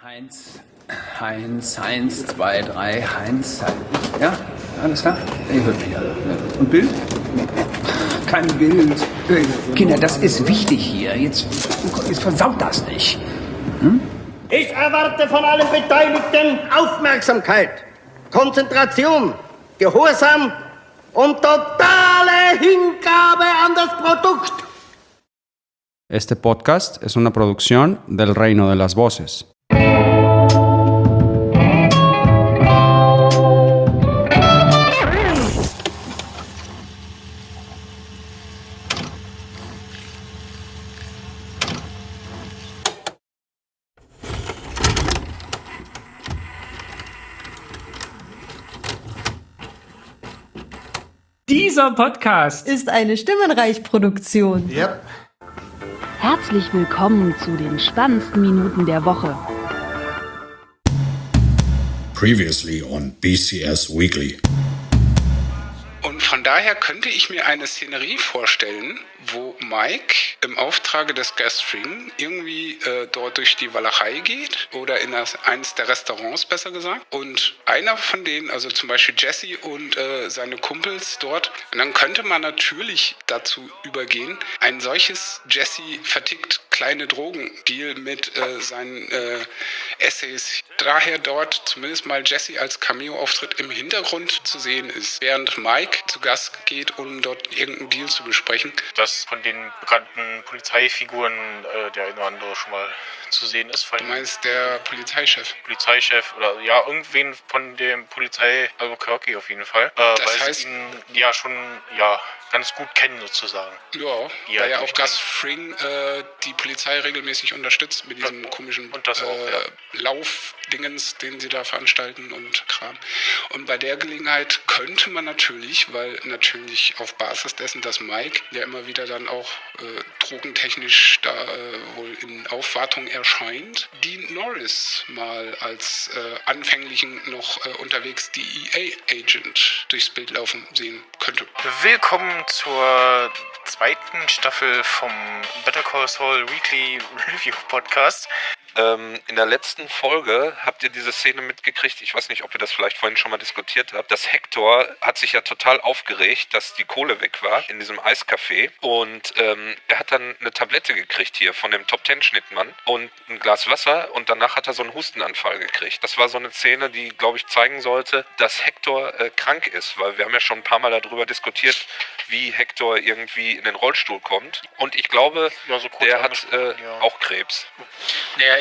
Heinz, Heinz, 1, 2, 3, Heinz. Ja, alles klar? Ihr hört mich alle. Und Bild? Kein Bild. Kinder, das ist wichtig hier. Jetzt versaut das nicht. Ich erwarte von allen Beteiligten Aufmerksamkeit, Konzentration, Gehorsam und totale Hingabe an das Produkt. Este podcast es una producción del Reino de las Voces. Dieser Podcast ist eine Stimmenreich-Produktion. Yep. Herzlich willkommen zu den spannendsten Minuten der Woche. Previously on BCS Weekly. Und von daher könnte ich mir eine Szenerie vorstellen, wo Mike im Auftrage des Gasstring irgendwie dort durch die Walachei geht oder in eines der Restaurants, besser gesagt. Und einer von denen, also zum Beispiel Jesse und seine Kumpels dort, und dann könnte man natürlich dazu übergehen, ein solches Jesse vertickt kleine Drogendeal mit seinen Essays. Daher dort zumindest mal Jesse als Cameo-Auftritt im Hintergrund zu sehen ist, während Mike zu Gast geht, um dort irgendeinen Deal zu besprechen. Dass von den bekannten Polizeifiguren der eine oder andere schon mal zu sehen ist. Du meinst der Polizeichef? Polizeichef oder ja, irgendwen von dem Polizei Albuquerque auf jeden Fall. Das weil heißt, sie ihn ja schon ganz gut kennen sozusagen. Ja, weil ja auch Gus Fring die Polizei regelmäßig unterstützt mit diesem komischen und das auch, Laufdingens, den sie da veranstalten und Kram. Und bei der Gelegenheit könnte man natürlich, weil natürlich auf Basis dessen, dass Mike ja immer wieder dann auch drogentechnisch da wohl in Aufwartung erscheint, Dean Norris mal als anfänglichen noch unterwegs DEA-Agent durchs Bild laufen sehen könnte. Willkommen zur zweiten Staffel vom Better Call Saul Weekly Review Podcast. In der letzten Folge habt ihr diese Szene mitgekriegt, ich weiß nicht, ob ihr das vielleicht vorhin schon mal diskutiert habt, dass Hector hat sich ja total aufgeregt, dass die Kohle weg war in diesem Eiscafé und er hat dann eine Tablette gekriegt hier von dem Top-10-Schnittmann und ein Glas Wasser und danach hat er so einen Hustenanfall gekriegt. Das war so eine Szene, die, glaube ich, zeigen sollte, dass Hector krank ist, weil wir haben ja schon ein paar Mal darüber diskutiert, wie Hector irgendwie in den Rollstuhl kommt und ich glaube, der hat auch Krebs. Naja,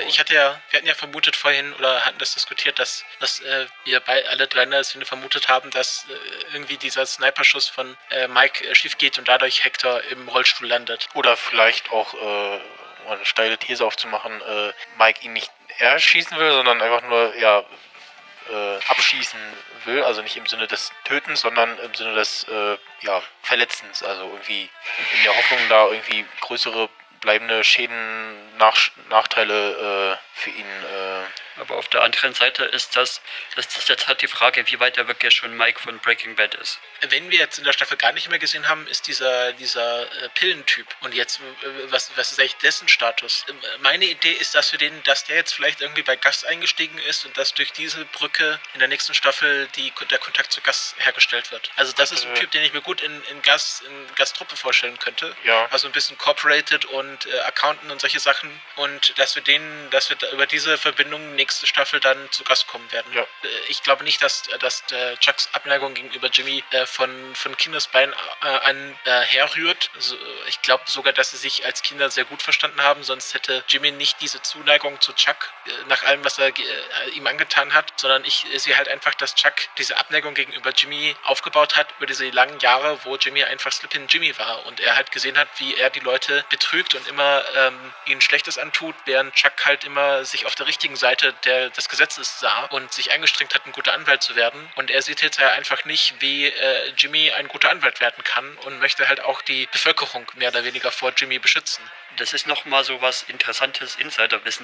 wir hatten ja vermutet vorhin oder hatten das diskutiert, dass wir alle drei in der Szene vermutet haben, dass irgendwie dieser Sniperschuss von Mike schief geht und dadurch Hector im Rollstuhl landet. Oder vielleicht auch, um eine steile These aufzumachen, Mike ihn nicht erschießen will, sondern einfach nur, abschießen will, also nicht im Sinne des Tötens, sondern im Sinne des Verletzens, also irgendwie in der Hoffnung, da irgendwie größere bleibende Schäden, Nachteile für ihn. Aber auf der anderen Seite ist das jetzt halt die Frage, wie weit er wirklich schon Mike von Breaking Bad ist. Wenn wir jetzt in der Staffel gar nicht mehr gesehen haben, ist dieser Pillentyp. Und jetzt, was ist eigentlich dessen Status? Meine Idee ist, dass der jetzt vielleicht irgendwie bei Gus eingestiegen ist und dass durch diese Brücke in der nächsten Staffel der Kontakt zu Gus hergestellt wird. Also das ist ein Typ, den ich mir gut in Gus Truppe vorstellen könnte. Ja. Also ein bisschen Corporated und Accountant und solche Sachen. Und dass wir über diese Verbindung nächste Staffel dann zu Gast kommen werden. Ja. Ich glaube nicht, dass Chucks Abneigung gegenüber Jimmy von Kindesbeinen an herrührt. Also, ich glaube sogar, dass sie sich als Kinder sehr gut verstanden haben, sonst hätte Jimmy nicht diese Zuneigung zu Chuck nach allem, was er ihm angetan hat, sondern ich sehe halt einfach, dass Chuck diese Abneigung gegenüber Jimmy aufgebaut hat über diese langen Jahre, wo Jimmy einfach Slip-in Jimmy war und er halt gesehen hat, wie er die Leute betrügt und immer ihnen Schlechtes antut, während Chuck halt immer sich auf der richtigen Seite des Gesetzes sah und sich angestrengt hat, ein guter Anwalt zu werden. Und er sieht jetzt ja einfach nicht, wie Jimmy ein guter Anwalt werden kann und möchte halt auch die Bevölkerung mehr oder weniger vor Jimmy beschützen. Das ist nochmal so was interessantes Insiderwissen,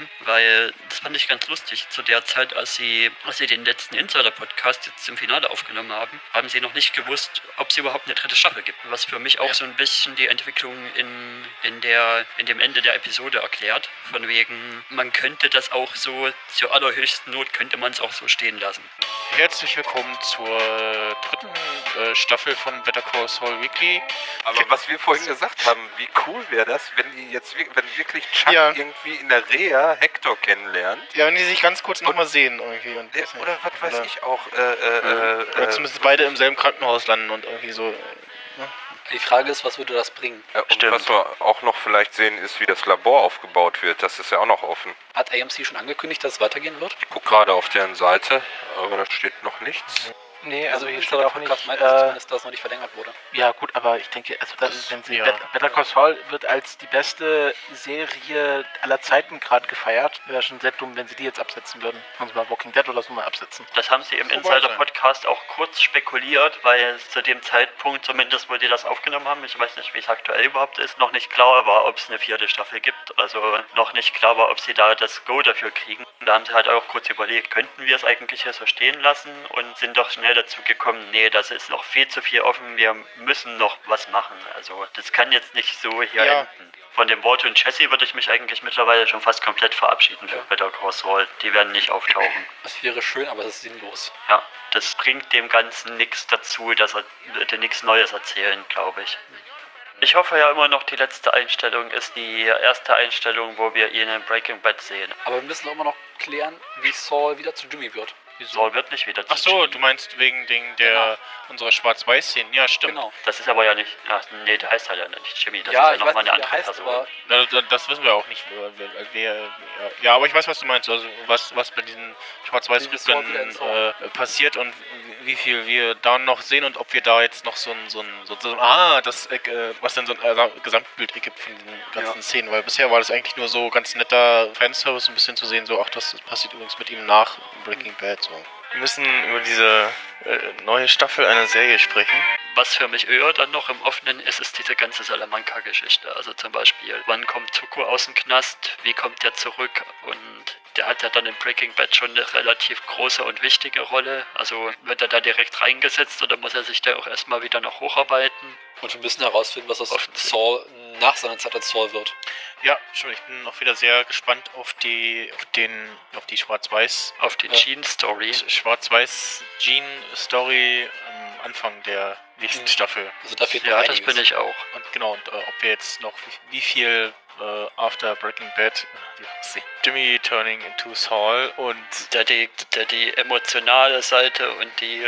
weil das fand ich ganz lustig. Zu der Zeit, als sie den letzten Insider-Podcast jetzt im Finale aufgenommen haben, haben sie noch nicht gewusst, ob es überhaupt eine dritte Staffel gibt. Was für mich auch so ein bisschen die Entwicklung in dem Ende der Episode erklärt. Von wegen, man könnte das auch so, zur allerhöchsten Not könnte man es auch so stehen lassen. Herzlich willkommen zur dritten Staffel von Better Call Saul Weekly. Aber was wir vorhin gesagt haben, wie cool wäre das, wenn wirklich Chuck irgendwie in der Reha Hector kennenlernt. Ja, wenn die sich ganz kurz nochmal sehen irgendwie. Und oder was weiß ich auch. Oder zumindest beide im selben Krankenhaus landen und irgendwie so. Die Frage ist, was würde das bringen? Und was wir auch noch vielleicht sehen, ist, wie das Labor aufgebaut wird. Das ist ja auch noch offen. Hat AMC schon angekündigt, dass es weitergehen wird? Ich gucke gerade auf deren Seite, aber da steht noch nichts. Nee, also hier steht auch nicht, zumindest, dass es noch nicht verlängert wurde. Ja gut, aber ich denke, also wenn sie Better Call Saul wird als die beste Serie aller Zeiten gerade gefeiert. Wäre schon sehr dumm, wenn sie die jetzt absetzen würden. Und mal Walking Dead oder so mal absetzen. Das haben sie im Insider-Podcast auch kurz spekuliert, weil zu dem Zeitpunkt, zumindest wo die das aufgenommen haben, ich weiß nicht, wie es aktuell überhaupt ist, noch nicht klar war, ob es eine 4. Staffel gibt. Also noch nicht klar war, ob sie da das Go dafür kriegen. Und da haben sie halt auch kurz überlegt, könnten wir es eigentlich hier so stehen lassen und sind doch schnell dazu gekommen, nee, das ist noch viel zu viel offen, wir müssen noch was machen. Also das kann jetzt nicht so hier enden. Von dem Walt und Jesse würde ich mich eigentlich mittlerweile schon fast komplett verabschieden für Better Call Saul. Die werden nicht auftauchen. Das wäre schön, aber das ist sinnlos. Ja, das bringt dem Ganzen nichts dazu, dass er nichts Neues erzählen, glaube ich. Ich hoffe ja immer noch, die letzte Einstellung ist die erste Einstellung, wo wir ihn in Breaking Bad sehen. Aber wir müssen auch immer noch klären, wie Saul wieder zu Jimmy wird. Saul wird nicht wieder zu Ach so, du meinst wegen unserer Schwarz-Weiß-Szenen. Ja, stimmt. Genau. Das ist aber ja nicht... Nee, der heißt halt ja nicht Jimmy. Das Ja, ist ja nochmal eine andere Person. Das wissen wir auch nicht. Ja, aber ich weiß, was du meinst. Also was bei diesen Schwarz-Weiß-Rückblenden passiert und wie viel wir da noch sehen und ob wir da jetzt noch was dann so ein Gesamtbild ergibt von den ganzen Szenen. Weil bisher war das eigentlich nur so ganz netter Fanservice, ein bisschen zu sehen, so, ach, das passiert übrigens mit ihm nach Breaking Bad. So. Wir müssen über diese neue Staffel einer Serie sprechen. Was für mich eher dann noch im Offenen ist, ist diese ganze Salamanca-Geschichte. Also zum Beispiel, wann kommt Tuco aus dem Knast, wie kommt der zurück? Und der hat ja dann in Breaking Bad schon eine relativ große und wichtige Rolle. Also wird er da direkt reingesetzt oder muss er sich da auch erstmal wieder noch hocharbeiten? Und wir müssen herausfinden, was aus Saul nach seiner Zeit als Saul wird. Ja, schon. Ich bin auch wieder sehr gespannt auf die Schwarz-Weiß... Auf die Gene-Story. Schwarz-Weiß-Gene-Story am Anfang der nächsten Staffel. Also da fehlt noch einiges. Das bin ich auch. Und genau, und ob wir jetzt noch wie viel after Breaking Bad Jimmy turning into Saul und der die emotionale Seite und die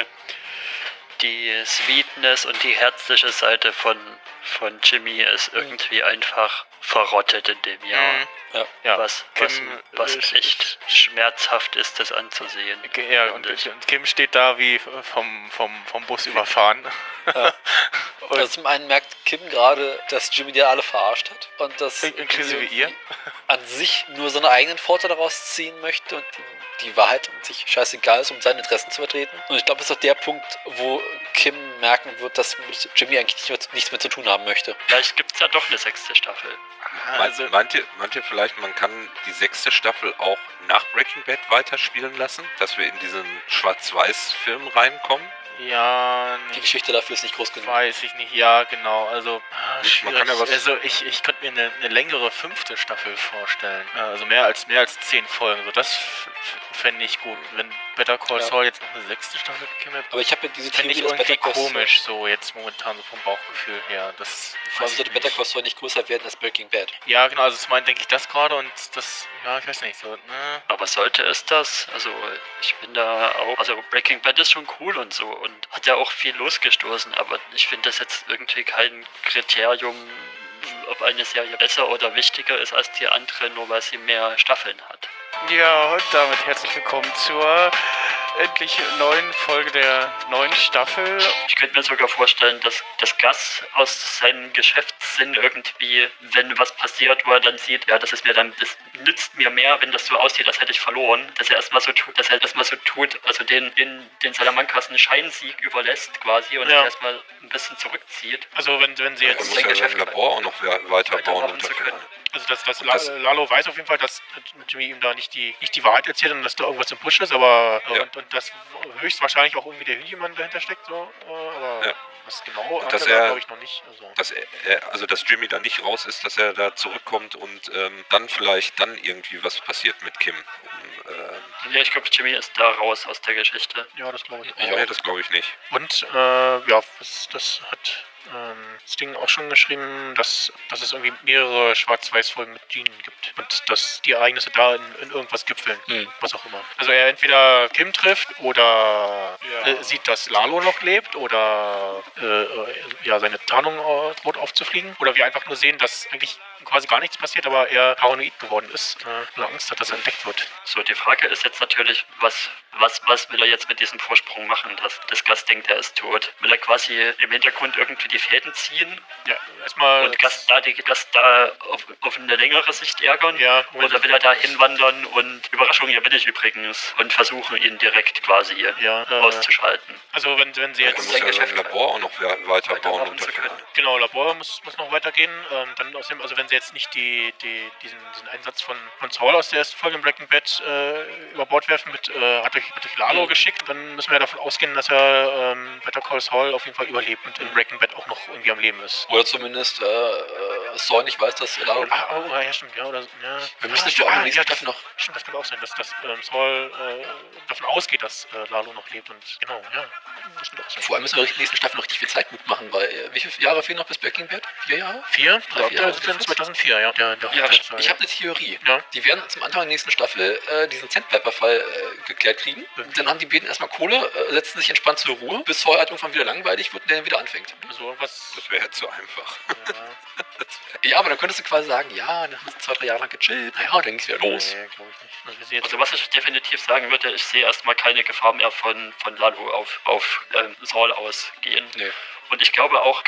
Sweetness und die herzliche Seite von Jimmy ist irgendwie einfach verrottet in dem Jahr. Ja. Was echt schmerzhaft ist, das anzusehen. Ja, und Kim steht da wie vom Bus überfahren. Ja. Also zum einen merkt Kim gerade, dass Jimmy die alle verarscht hat und dass inklusive ihr an sich nur seine eigenen Vorteile daraus ziehen möchte und die Wahrheit und sich scheißegal ist, um seine Interessen zu vertreten. Und ich glaube, das ist auch der Punkt, wo Kim merken wird, dass Jimmy eigentlich nichts mehr zu tun haben möchte. Vielleicht gibt es ja doch eine 6. Staffel. Meint ihr vielleicht, man kann die 6. Staffel auch nach Breaking Bad weiterspielen lassen, dass wir in diesen Schwarz-Weiß-Film reinkommen? Ja, die Geschichte dafür ist nicht groß genug. Weiß ich nicht, ja, genau. Also, man kann ja was ich könnte mir eine längere 5. Staffel vorstellen. Also mehr als 10 Folgen. Also das fände ich gut. Wenn Better Call Saul jetzt noch eine 6. Staffel bekäme. Aber ich habe ja diese Theorie, Theorie, dass irgendwie komisch, so jetzt momentan so vom Bauchgefühl her. Vor allem sollte Better Call Saul nicht größer werden als Breaking Bad. Ja, genau, also denke ich das gerade und das, ja, ich weiß nicht, so, ne. Aber sollte es das? Also, ich bin da auch, also Breaking Bad ist schon cool und so und hat ja auch viel losgestoßen, aber ich finde das jetzt irgendwie kein Kriterium, ob eine Serie besser oder wichtiger ist als die andere, nur weil sie mehr Staffeln hat. Ja, und damit herzlich willkommen zur endlich neuen Folge der neuen Staffel. Ich könnte mir sogar vorstellen, dass Gus aus seinem Geschäftssinn irgendwie, wenn was passiert, wo er dann sieht, ja, das nützt mir mehr, wenn das so aussieht, als hätte ich verloren, dass er erstmal so tut, also den Salamankas einen Scheinsieg überlässt quasi und erstmal ein bisschen zurückzieht. Also wenn sie jetzt muss ja sein Labor auch noch weiterbauen und dafür. Also dass Lalo weiß auf jeden Fall, dass Jimmy ihm da nicht die Wahrheit erzählt und dass da irgendwas im Busch ist, aber und dass höchstwahrscheinlich auch irgendwie der Hühnchenmann dahinter steckt, so, aber was genau, dass glaube ich noch nicht. Dass Jimmy da nicht raus ist, dass er da zurückkommt und dann vielleicht irgendwie was passiert mit Kim. Ja, ich glaube, Jimmy ist da raus aus der Geschichte. Ja, das glaube ich auch. Nee, das glaube ich nicht. Und das hat Sting auch schon geschrieben, dass es irgendwie mehrere Schwarz-Weiß-Folgen mit Jean gibt und dass die Ereignisse da in irgendwas gipfeln, was auch immer. Also er entweder Kim trifft oder sieht, dass Lalo noch lebt oder seine Tarnung droht aufzufliegen oder wir einfach nur sehen, dass eigentlich quasi gar nichts passiert, aber er paranoid geworden ist, weil er Angst hat, dass er entdeckt wird. So, die Frage ist jetzt natürlich, was will er jetzt mit diesem Vorsprung machen, dass das Gus denkt, er ist tot? Will er quasi im Hintergrund irgendwie die Fäden ziehen? Ja, erstmal... Und Gus da auf eine längere Sicht ärgern? Ja, oder will er da hinwandern und Überraschung, hier bin ich übrigens und versuchen, ihn direkt quasi auszuschalten? Also wenn sie jetzt... Dann muss ja sein Labor auch noch weiterbauen und dafür. Genau, Labor muss noch weitergehen. Dann außerdem, also wenn sie jetzt nicht diesen Einsatz von Saul aus der ersten Folge in Breaking Bad über Bord werfen hat euch Lalo geschickt, dann müssen wir davon ausgehen, dass er Better Call Saul auf jeden Fall überlebt und in Breaking Bad auch noch irgendwie am Leben ist. Oder zumindest Saul nicht weiß, dass Lalo... ja, stimmt, ja. Wir müssen nicht vor nächsten Staffel noch... Stimmt, das kann auch sein, dass Saul davon ausgeht, dass Lalo noch lebt und genau, ja. Das kann auch sein. Vor allem müssen wir in der nächsten Staffel noch richtig viel Zeit mitmachen, weil wie viele Jahre fehlen noch bis Breaking Bad? 4 Jahre? 4? 2004, ja. Ich habe eine Theorie. Ja. Die werden zum Anfang der nächsten Staffel diesen Sandpiper-Fall geklärt kriegen. Und dann haben die beiden erstmal Kohle, setzen sich entspannt zur Ruhe, bis Saul halt irgendwann wieder langweilig wird und der dann wieder anfängt. Das wäre jetzt so einfach. Ja, aber dann könntest du quasi sagen, dann haben sie 2-3 Jahre lang gechillt. Naja, dann ging es wieder los. Nee, glaube ich nicht. Also was ich definitiv sagen würde, ich sehe erstmal keine Gefahr mehr von Lalo auf Saul ausgehen. Nee. Und ich glaube auch,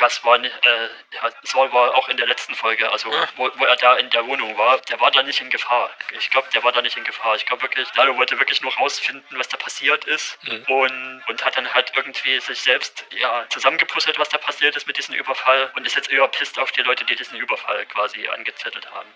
Saul war auch in der letzten Folge, also wo er da in der Wohnung war, der war da nicht in Gefahr. Ich glaube, der war da nicht in Gefahr. Ich glaube wirklich, Lalo wollte wirklich nur rausfinden, was da passiert ist und hat dann halt irgendwie sich selbst zusammengepuzzelt, was da passiert ist mit diesem Überfall und ist jetzt eher pisst auf die Leute, die diesen Überfall quasi angezettelt haben.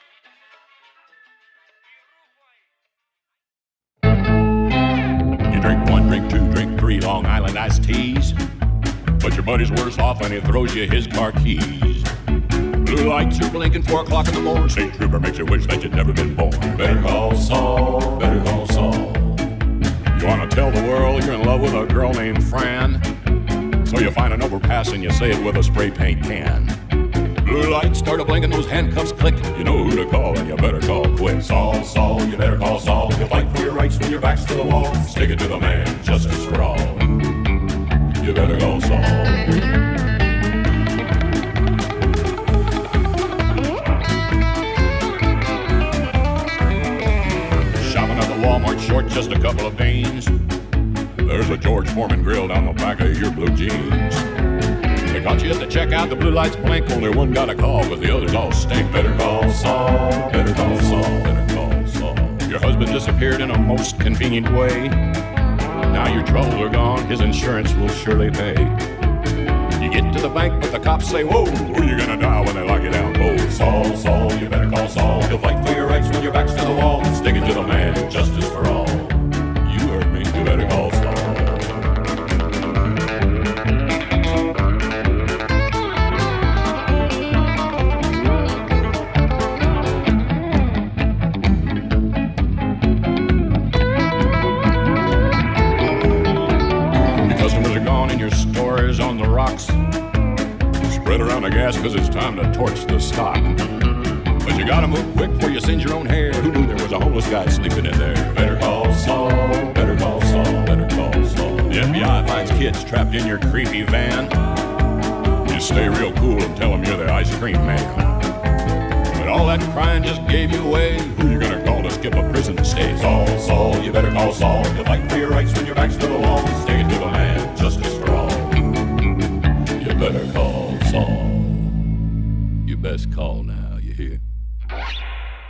You drink 1, drink 2, drink 3 Long Island iced teas. But your buddy's worse off and he throws you his car keys. Blue lights are blinking 4 o'clock in the morning. State trooper makes you wish that you'd never been born. Better call Saul, better call Saul. You wanna tell the world you're in love with a girl named Fran? So you find an overpass and you say it with a spray paint can. Blue lights start a blinking, those handcuffs click. You know who to call and you better call quick. Saul, Saul, you better call Saul. You'll fight for your rights when your back's to the wall. Stick it to the man, justice for all. You better go Saul. Shopping at the Walmart short just a couple of beans. There's a George Foreman grill down the back of your blue jeans. They caught you at the checkout, the blue lights blink. Only one got a call, but the others all stink. Better call Saul, better call Saul, better call Saul. Your husband disappeared in a most convenient way. Now your troubles are gone, his insurance will surely pay. You get to the bank, but the cops say, whoa, who are you gonna dial when they lock you down? Oh, Saul, Saul, you better call Saul. He'll fight for your rights when your back's to the wall. Stick it to the man, justice for all. You heard me, you better call Saul. On the rocks, spread around the gas cause it's time to torch the stock. But you gotta move quick before you singe your own hair. Who knew there was a homeless guy sleeping in there? Better call Saul, better call Saul, better call Saul. The FBI finds kids trapped in your creepy van. You stay real cool and tell them you're the ice cream man. But all that crying just gave you away. Who you gonna call to skip a prison stay? Saul, Saul, you better call Saul. You'll fight for your rights when your back's to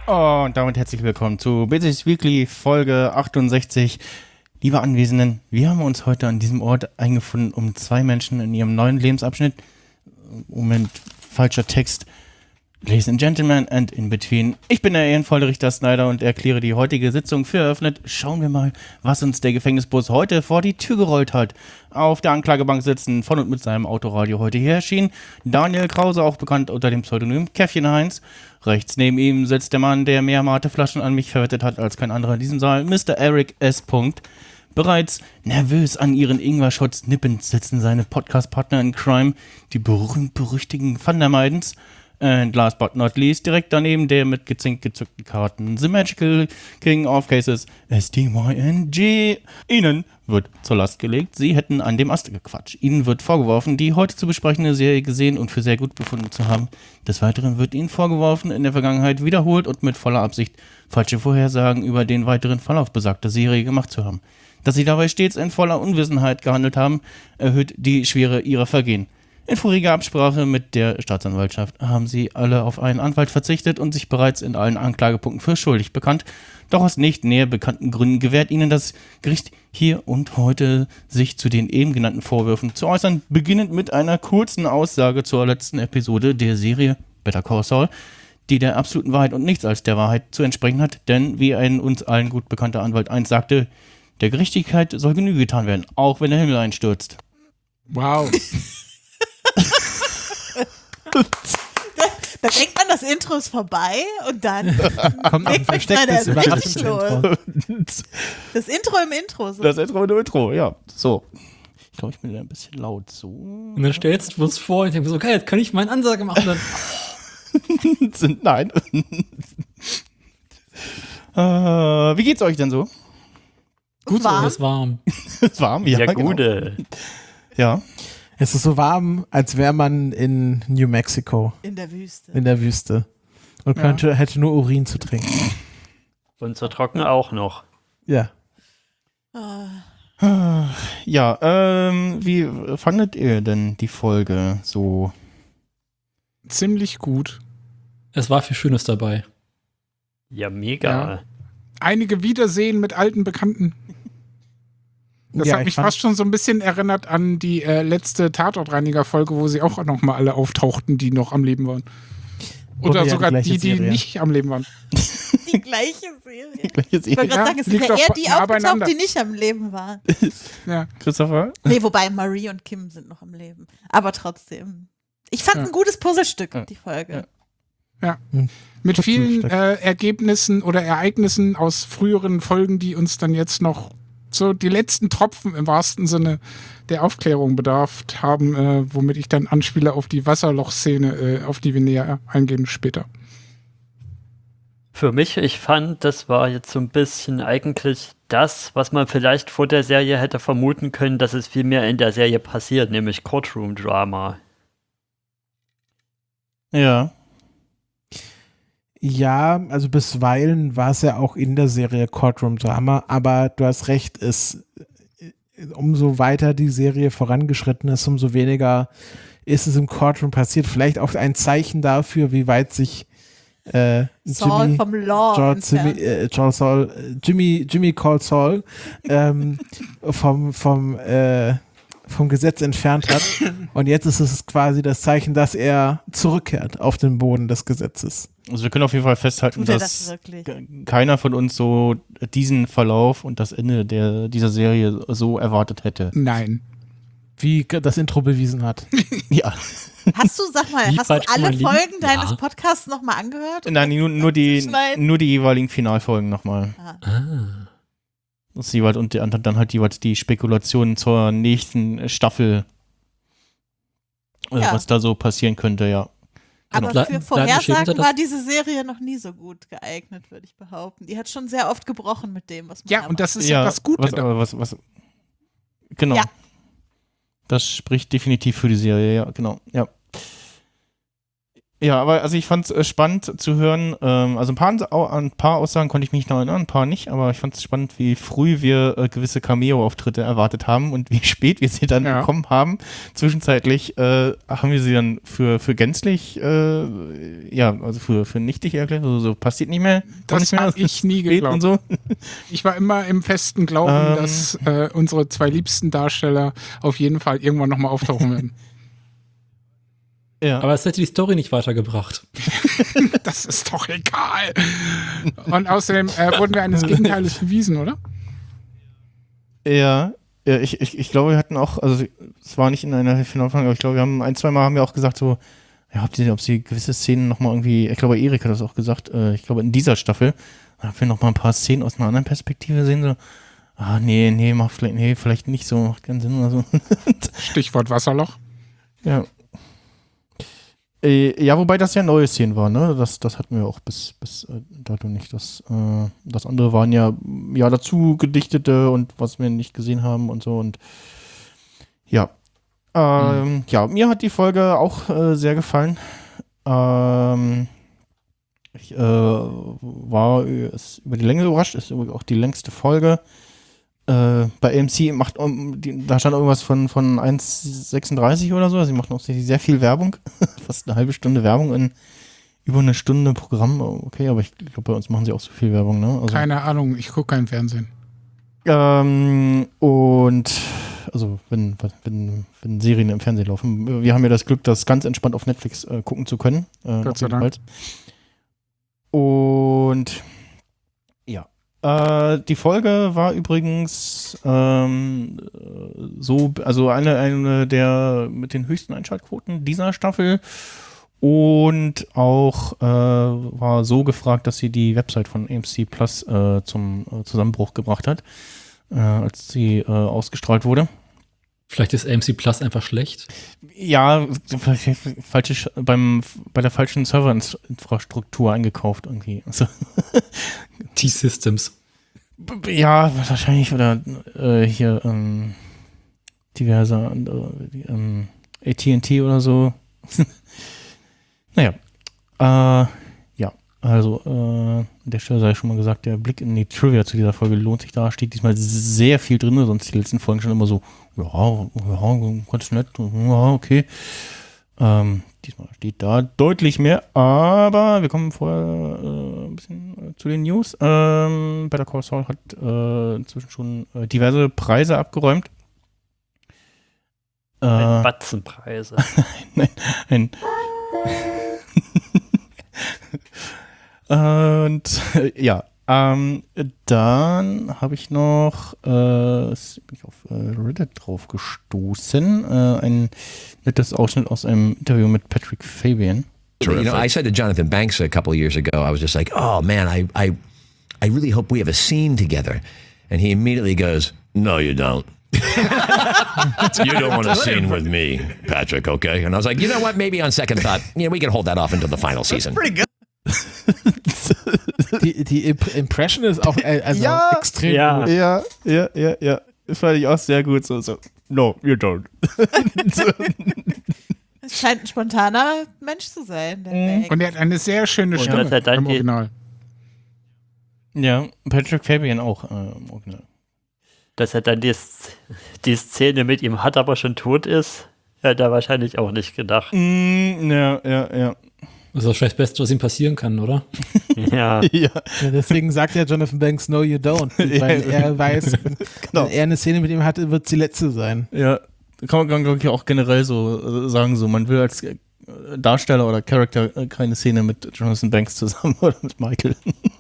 Und damit herzlich willkommen zu Business Weekly Folge 68. Liebe Anwesenden, wir haben uns heute an diesem Ort eingefunden, um zwei Menschen in ihrem neuen Lebensabschnitt, Moment, falscher Text, Ladies and Gentlemen and in between. Ich bin der ehrenvolle Richter Snyder und erkläre die heutige Sitzung für eröffnet. Schauen wir mal, was uns der Gefängnisbus heute vor die Tür gerollt hat. Auf der Anklagebank sitzen, von und mit seinem Autoradio heute hier erschienen, Daniel Krause, auch bekannt unter dem Pseudonym Käffchen Heinz. Rechts neben ihm sitzt der Mann, der mehr Mateflaschen an mich verwettet hat als kein anderer in diesem Saal, Mr. Eric S. Bereits nervös an ihren Ingwer-Shots nippend sitzen seine Podcast-Partner in Crime, die berühmt-berüchtigen Van der Meidens. And last but not least, direkt daneben der mit gezinkt gezückten Karten, The Magical King of Cases, SDYNG. Ihnen wird zur Last gelegt, sie hätten an dem Ast gequatscht. Ihnen wird vorgeworfen, die heute zu besprechende Serie gesehen und für sehr gut befunden zu haben. Des Weiteren wird ihnen vorgeworfen, in der Vergangenheit wiederholt und mit voller Absicht falsche Vorhersagen über den weiteren Verlauf besagter Serie gemacht zu haben. Dass sie dabei stets in voller Unwissenheit gehandelt haben, erhöht die Schwere ihrer Vergehen. In voriger Absprache mit der Staatsanwaltschaft haben sie alle auf einen Anwalt verzichtet und sich bereits in allen Anklagepunkten für schuldig bekannt. Doch aus nicht näher bekannten Gründen gewährt ihnen das Gericht hier und heute, sich zu den eben genannten Vorwürfen zu äußern, beginnend mit einer kurzen Aussage zur letzten Episode der Serie Better Call Saul, die der absoluten Wahrheit und nichts als der Wahrheit zu entsprechen hat, denn wie ein uns allen gut bekannter Anwalt einst sagte, der Gerechtigkeit soll Genüge getan werden, auch wenn der Himmel einstürzt. Wow. Da denkt man, das Intro ist vorbei und dann kommt ein verstecktes Überraschungsintro. Das Intro im Intro. So. Das Intro im Intro, ja. So. Ich glaube, ich bin ein bisschen laut. So. Und dann stellst du es vor und denkst so, okay, jetzt kann ich meinen Ansage machen. Dann Nein. Wie geht's euch denn so? Gut, warm. so, ist warm. Ist warm, ja. Ja, gute. Genau. Ja. Es ist so warm, als wäre man in New Mexico. In der Wüste. In der Wüste. Und hätte nur Urin zu trinken. Und so trocken auch noch. Ja. Ja, wie fandet ihr denn die Folge so? Ziemlich gut. Es war viel Schönes dabei. Ja, mega. Ja. Einige Wiedersehen mit alten Bekannten. Das hat mich fast schon so ein bisschen erinnert an die letzte Tatortreiniger-Folge, wo sie auch noch mal alle auftauchten, die noch am Leben waren. Oder sogar die nicht am Leben waren. Die gleiche Serie. Ich wollte gerade sagen, es sind ja eher die aufgetaucht, die nicht am Leben waren. Ja. Christopher? Nee, wobei Marie und Kim sind noch am Leben. Aber trotzdem. Ich fand ein gutes Puzzlestück, die Folge. Ja. Mit vielen Ergebnissen oder Ereignissen aus früheren Folgen, die uns dann jetzt noch so die letzten Tropfen im wahrsten Sinne der Aufklärung bedarf haben, womit ich dann anspiele auf die Wasserloch-Szene, auf die wir näher eingehen später. Für mich, ich fand, das war jetzt so ein bisschen eigentlich das, was man vielleicht vor der Serie hätte vermuten können, dass es viel mehr in der Serie passiert, nämlich Courtroom-Drama. Ja. Ja, also bisweilen war es ja auch in der Serie Courtroom Drama, aber du hast recht, umso weiter die Serie vorangeschritten ist, umso weniger ist es im Courtroom passiert. Vielleicht auch ein Zeichen dafür, wie weit sich Saul vom Law Jimmy Call Saul vom Gesetz entfernt hat. Und jetzt ist es quasi das Zeichen, dass er zurückkehrt auf den Boden des Gesetzes. Also wir können auf jeden Fall festhalten, dass keiner von uns so diesen Verlauf und das Ende dieser Serie so erwartet hätte. Nein. Wie das Intro bewiesen hat. Ja. Hast du alle Folgen deines Podcasts nochmal angehört? Nein, nur die jeweiligen Finalfolgen nochmal. Das jeweils und dann halt jeweils die Spekulationen zur nächsten Staffel, was da so passieren könnte, ja. Genau. Aber für Vorhersagen war diese Serie noch nie so gut geeignet, würde ich behaupten. Die hat schon sehr oft gebrochen mit dem, was man Ja, und das ist ja das Gute. Genau. Ja. Das spricht definitiv für die Serie, ja, genau. Ja. Ja, aber also ich fand es spannend zu hören. Also ein paar Aussagen konnte ich mich noch erinnern, ein paar nicht, aber ich fand es spannend, wie früh wir gewisse Cameo-Auftritte erwartet haben und wie spät wir sie dann bekommen haben. Zwischenzeitlich haben wir sie dann für gänzlich, also für nichtig erklärt, so passiert nicht mehr. Das habe ich nie geglaubt. Und so. Ich war immer im festen Glauben, dass unsere zwei liebsten Darsteller auf jeden Fall irgendwann nochmal auftauchen werden. Ja. Aber es hätte die Story nicht weitergebracht. Das ist doch egal. Und außerdem wurden wir eines Gegenteiles bewiesen, oder? Ja, ich glaube, wir hatten auch, also es war nicht in einer Finalfolge, aber ich glaube, wir haben zweimal haben wir auch gesagt, so, ja, ob sie gewisse Szenen nochmal irgendwie, ich glaube, Erik hat das auch gesagt, ich glaube, in dieser Staffel, ob wir nochmal ein paar Szenen aus einer anderen Perspektive sehen, so, vielleicht nicht so, macht keinen Sinn oder so. Stichwort Wasserloch. Ja. Ja, wobei das ja neue Szenen waren, ne? Das hatten wir auch bis dato nicht. Das andere waren ja dazu gedichtete und was wir nicht gesehen haben und so und ja. Ja, mir hat die Folge auch sehr gefallen. Ich war über die Länge überrascht, ist auch die längste Folge. Bei AMC da stand irgendwas von 1,36 oder so, also sie machen auch sehr viel Werbung, fast eine halbe Stunde Werbung in über eine Stunde Programm, okay, aber ich glaube, bei uns machen sie auch so viel Werbung, ne? Also, keine Ahnung, ich gucke kein Fernsehen. Und also wenn Serien im Fernsehen laufen, wir haben ja das Glück, das ganz entspannt auf Netflix gucken zu können. Gott sei Dank. Und ja. Die Folge war übrigens eine der mit den höchsten Einschaltquoten dieser Staffel und auch war so gefragt, dass sie die Website von AMC Plus zum Zusammenbruch gebracht hat, als sie ausgestrahlt wurde. Vielleicht ist AMC Plus einfach schlecht? Ja, bei der falschen Serverinfrastruktur eingekauft irgendwie. Also T-Systems. Ja, wahrscheinlich. Oder hier diverse AT&T oder so. Naja. Ja, also an der Stelle sei schon mal gesagt, der Blick in die Trivia zu dieser Folge lohnt sich da. Steht diesmal sehr viel drin, sonst die letzten Folgen schon immer so, ja, ganz nett, ja, okay. Diesmal steht da deutlich mehr, aber wir kommen vorher ein bisschen zu den News. Better Call Saul hat inzwischen schon diverse Preise abgeräumt. Batzenpreise. Nein. Und ja, dann habe ich noch bin ich auf Reddit drauf gestoßen, ein nettes Ausschnitt aus einem Interview mit Patrick Fabian. You know, I said to Jonathan Banks a couple of years ago, I was just like, oh man, I really hope we have a scene together. And he immediately goes, no, you don't. You don't want a scene with me, Patrick, okay? And I was like, you know what, maybe on second thought, we can hold that off until the final season. Pretty good. Die Impression ist auch extrem gut. Ja. Das fand ich auch sehr gut. So. No, you don't. Es scheint ein spontaner Mensch zu sein. Und er hat eine sehr schöne Stimme im Original. Ja, Patrick Fabian auch im Original. Dass er dann die Szene mit ihm hat, aber schon tot ist, hat er wahrscheinlich auch nicht gedacht. Ja. Das ist wahrscheinlich das Beste, was ihm passieren kann, oder? Ja. Deswegen sagt ja Jonathan Banks, no, you don't. Weil er weiß, wenn er eine Szene mit ihm hatte, wird es die letzte sein. Ja, kann man, glaube ich, auch generell so sagen, so man will als Darsteller oder Charakter keine Szene mit Jonathan Banks zusammen oder mit Michael.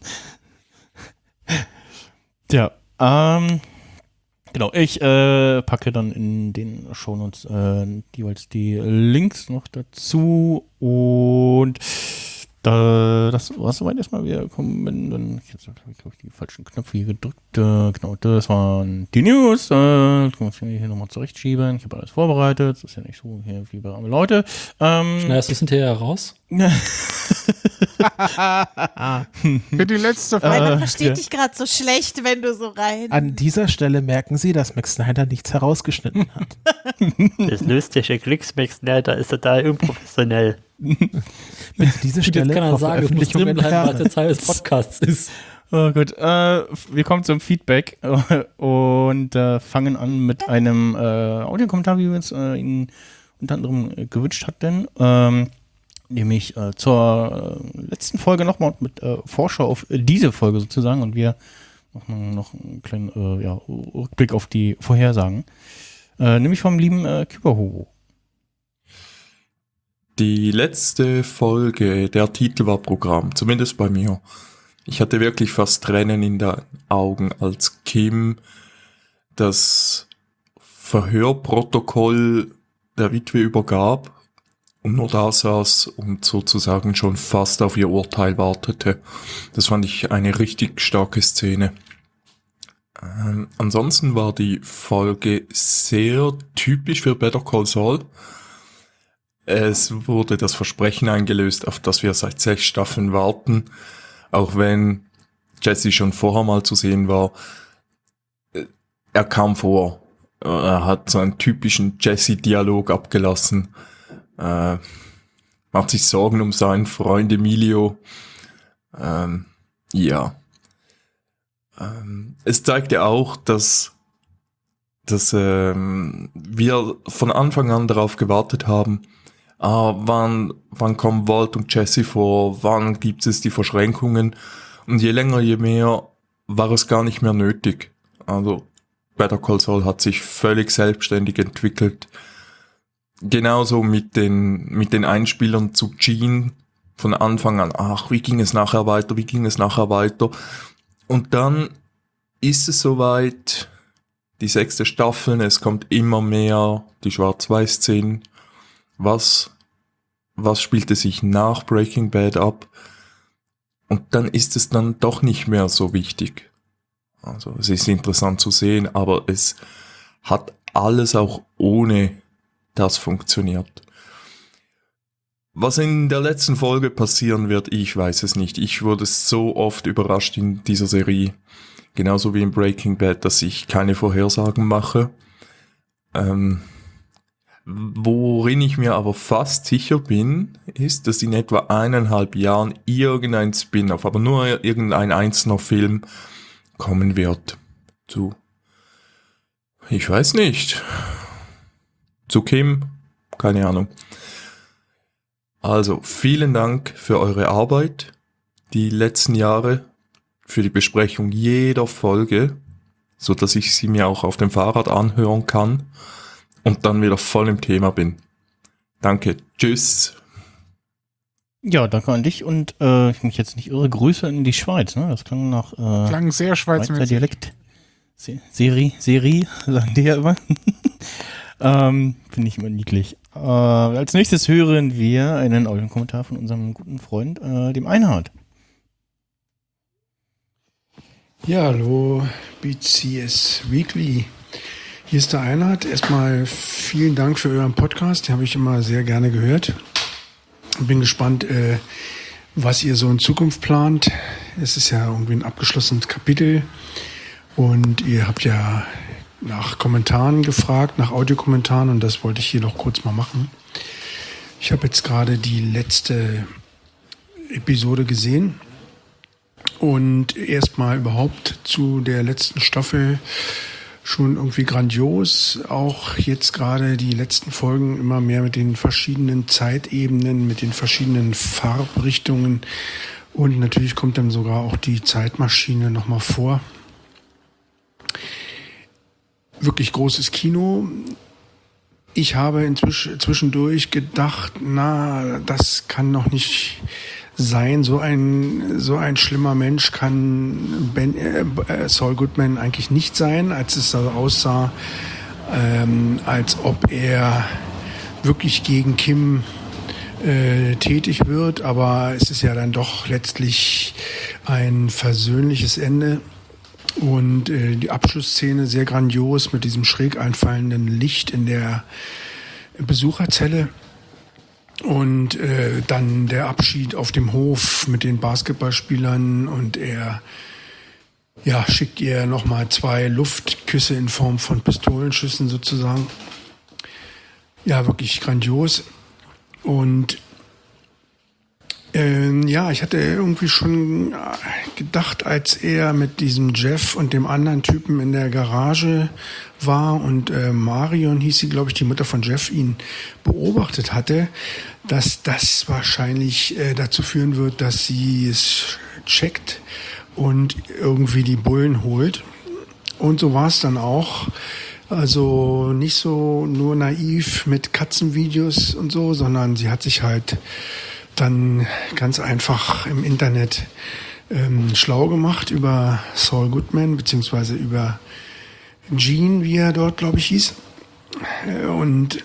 Ja, genau, ich packe dann in den Shownotes jeweils die Links noch dazu und das war soweit erstmal, wir kommen dann, ich habe glaube ich die falschen Knöpfe hier gedrückt, genau, das waren die News, das kann ich hier nochmal zurechtschieben, ich habe alles vorbereitet, das ist ja nicht so hier wie bei arme Leute. Schneidest du es hinterher raus? Für die letzte Folge. Man versteht dich gerade so schlecht, wenn du so rein... An dieser Stelle merken Sie, dass Max Snyder nichts herausgeschnitten hat. Das lustige Glücks Max Snyder ist total unprofessionell. Mit dieser Stelle kann er sagen, es muss drin bleiben, was der Teil des Podcasts ist. Oh gut, wir kommen zum Feedback und fangen an mit einem Audiokommentar, wie wir uns ihn unter anderem gewünscht hatten, nämlich zur letzten Folge nochmal mit Vorschau auf diese Folge sozusagen und wir machen noch einen kleinen Rückblick auf die Vorhersagen, nämlich vom lieben Kyberhobo. Die letzte Folge, der Titel war Programm, zumindest bei mir. Ich hatte wirklich fast Tränen in den Augen, als Kim das Verhörprotokoll der Witwe übergab und nur da saß und sozusagen schon fast auf ihr Urteil wartete. Das fand ich eine richtig starke Szene. Ansonsten war die Folge sehr typisch für Better Call Saul. Es wurde das Versprechen eingelöst, auf das wir seit 6 Staffeln warten. Auch wenn Jesse schon vorher mal zu sehen war, er kam vor. Er hat so einen typischen Jesse-Dialog abgelassen. Macht sich Sorgen um seinen Freund Emilio. Es zeigte auch, dass wir von Anfang an darauf gewartet haben, wann kommen Walt und Jesse vor, wann gibt es die Verschränkungen, und je länger, je mehr war es gar nicht mehr nötig. Also Better Call Saul hat sich völlig selbstständig entwickelt. Genauso mit den Einspielern zu Gene von Anfang an. Wie ging es nachher weiter? Und dann ist es soweit, die 6. Staffel, es kommt immer mehr die Schwarz-Weiß-Szenen. Was spielte sich nach Breaking Bad ab? Und dann ist es dann doch nicht mehr so wichtig. Also es ist interessant zu sehen, aber es hat alles auch ohne das funktioniert. Was in der letzten Folge passieren wird, ich weiß es nicht. Ich wurde so oft überrascht in dieser Serie, genauso wie in Breaking Bad, dass ich keine Vorhersagen mache. Worin ich mir aber fast sicher bin, ist, dass in etwa 1,5 Jahren irgendein Spin-off, aber nur irgendein einzelner Film kommen wird. Ich weiß nicht. Zu Kim? Keine Ahnung. Also, vielen Dank für eure Arbeit, die letzten Jahre, für die Besprechung jeder Folge, so dass ich sie mir auch auf dem Fahrrad anhören kann und dann wieder voll im Thema bin. Danke. Tschüss. Ja, danke an dich und ich mich jetzt nicht irre, Grüße in die Schweiz. Ne? Das klang nach klang sehr Schweizer Dialekt. Serie, sagen die ja immer. Finde ich immer niedlich. Als nächstes hören wir einen Audiokommentar von unserem guten Freund, dem Einhard. Ja, hallo, BCS Weekly. Hier ist der Einhard. Erstmal vielen Dank für euren Podcast. Den habe ich immer sehr gerne gehört. Bin gespannt, was ihr so in Zukunft plant. Es ist ja irgendwie ein abgeschlossenes Kapitel. Und ihr habt ja nach Kommentaren gefragt, nach Audiokommentaren. Und das wollte ich hier noch kurz mal machen. Ich habe jetzt gerade die letzte Episode gesehen. Und erstmal überhaupt zu der letzten Staffel schon irgendwie grandios. Auch jetzt gerade die letzten Folgen immer mehr mit den verschiedenen Zeitebenen, mit den verschiedenen Farbrichtungen. Und natürlich kommt dann sogar auch die Zeitmaschine nochmal vor. Wirklich großes Kino. Ich habe zwischendurch gedacht, das kann doch nicht sein. So ein schlimmer Mensch kann Saul Goodman eigentlich nicht sein, als es so aussah, als ob er wirklich gegen Kim tätig wird. Aber es ist ja dann doch letztlich ein versöhnliches Ende. Und die Abschlussszene sehr grandios mit diesem schräg einfallenden Licht in der Besucherzelle. Und dann der Abschied auf dem Hof mit den Basketballspielern und er schickt ihr nochmal 2 Luftküsse in Form von Pistolenschüssen sozusagen. Ja, wirklich grandios. Und ich hatte irgendwie schon gedacht, als er mit diesem Jeff und dem anderen Typen in der Garage war und Marion hieß sie, glaube ich, die Mutter von Jeff, ihn beobachtet hatte, dass das wahrscheinlich dazu führen wird, dass sie es checkt und irgendwie die Bullen holt. Und so war es dann auch. Also nicht so nur naiv mit Katzenvideos und so, sondern sie hat sich halt dann ganz einfach im Internet schlau gemacht über Saul Goodman, beziehungsweise über Gene, wie er dort, glaube ich, hieß. Und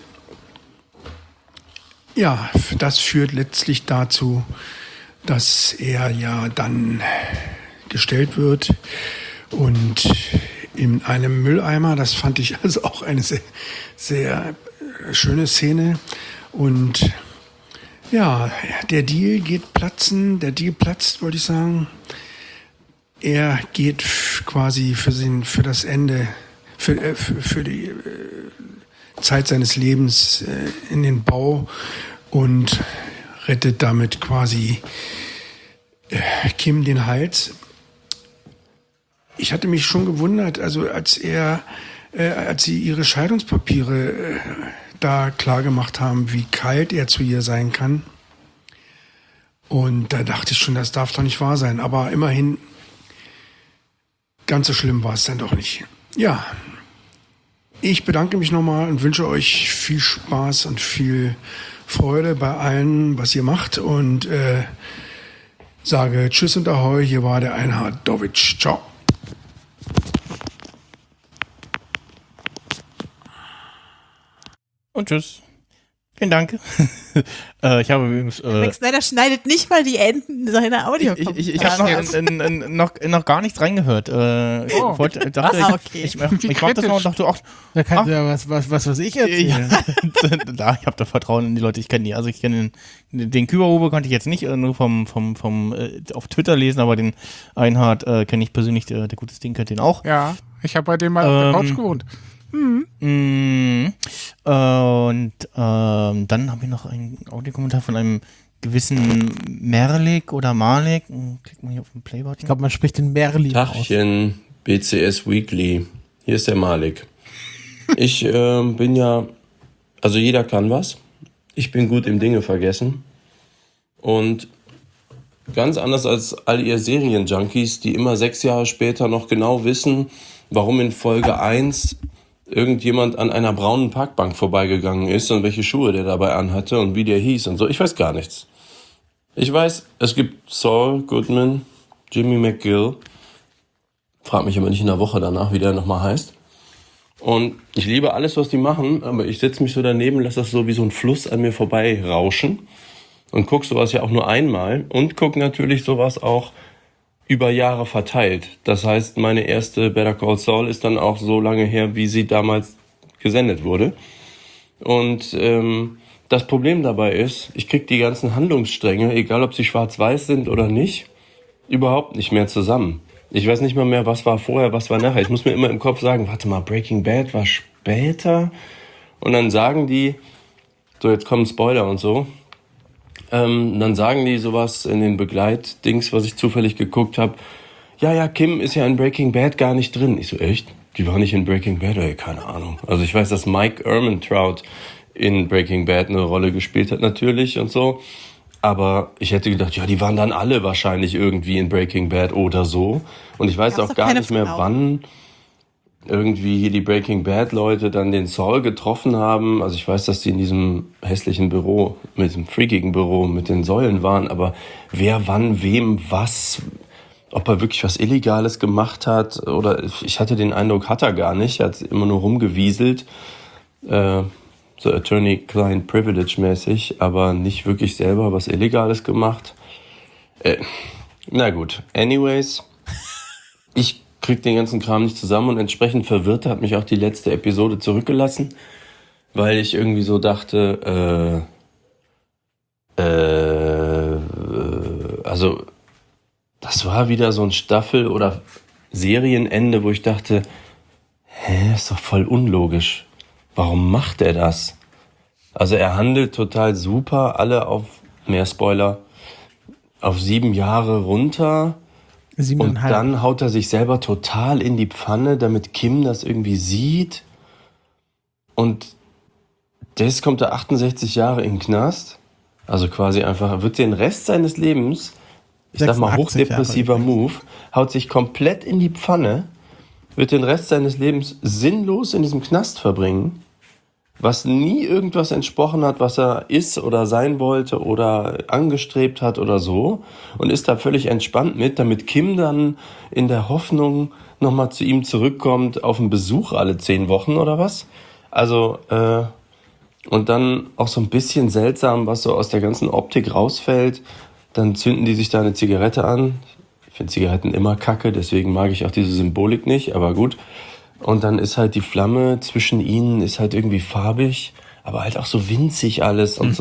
ja, das führt letztlich dazu, dass er ja dann gestellt wird und in einem Mülleimer, das fand ich also auch eine sehr, sehr schöne Szene. Und ja, der Deal platzt, wollte ich sagen. Er geht quasi für das Ende, für die Zeit seines Lebens in den Bau und rettet damit quasi Kim den Hals. Ich hatte mich schon gewundert, also als sie ihre Scheidungspapiere da klar gemacht haben, wie kalt er zu ihr sein kann. Und da dachte ich schon, das darf doch nicht wahr sein. Aber immerhin, ganz so schlimm war es dann doch nicht. Ja, ich bedanke mich nochmal und wünsche euch viel Spaß und viel Freude bei allem, was ihr macht. Und sage Tschüss und Ahoi, hier war der Einhard Dowitsch. Ciao. Und tschüss. Vielen Dank. Ich habe übrigens. Zack Snyder schneidet nicht mal die Enden seiner Audiokommentare. Ich habe noch gar nichts reingehört. Ich mach das noch und dachte, ach, da kann ja was weiß ich erzählen. Ja, ich habe da Vertrauen in die Leute. Ich kenne die. Also ich kenne den Küberhuber konnte ich jetzt nicht nur vom auf Twitter lesen, aber den Einhard kenne ich persönlich. Der gute Ding kennt den auch. Ja, ich habe bei dem mal auf der Couch gewohnt. Und dann habe ich noch einen Audiokommentar von einem gewissen Merlik oder Malik. Klick mal hier auf den Playbutton. Ich glaube, man spricht den Merlik aus. Tachchen, BCS Weekly. Hier ist der Malik. Ich bin ja, also jeder kann was. Ich bin gut im Dinge vergessen. Und ganz anders als all ihr Serienjunkies, die immer 6 Jahre später noch genau wissen, warum in Folge 1 irgendjemand an einer braunen Parkbank vorbeigegangen ist und welche Schuhe der dabei anhatte und wie der hieß und so. Ich weiß gar nichts. Ich weiß, es gibt Saul Goodman, Jimmy McGill. Frag mich aber nicht in der Woche danach, wie der nochmal heißt. Und ich liebe alles, was die machen, aber ich setze mich so daneben, lasse das so wie so ein Fluss an mir vorbei rauschen und guck sowas ja auch nur einmal und guck natürlich sowas auch über Jahre verteilt. Das heißt, meine erste Better Call Saul ist dann auch so lange her, wie sie damals gesendet wurde. Und das Problem dabei ist, ich kriege die ganzen Handlungsstränge, egal ob sie schwarz-weiß sind oder nicht, überhaupt nicht mehr zusammen. Ich weiß nicht mal mehr, was war vorher, was war nachher. Ich muss mir immer im Kopf sagen, warte mal, Breaking Bad war später. Und dann sagen die, so jetzt kommen Spoiler und so, dann sagen die sowas in den Begleitdings, was ich zufällig geguckt habe. Ja, Kim ist ja in Breaking Bad gar nicht drin. Ich so, echt? Die war nicht in Breaking Bad? Ey, keine Ahnung. Also ich weiß, dass Mike Ehrmantraut in Breaking Bad eine Rolle gespielt hat natürlich und so. Aber ich hätte gedacht, ja, die waren dann alle wahrscheinlich irgendwie in Breaking Bad oder so. Und ich weiß auch gar nicht mehr, wann irgendwie hier die Breaking Bad Leute dann den Saul getroffen haben. Also ich weiß, dass die in diesem hässlichen Büro, mit dem freakigen Büro mit den Säulen waren, aber wer, wann, wem, was, ob er wirklich was Illegales gemacht hat oder ich hatte den Eindruck, hat er gar nicht. Er hat immer nur rumgewieselt, so Attorney-Client-Privilege mäßig, aber nicht wirklich selber was Illegales gemacht. Na gut, anyways, ich krieg den ganzen Kram nicht zusammen und entsprechend verwirrt hat mich auch die letzte Episode zurückgelassen, weil ich irgendwie so dachte, also das war wieder so ein Staffel- oder Serienende, wo ich dachte, ist doch voll unlogisch. Warum macht er das? Also er handelt total super, alle auf, mehr Spoiler, auf 7 Jahre runter. 7,5. Und dann haut er sich selber total in die Pfanne, damit Kim das irgendwie sieht. Und das kommt er 68 Jahre in den Knast. Also quasi einfach, wird den Rest seines Lebens, ich sag mal hochdepressiver Move, haut sich komplett in die Pfanne, wird den Rest seines Lebens sinnlos in diesem Knast verbringen, was nie irgendwas entsprochen hat, was er ist oder sein wollte oder angestrebt hat oder so, und ist da völlig entspannt mit, damit Kim dann in der Hoffnung nochmal zu ihm zurückkommt auf einen Besuch alle 10 Wochen oder was. Also, und dann auch so ein bisschen seltsam, was so aus der ganzen Optik rausfällt. Dann zünden die sich da eine Zigarette an. Ich finde Zigaretten immer kacke, deswegen mag ich auch diese Symbolik nicht, aber gut. Und dann ist halt die Flamme zwischen ihnen ist halt irgendwie farbig, aber halt auch so winzig alles und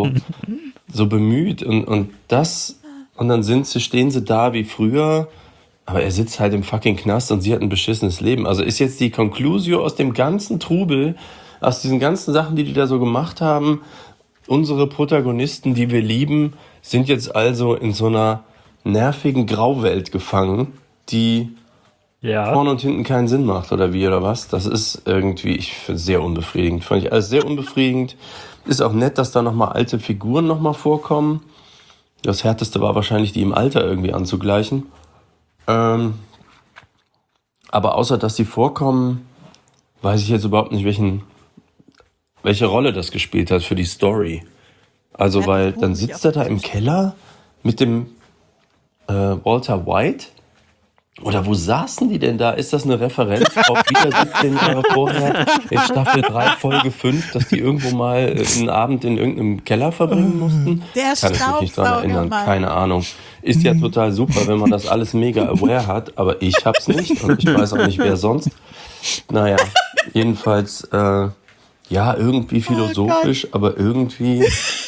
so bemüht. Und dann stehen sie da wie früher, aber er sitzt halt im fucking Knast und sie hat ein beschissenes Leben. Also ist jetzt die Conclusio aus dem ganzen Trubel, aus diesen ganzen Sachen, die da so gemacht haben, unsere Protagonisten, die wir lieben, sind jetzt also in so einer nervigen Grauwelt gefangen, die vorne und hinten keinen Sinn macht, oder wie, oder was? Das ist irgendwie, ich finde, sehr unbefriedigend. Fand ich alles sehr unbefriedigend. Ist auch nett, dass da nochmal alte Figuren nochmal vorkommen. Das Härteste war wahrscheinlich, die im Alter irgendwie anzugleichen. Aber außer, dass die vorkommen, weiß ich jetzt überhaupt nicht, welche Rolle das gespielt hat für die Story. Also, weil dann sitzt er da im Keller mit dem Walter White. Oder wo saßen die denn da? Ist das eine Referenz auf wieder 17 Jahre vorher in Staffel 3, Folge 5, dass die irgendwo mal einen Abend in irgendeinem Keller verbringen mussten? Der Kann ich mich nicht dran erinnern, keine Ahnung. Ist ja total super, wenn man das alles mega aware hat, aber ich hab's nicht und ich weiß auch nicht, wer sonst. Naja, jedenfalls, ja, irgendwie philosophisch, aber irgendwie,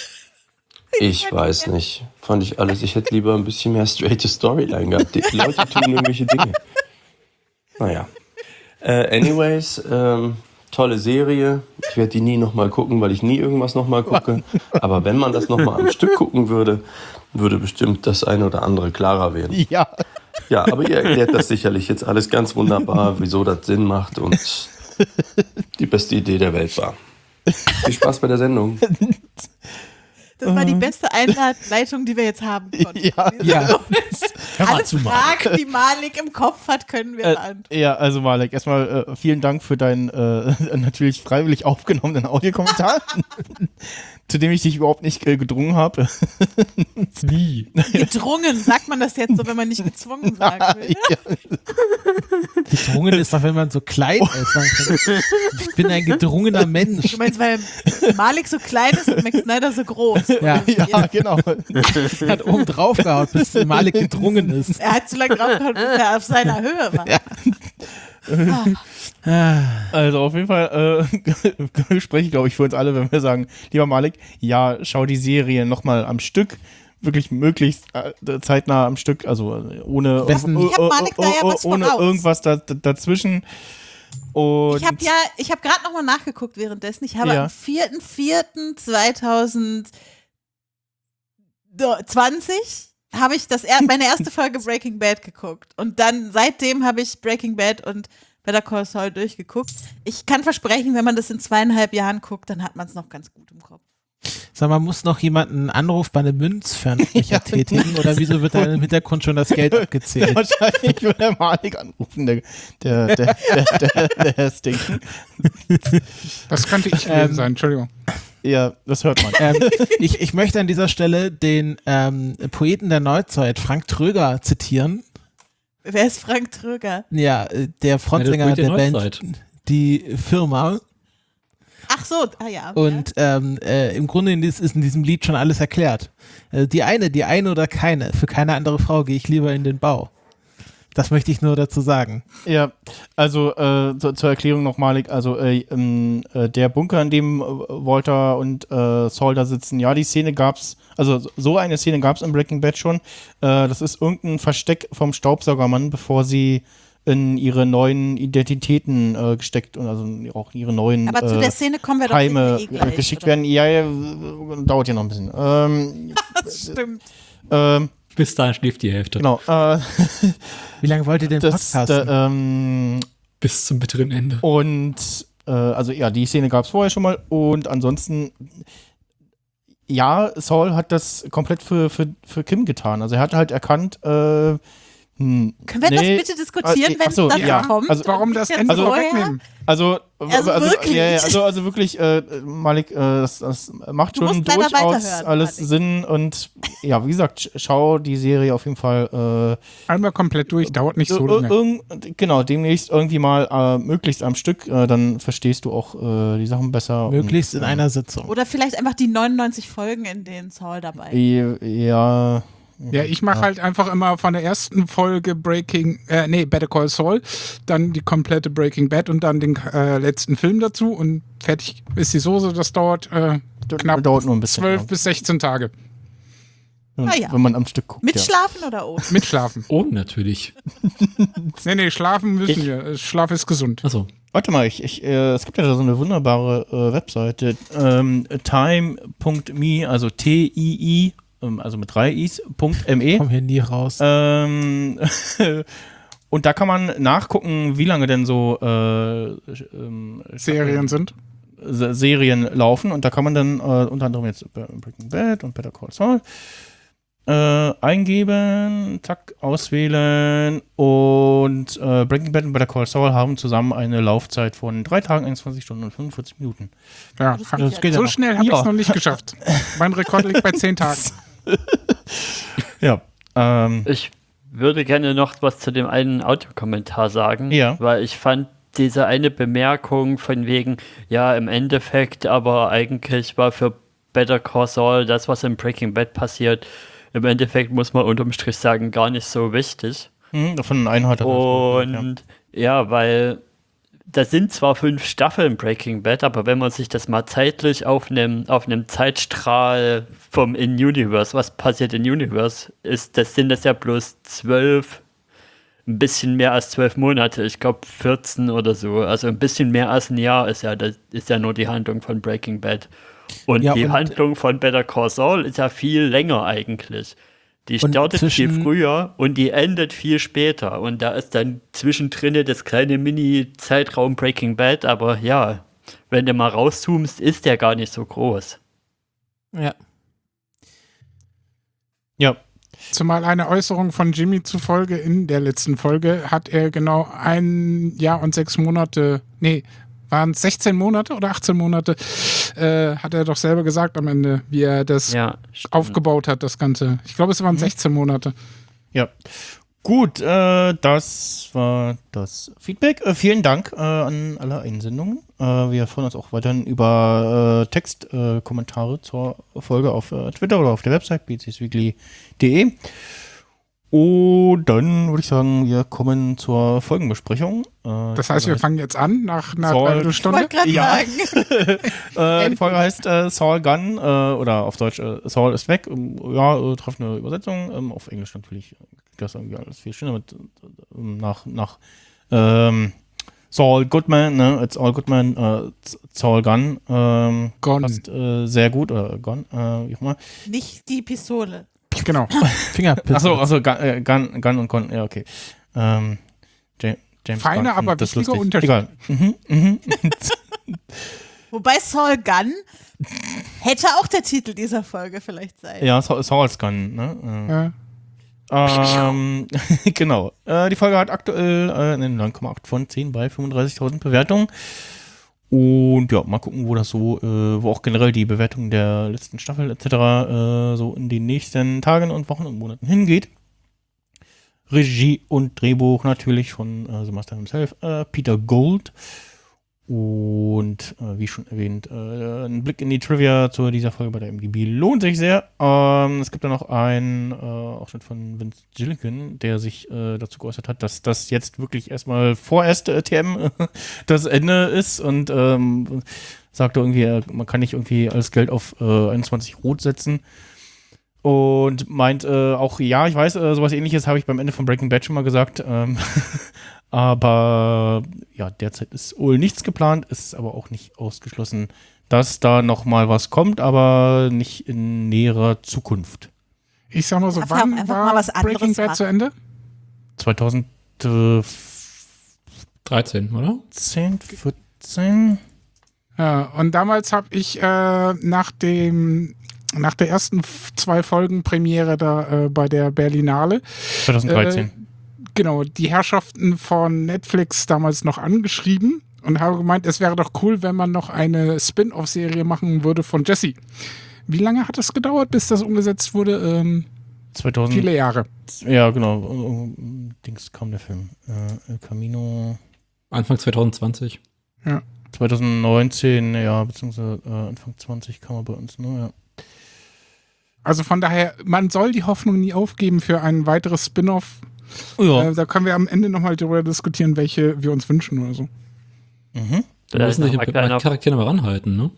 ich weiß nicht. Fand ich alles, ich hätte lieber ein bisschen mehr straighte Storyline gehabt. Die Leute tun irgendwelche Dinge. Naja. Anyways, tolle Serie. Ich werde die nie nochmal gucken, weil ich nie irgendwas nochmal gucke. Aber wenn man das nochmal am Stück gucken würde, würde bestimmt das eine oder andere klarer werden. Ja. Ja, aber ihr erklärt das sicherlich jetzt alles ganz wunderbar, wieso das Sinn macht und die beste Idee der Welt war. Viel Spaß bei der Sendung. Das war die beste Einleitung, die wir jetzt haben konnten. Ja. Alle Fragen, die Malik im Kopf hat, können wir beantworten. Ja, also Malik, erstmal vielen Dank für deinen natürlich freiwillig aufgenommenen Audiokommentar, zu dem ich dich überhaupt nicht gedrungen habe. Nie. Gedrungen, sagt man das jetzt so, wenn man nicht gezwungen sagen will? Ja. Gedrungen ist doch, wenn man so klein ist. Ich bin ein gedrungener Mensch. Du meinst, weil Malik so klein ist und Max Snyder so groß. Ja, genau. Er hat oben drauf gehauen, bis Malik gedrungen ist. Er hat so lange drauf gehauen, bis er auf seiner Höhe war. Ja. Also auf jeden Fall spreche ich, glaube ich, für uns alle, wenn wir sagen, lieber Malik, ja, schau die Serie nochmal am Stück, wirklich möglichst zeitnah am Stück, also ohne irgendwas dazwischen. Und ich habe gerade nochmal nachgeguckt währenddessen. Ich habe am 4.4.2020 habe ich meine erste Folge Breaking Bad geguckt. Und dann seitdem habe ich Breaking Bad und Better Call Saul durchgeguckt. Ich kann versprechen, wenn man das in 2,5 Jahren guckt, dann hat man es noch ganz gut im Kopf. Sag mal, muss noch jemand einen Anruf bei einem Münzfernstecher tätigen oder wieso wird da im Hintergrund schon das Geld abgezählt? Ja, wahrscheinlich will der Malik anrufen, der Stinken. Das könnte ich gewesen sein, Entschuldigung. Ja, das hört man. Ich möchte an dieser Stelle den Poeten der Neuzeit, Frank Tröger, zitieren. Wer ist Frank Tröger? Ja, der Frontsänger der Band Die Firma. Ach so, ja. Und im Grunde ist in diesem Lied schon alles erklärt. Die eine oder keine. Für keine andere Frau gehe ich lieber in den Bau. Das möchte ich nur dazu sagen. Ja, also zur Erklärung noch, Malik, also der Bunker, in dem Walter und Saul da sitzen, ja, die Szene gab's, also so eine Szene gab's in Breaking Bad schon. Das ist irgendein Versteck vom Staubsaugermann, bevor sie in ihre neuen Identitäten gesteckt und also auch ihre neuen Aber zu der Szene kommen wir doch Heime gleich, geschickt oder? werden. Ja, dauert ja noch ein bisschen. Das stimmt. Bis dahin schläft die Hälfte. Genau. Wie lange wollt ihr den podcasten? Bis zum bitteren Ende. Und also ja, die Szene gab es vorher schon mal. Und ansonsten, ja, Saul hat das komplett für Kim getan. Also er hat halt erkannt, können wir das bitte diskutieren, wenn achso, das ja. kommt? Also, warum das Ende vorwegnehmen? Also wirklich? Also wirklich, Malik, das macht Du schon musst leider durchaus weiterhören, alles Sinn und ja, wie gesagt, schau die Serie auf jeden Fall einmal komplett durch, dauert nicht so lange. Genau, demnächst irgendwie mal möglichst am Stück, dann verstehst du auch die Sachen besser. Möglichst in einer Sitzung. Oder vielleicht einfach die 99 Folgen, in denen Saul dabei ist. Ja. Ja, ich mache halt einfach immer von der ersten Folge Better Call Saul, dann die komplette Breaking Bad und dann den letzten Film dazu und fertig ist die Soße. Das dauert knapp dauert nur ein bisschen, 12 bis 16 Tage. Ja. Wenn man am Stück guckt. Mit Schlafen oder ohne? Mit Schlafen. Ohne natürlich. Nee, schlafen müssen wir. Schlaf ist gesund. Achso. Warte mal, es gibt ja da so eine wunderbare Webseite, time.me, also TII, also mit 3 Is.me. Komm hier nie raus. Und da kann man nachgucken, wie lange denn so Serien sind. Serien laufen. Und da kann man dann unter anderem jetzt Breaking Bad und Better Call Saul eingeben, zack, auswählen. Und Breaking Bad und Better Call Saul haben zusammen eine Laufzeit von 3 Tagen, 21 Stunden und 45 Minuten. Ja, das geht so ja schnell habe ich es noch nicht geschafft. Mein Rekord liegt bei 10 Tagen. Ja. Ich würde gerne noch was zu dem einen Autokommentar sagen, weil ich fand diese eine Bemerkung von wegen, ja, im Endeffekt, aber eigentlich war für Better Call Saul das, was in Breaking Bad passiert, im Endeffekt muss man unterm Strich sagen, gar nicht so wichtig. Von einer hat er Und ja, weil da sind zwar 5 Staffeln Breaking Bad, aber wenn man sich das mal zeitlich auf einem Zeitstrahl vom In-Universe, was passiert in Universe, sind das ja bloß 12, ein bisschen mehr als 12 Monate, ich glaube 14 oder so, also ein bisschen mehr als ein Jahr ist ja nur die Handlung von Breaking Bad. Und die Handlung von Better Call Saul ist ja viel länger eigentlich. Die startet viel früher und die endet viel später. Und da ist dann zwischendrin das kleine Mini-Zeitraum Breaking Bad. Aber ja, wenn du mal rauszoomst, ist der gar nicht so groß. Ja. Ja. Zumal eine Äußerung von Jimmy zufolge in der letzten Folge hat er genau 1 Jahr und 6 Monate, waren es 16 Monate oder 18 Monate, hat er doch selber gesagt am Ende, wie er das aufgebaut hat, das Ganze. Ich glaube, es waren 16 Monate. Ja. Gut, das war das Feedback. Vielen Dank an alle Einsendungen. Wir freuen uns auch weiterhin über Textkommentare zur Folge auf Twitter oder auf der Website bcsweekly.de. Und dann würde ich sagen, wir kommen zur Folgenbesprechung. Das heißt, wir fangen jetzt an nach einer Dreiviertelstunde? Ja. Die Folge heißt Saul Gunn oder auf Deutsch Saul ist weg. Ja, treffende Übersetzung. Auf Englisch natürlich das irgendwie alles viel schöner mit nach Saul Goodman, ne? It's All Goodman, Saul Gunn. Gone. Passt, sehr gut, oder Gone, wie auch immer. Nicht die Pistole. Genau. Fingerpistole. Achso, Gun und Gone, ja, okay. James Feiner, Gunn, aber das wichtiger lustig. Unterschied. Egal. Wobei Saul Gunn hätte auch der Titel dieser Folge vielleicht sein. Ja, Saul's Gunn, ne? Genau. Die Folge hat aktuell eine 9,8 von 10 bei 35.000 Bewertungen. Und ja, mal gucken, wo das so, wo auch generell die Bewertung der letzten Staffel etc. So in den nächsten Tagen und Wochen und Monaten hingeht. Regie und Drehbuch natürlich von The Master himself, Peter Gould. Und wie schon erwähnt, ein Blick in die Trivia zu dieser Folge bei der MDB lohnt sich sehr. Es gibt da noch einen Ausschnitt von Vince Gilligan, der sich dazu geäußert hat, dass das jetzt wirklich erstmal vorerst TM das Ende ist und sagte irgendwie, man kann nicht irgendwie alles Geld auf 21 Rot setzen. Und meint auch, ja, ich weiß, sowas Ähnliches habe ich beim Ende von Breaking Bad schon mal gesagt. Aber ja, derzeit ist wohl nichts geplant, ist aber auch nicht ausgeschlossen, dass da noch mal was kommt, aber nicht in näherer Zukunft. Ich sag mal so, wann war Breaking Bad zu Ende? 2013, oder? 10, 14. Ja, und damals habe ich nach der ersten 2 Folgen Premiere da bei der Berlinale 2013. Genau, die Herrschaften von Netflix damals noch angeschrieben und habe gemeint, es wäre doch cool, wenn man noch eine Spin-off-Serie machen würde von Jesse. Wie lange hat es gedauert, bis das umgesetzt wurde? 2000. Viele Jahre. Ja, genau. Dings kam der Film. El Camino. Anfang 2020. Ja. 2019, ja, beziehungsweise Anfang 20 kam er bei uns, ne? Ja. Also von daher, man soll die Hoffnung nie aufgeben für ein weiteres Spin-off. Ja. Da können wir am Ende nochmal darüber diskutieren, welche wir uns wünschen oder so. Mhm. Da müssen sich die Charaktere mal ranhalten, ne?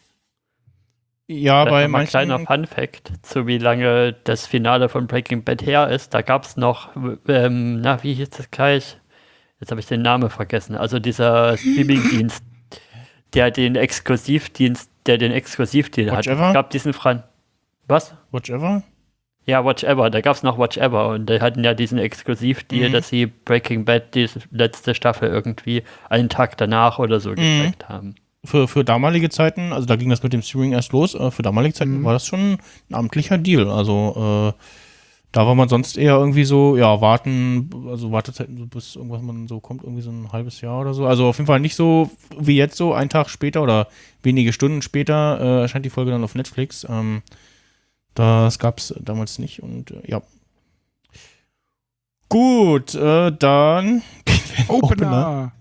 Ja, bei manchen... Ein kleiner Fun-Fact, zu wie lange das Finale von Breaking Bad her ist. Da gab es noch, wie hieß das gleich? Jetzt habe ich den Namen vergessen. Also dieser Streaming-Dienst, der den Exklusivdeal hat. Es gab diesen Was? Watch Ever? Ja, Watch Ever. Da gab es noch Watch Ever und die hatten ja diesen Exklusivdeal, dass sie Breaking Bad die letzte Staffel irgendwie einen Tag danach oder so gezeigt haben. Für damalige Zeiten, also da ging das mit dem Streaming erst los, für damalige Zeiten war das schon ein amtlicher Deal. Also da war man sonst eher irgendwie so, ja, Wartezeiten, so bis irgendwas man so kommt, irgendwie so ein halbes Jahr oder so. Also auf jeden Fall nicht so wie jetzt so, einen Tag später oder wenige Stunden später erscheint die Folge dann auf Netflix. Das gab es damals nicht und ja. Gut, dann Opener.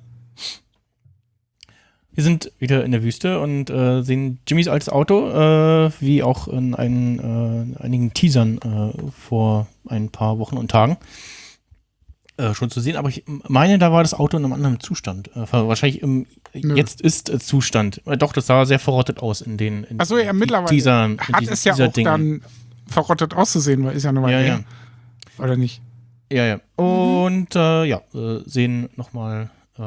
Wir sind wieder in der Wüste und sehen Jimmys altes Auto, wie auch in einigen Teasern vor ein paar Wochen und Tagen schon zu sehen. Aber ich meine, da war das Auto in einem anderen Zustand. Wahrscheinlich im Jetzt-Ist-Zustand. Doch, das sah sehr verrottet aus in den Achso, ja, mittlerweile Teasern. hat es ja auch dann verrottet auszusehen, weil ist ja nur mal ja. Oder nicht? Ja. Und sehen nochmal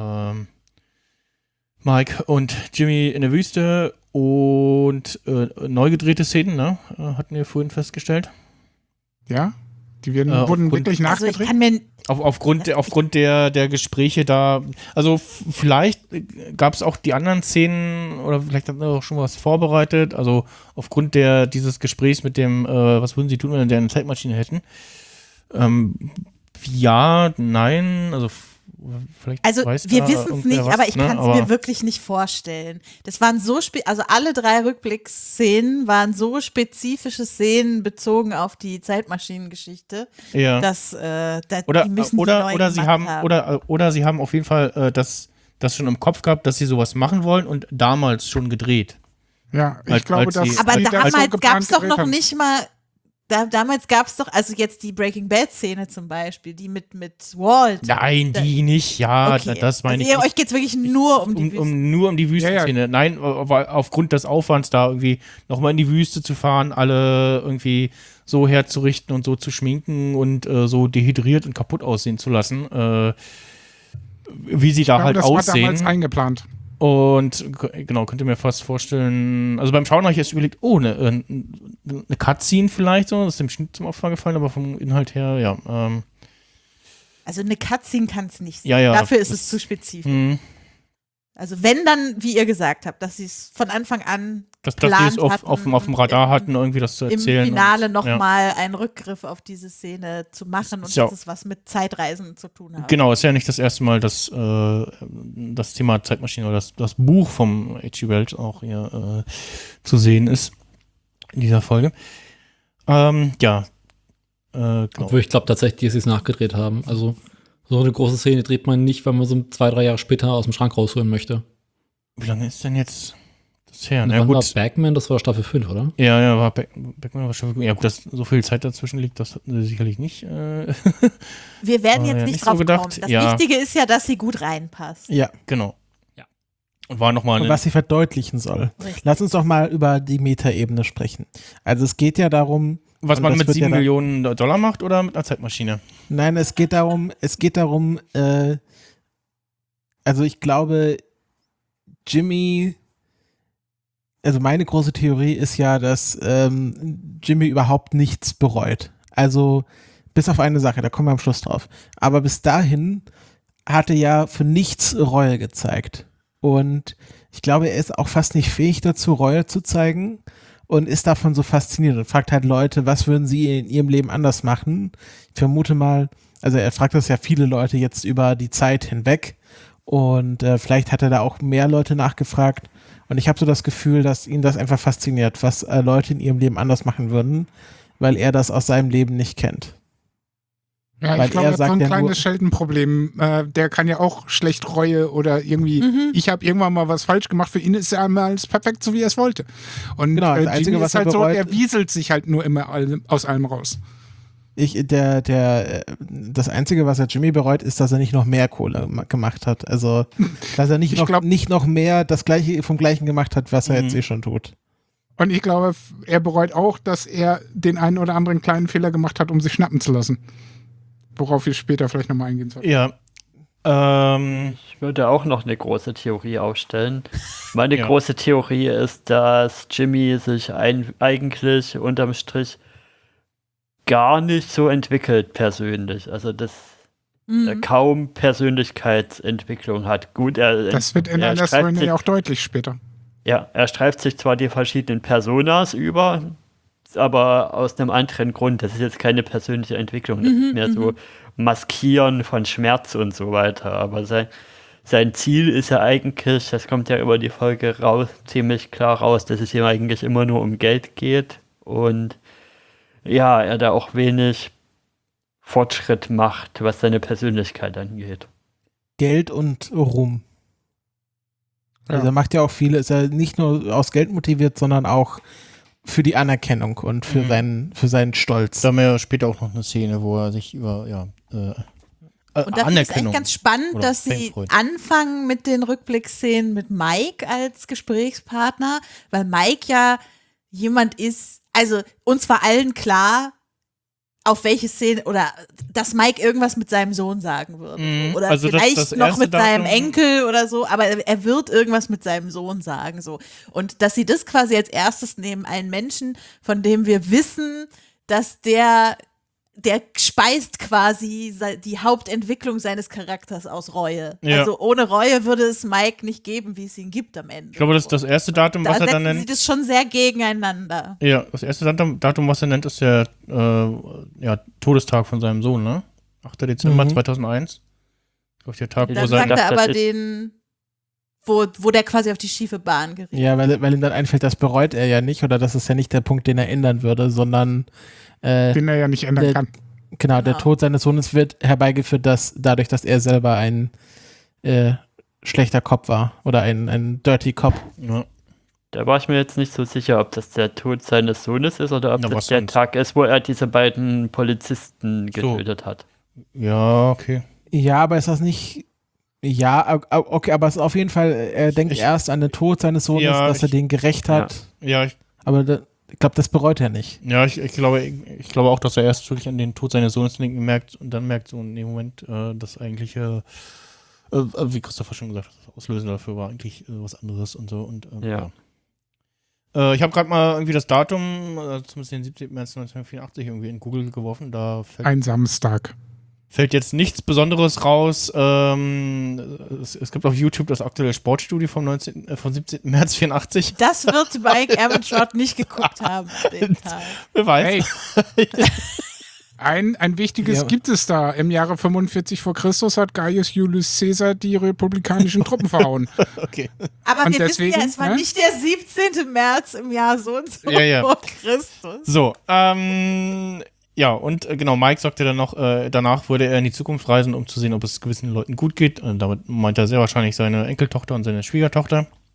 Mike und Jimmy in der Wüste und neu gedrehte Szenen, ne? Hatten wir vorhin festgestellt. Ja, die wurden wirklich nachgedreht. Also ich kann mir Aufgrund der Gespräche da, also vielleicht gab es auch die anderen Szenen oder vielleicht hat er auch schon was vorbereitet, also aufgrund dieses Gesprächs mit dem, was würden sie tun, wenn sie eine Zeitmaschine hätten? Ja, nein, also vielleicht wir wissen es nicht, aber ich kann es mir wirklich nicht vorstellen. Das waren so also alle 3 Rückblickszenen waren so spezifische Szenen bezogen auf die Zeitmaschinengeschichte, dass die müssen oder sie haben auf jeden Fall das schon im Kopf gehabt, dass sie sowas machen wollen und damals schon gedreht. Ja, ich glaube, dass aber damals gab es doch noch nicht mal. Damals gab es doch, also jetzt die Breaking Bad-Szene zum Beispiel, die mit Walt. Nein, die nicht, ja, okay. Das meine also ich. Euch geht es wirklich nur um die Wüste. Nur um die Wüstenszene. Ja. Nein, aufgrund des Aufwands da irgendwie nochmal in die Wüste zu fahren, alle irgendwie so herzurichten und so zu schminken und so dehydriert und kaputt aussehen zu lassen, wie sie da halt aussehen. Das war damals eingeplant. Und genau, könnt ihr mir fast vorstellen, also beim Schauen habe ich erst überlegt, eine Cutscene vielleicht so, das ist dem Schnitt zum Opfer gefallen, aber vom Inhalt her, ja. Also eine Cutscene kann es nicht sein. Ja, dafür ist es zu spezifisch. Also wenn dann, wie ihr gesagt habt, dass sie es von Anfang an dass die es auf dem Radar hatten, irgendwie das zu erzählen. Im Finale nochmal einen Rückgriff auf diese Szene zu machen und dass es was mit Zeitreisen zu tun hat. Genau, ist ja nicht das erste Mal, dass das Thema Zeitmaschine oder das Buch vom H.G. Wells auch hier zu sehen ist in dieser Folge. Genau. Obwohl ich glaube tatsächlich, dass sie es nachgedreht haben. Also so eine große Szene dreht man nicht, weil man so 2-3 Jahre später aus dem Schrank rausholen möchte. Wie lange ist denn jetzt das her? Na, war Bagman, das war Staffel 5, oder? Ja, Bagman war Staffel 5. Ja gut, dass so viel Zeit dazwischen liegt, das hatten sie sicherlich nicht. Wir werden jetzt nicht drauf kommen. Das Wichtige ist ja, dass sie gut reinpasst. Ja, genau. Ja. Und war noch mal und was sie verdeutlichen soll. Richtig. Lass uns doch mal über die Metaebene sprechen. Also es geht ja darum, was man mit 7 Millionen $, macht oder mit einer Zeitmaschine? Nein, es geht darum, also ich glaube, Jimmy, also meine große Theorie ist ja, dass Jimmy überhaupt nichts bereut. Also bis auf eine Sache, da kommen wir am Schluss drauf. Aber bis dahin hat er ja für nichts Reue gezeigt. Und ich glaube, er ist auch fast nicht fähig dazu, Reue zu zeigen und ist davon so fasziniert und fragt halt Leute, was würden sie in ihrem Leben anders machen? Ich vermute mal, also er fragt das ja viele Leute jetzt über die Zeit hinweg und vielleicht hat er da auch mehr Leute nachgefragt und ich habe so das Gefühl, dass ihn das einfach fasziniert, was Leute in ihrem Leben anders machen würden, weil er das aus seinem Leben nicht kennt. Ja, ich glaube, er hat so ein kleines Sheldon-Problem. Der kann ja auch schlecht Reue oder irgendwie, ich habe irgendwann mal was falsch gemacht. Für ihn ist ja einmal alles perfekt, so wie er es wollte. Und genau, das Einzige, Jimmy was ist halt er bereut, so, er wieselt sich halt nur immer aus allem raus. Das Einzige, was er Jimmy bereut, ist, dass er nicht noch mehr Kohle gemacht hat. Also, dass er nicht noch mehr das Gleiche vom Gleichen gemacht hat, was er jetzt schon tut. Und ich glaube, er bereut auch, dass er den einen oder anderen kleinen Fehler gemacht hat, um sich schnappen zu lassen. Worauf wir später vielleicht nochmal eingehen sollten. Ja. Ich würde auch noch eine große Theorie aufstellen. Meine große Theorie ist, dass Jimmy sich eigentlich unterm Strich gar nicht so entwickelt persönlich. Also dass er kaum Persönlichkeitsentwicklung hat. Gut, das wird in einer Story auch deutlich später. Ja, er streift sich zwar die verschiedenen Personas über, aber aus einem anderen Grund. Das ist jetzt keine persönliche Entwicklung. Das ist mehr so Maskieren von Schmerz und so weiter. Aber sein Ziel ist ja eigentlich, das kommt ja über die Folge raus, ziemlich klar raus, dass es ihm eigentlich immer nur um Geld geht. Und ja, er da auch wenig Fortschritt macht, was seine Persönlichkeit angeht. Geld und Ruhm. Also er macht ja auch viele, ist ja nicht nur aus Geld motiviert, sondern auch für die Anerkennung und für seinen Stolz. Da haben wir ja später auch noch eine Szene, wo er sich über und da finde ich es echt ganz spannend, dass sie anfangen mit den Rückblickszenen mit Mike als Gesprächspartner, weil Mike ja jemand ist, also uns war allen klar, auf welche Szene, oder dass Mike irgendwas mit seinem Sohn sagen würde. Oder also vielleicht das noch mit seinem Enkel oder so, aber er wird irgendwas mit seinem Sohn sagen. So. Und dass sie das quasi als erstes nehmen, einen Menschen, von dem wir wissen, dass der speist quasi die Hauptentwicklung seines Charakters aus Reue. Ja. Also ohne Reue würde es Mike nicht geben, wie es ihn gibt am Ende. Ich glaube, das ist das erste Datum, was er dann nennt. Da sieht es schon sehr gegeneinander. Ja, das erste Datum, was er nennt, ist der Todestag von seinem Sohn, ne? 8. Dezember 2001. Ich glaube, der Tag, dann sagt er aber wo der quasi auf die schiefe Bahn gerät. Ja, weil ihm dann einfällt, das bereut er ja nicht, oder das ist ja nicht der Punkt, den er ändern würde, sondern den er ja nicht ändern kann. Genau, der Tod seines Sohnes wird herbeigeführt, dadurch, dass er selber ein schlechter Cop war oder ein Dirty Cop. Ja. Da war ich mir jetzt nicht so sicher, ob das der Tod seines Sohnes ist oder ob das der Tag ist, wo er diese beiden Polizisten getötet hat. Ja, okay. Ja, aber ist das nicht... Ja, okay, aber es ist auf jeden Fall, er denkt erst an den Tod seines Sohnes, dass er den gerecht hat. Ja, aber ich glaube, das bereut er nicht. Ja, ich glaube auch, dass er erst wirklich an den Tod seines Sohnes denkt und dann merkt so in dem Moment, das eigentliche, wie Christopher schon gesagt hat, das Auslösen dafür war eigentlich was anderes und so. Und, ja. Ich habe gerade mal irgendwie das Datum, zumindest den 17. März 1984 irgendwie in Google geworfen. Da ein Samstag. Fällt jetzt nichts Besonderes raus. Es gibt auf YouTube das aktuelle Sportstudio vom 17. März 84. Das wird Mike Ehrmantraut nicht geguckt haben an dem Tag. Wer weiß. Hey. Ein wichtiges gibt es da. Im Jahre 45 vor Christus hat Gaius Julius Caesar die republikanischen Truppen verhauen. Okay. Aber wir wissen ja, es war nicht der 17. März im Jahr so und so vor Christus. So, ja, und genau, Mike sagte dann noch, danach würde er in die Zukunft reisen, um zu sehen, ob es gewissen Leuten gut geht. Und damit meint er sehr wahrscheinlich seine Enkeltochter und seine Schwiegertochter.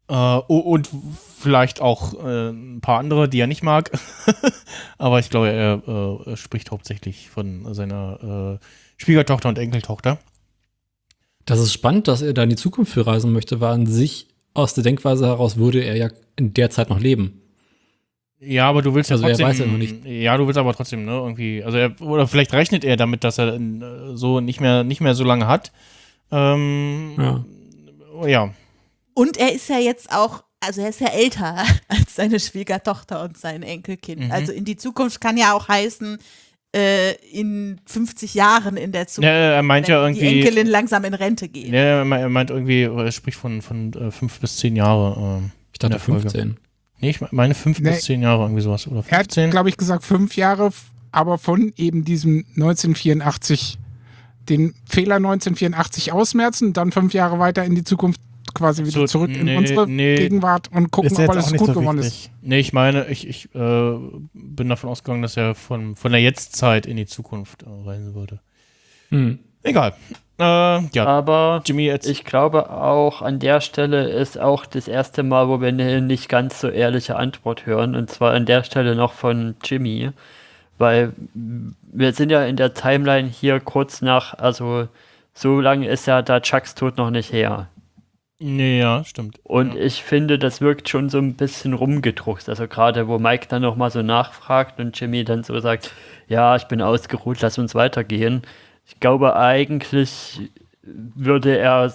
Und vielleicht auch ein paar andere, die er nicht mag. Aber ich glaube, er spricht hauptsächlich von seiner Schwiegertochter und Enkeltochter. Das ist spannend, dass er da in die Zukunft für reisen möchte, weil an sich aus der Denkweise heraus würde er ja in der Zeit noch leben. Ja, aber du willst also ja trotzdem. Er weiß ja noch nicht. Ja, du willst aber trotzdem, ne, irgendwie. Also oder vielleicht rechnet er damit, dass er so nicht mehr so lange hat. Ja. Und er ist ja jetzt auch, also er ist ja älter als seine Schwiegertochter und sein Enkelkind. Mhm. Also in die Zukunft kann ja auch heißen, in 50 Jahren in der Zukunft, er meint wenn ja irgendwie, die Enkelin langsam in Rente geht. Ja, er meint irgendwie, er spricht von 5 bis 10 Jahre. Ich dachte 15. Nee, ich meine 5 bis 10 Jahre, irgendwie sowas. Oder 15. Er hat, glaube ich, gesagt 5 Jahre, aber von eben diesem 1984, den Fehler 1984 ausmerzen, dann 5 Jahre weiter in die Zukunft quasi wieder zurück in unsere Gegenwart und gucken, ob alles gut geworden ist. Nee, ich meine, ich bin davon ausgegangen, dass er von der Jetztzeit in die Zukunft reisen würde. Egal. Ja. Aber Jimmy jetzt. Ich glaube auch, an der Stelle ist auch das erste Mal, wo wir eine nicht ganz so ehrliche Antwort hören. Und zwar an der Stelle noch von Jimmy. Weil wir sind ja in der Timeline hier kurz nach, also so lange ist ja da Chucks Tod noch nicht her. Nee, ja, stimmt. Und ich finde, das wirkt schon so ein bisschen rumgedruckt. Also gerade, wo Mike dann nochmal so nachfragt und Jimmy dann so sagt, ja, ich bin ausgeruht, lass uns weitergehen. Ich glaube, eigentlich würde er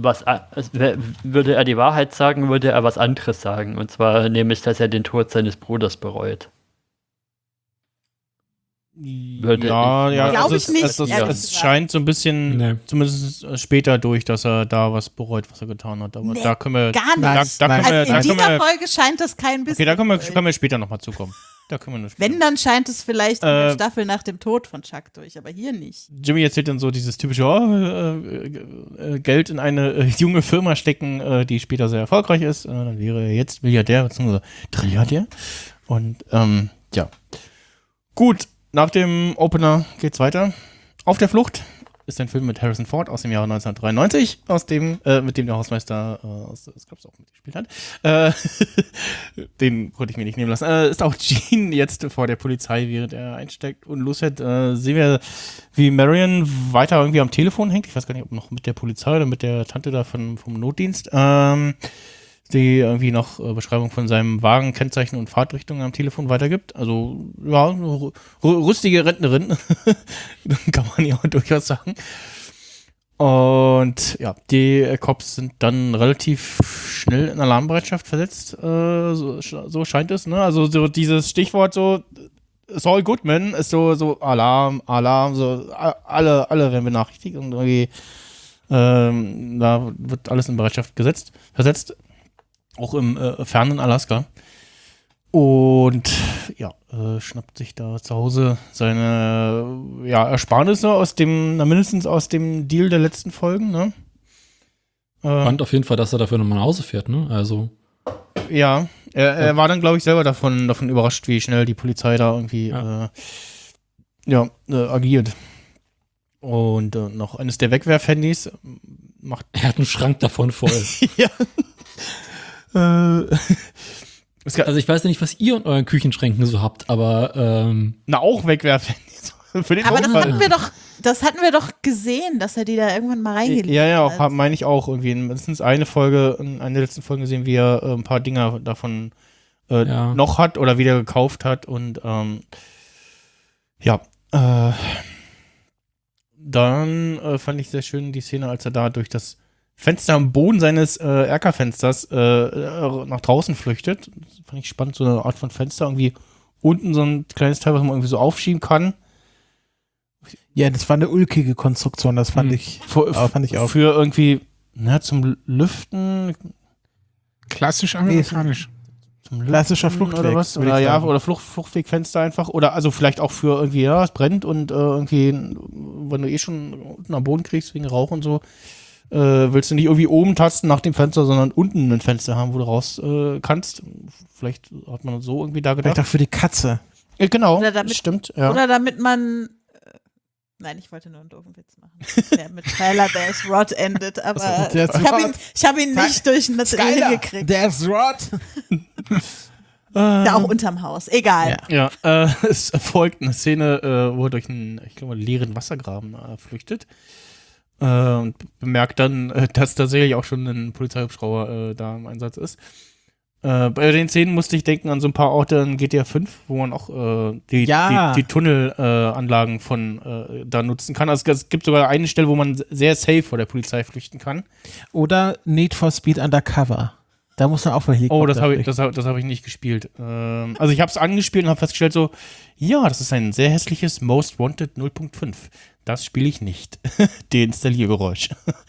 die Wahrheit sagen, würde er was anderes sagen. Und zwar nämlich, dass er den Tod seines Bruders bereut. Glaube ich nicht. Es scheint so ein bisschen, zumindest später durch, dass er da was bereut, was er getan hat. Aber da können wir gar nicht. In dieser Folge scheint das kein bisschen. Okay, da können wir später nochmal zukommen. Da können wir nur Wenn, dann scheint es vielleicht in der Staffel nach dem Tod von Chuck durch, aber hier nicht. Jimmy erzählt dann so dieses typische Geld in eine junge Firma stecken, die später sehr erfolgreich ist. Dann wäre er jetzt Milliardär, beziehungsweise Trilliardär. Und ja. Gut. Nach dem Opener geht's weiter. Auf der Flucht ist ein Film mit Harrison Ford aus dem Jahre 1993, mit dem der Hausmeister aus Scrubs auch mitgespielt hat. Den konnte ich mir nicht nehmen lassen. Ist auch Gene jetzt vor der Polizei, während er einsteckt und loshält. Sehen wir, wie Marion weiter irgendwie am Telefon hängt. Ich weiß gar nicht, ob noch mit der Polizei oder mit der Tante da vom Notdienst. Die irgendwie noch Beschreibung von seinem Wagen, Kennzeichen und Fahrtrichtung am Telefon weitergibt. Also, ja, rüstige Rentnerin, kann man ja auch durchaus sagen. Und ja, die Cops sind dann relativ schnell in Alarmbereitschaft versetzt, so scheint es, ne? Also so dieses Stichwort so, Saul Goodman ist so Alarm, so alle werden benachrichtigt und irgendwie da wird alles in Bereitschaft versetzt. Auch im fernen Alaska. Und ja, schnappt sich da zu Hause seine Ersparnisse mindestens aus dem Deal der letzten Folgen, ne? Fand auf jeden Fall, dass er dafür nochmal nach Hause fährt, ne? Also. Ja, er war dann, glaube ich, selber davon überrascht, wie schnell die Polizei da irgendwie agiert. Und noch eines der Wegwerfhandys macht. Er hat einen Schrank davon voll. Ja. Also ich weiß ja nicht, was ihr in euren Küchenschränken so habt, aber auch Wegwerfhandys. Für den aber das hatten wir doch gesehen, dass er die da irgendwann mal reingelegt hat. Ja, auch meine ich auch irgendwie. Mindestens eine der letzten Folgen gesehen, wie er ein paar Dinger davon noch hat oder wieder gekauft hat und dann fand ich sehr schön die Szene, als er da durch das Fenster am Boden seines Erkerfensters nach draußen flüchtet. Das fand ich spannend, so eine Art von Fenster, irgendwie unten so ein kleines Teil, was man irgendwie so aufschieben kann. Ja, das war eine ulkige Konstruktion, das fand ich auch. Für irgendwie, zum Lüften. Klassisch amerikanisch. Klassischer Fluchtweg. Oder was? Oder Fluchtwegfenster einfach. Oder also vielleicht auch für irgendwie, es brennt und irgendwie, wenn du schon unten am Boden kriegst wegen Rauch und so, willst du nicht irgendwie oben tasten nach dem Fenster, sondern unten ein Fenster haben, wo du raus kannst. Vielleicht hat man so irgendwie da gedacht. Vielleicht auch für die Katze. Genau, oder damit, stimmt. Ja. Oder damit man Nein, ich wollte nur einen doofen Witz machen. Der mit Tyler There's Rod endet, aber ich hab ihn nicht durch eine Drill gekriegt. There's Rod. Ist ja auch unterm Haus. Egal. Ja, es erfolgt eine Szene, wo er durch einen, ich glaube, leeren Wassergraben flüchtet. Und bemerkt dann, dass tatsächlich auch schon ein Polizeihubschrauber da im Einsatz ist. Bei den Szenen musste ich denken an so ein paar Orte in GTA 5, wo man auch die Tunnelanlagen von da nutzen kann. Also es gibt sogar eine Stelle, wo man sehr safe vor der Polizei flüchten kann. Oder Need for Speed Undercover. Da muss man auch mal Helikopter. Oh, das hab ich nicht gespielt. Also ich habe es angespielt und habe festgestellt so, ja, das ist ein sehr hässliches Most Wanted 0.5. Das spiele ich nicht. Deinstalliergeräusch.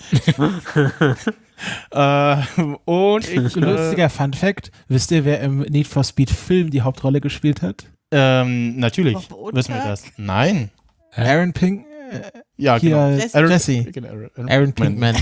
Lustiger Fun Fact. Wisst ihr, wer im Need for Speed Film die Hauptrolle gespielt hat? Natürlich. Wissen wir das. Nein. Aaron Pink. Ja, genau. Jesse. Aaron Pinkman.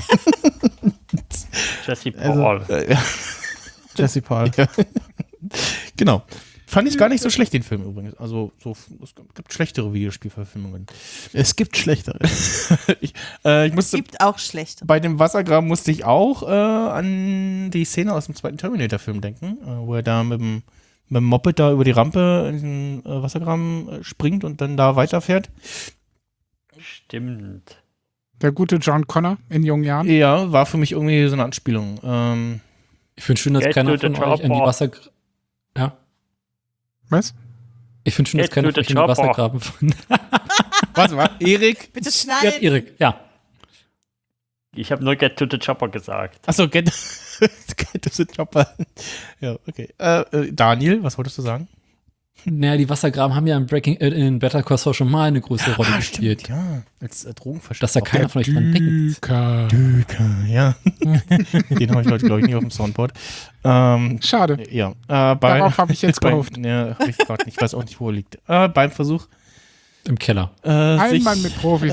Jesse Paul. Jesse Paul. Ja. Genau. Fand ich gar nicht so schlecht, den Film übrigens. Also, es gibt schlechtere Videospielverfilmungen. Es gibt schlechtere. Es gibt auch schlechte. Bei dem Wassergraben musste ich auch an die Szene aus dem zweiten Terminator-Film denken, wo er da mit dem Moped da über die Rampe in den Wassergraben springt und dann da weiterfährt. Stimmt. Der gute John Connor in jungen Jahren. Ja, war für mich irgendwie so eine Anspielung. Ich finde schön, dass keiner von euch an die Wassergraben. Ja. Was? Ich finde schön, dass keiner von euch an die Wassergraben von. Was war? Erik? Bitte schneiden. Ja, Erik, ja. Ich habe nur Get to the Chopper gesagt. Achso, Get to the Chopper. Ja, okay. Daniel, was wolltest du sagen? Naja, die Wassergraben haben ja in Better Call Saul schon mal eine größere Rolle gespielt. Ja, als Drogenversteck. Dass da keiner von euch dran denkt. Düker, ja. Den habe ich heute, glaube ich, nicht auf dem Soundboard. Schade. Ja. Darauf habe ich jetzt gehofft. Ja, hab ich gerade nicht. Ich weiß auch nicht, wo er liegt. Beim Versuch. Im Keller. Ein Mann mit Profis.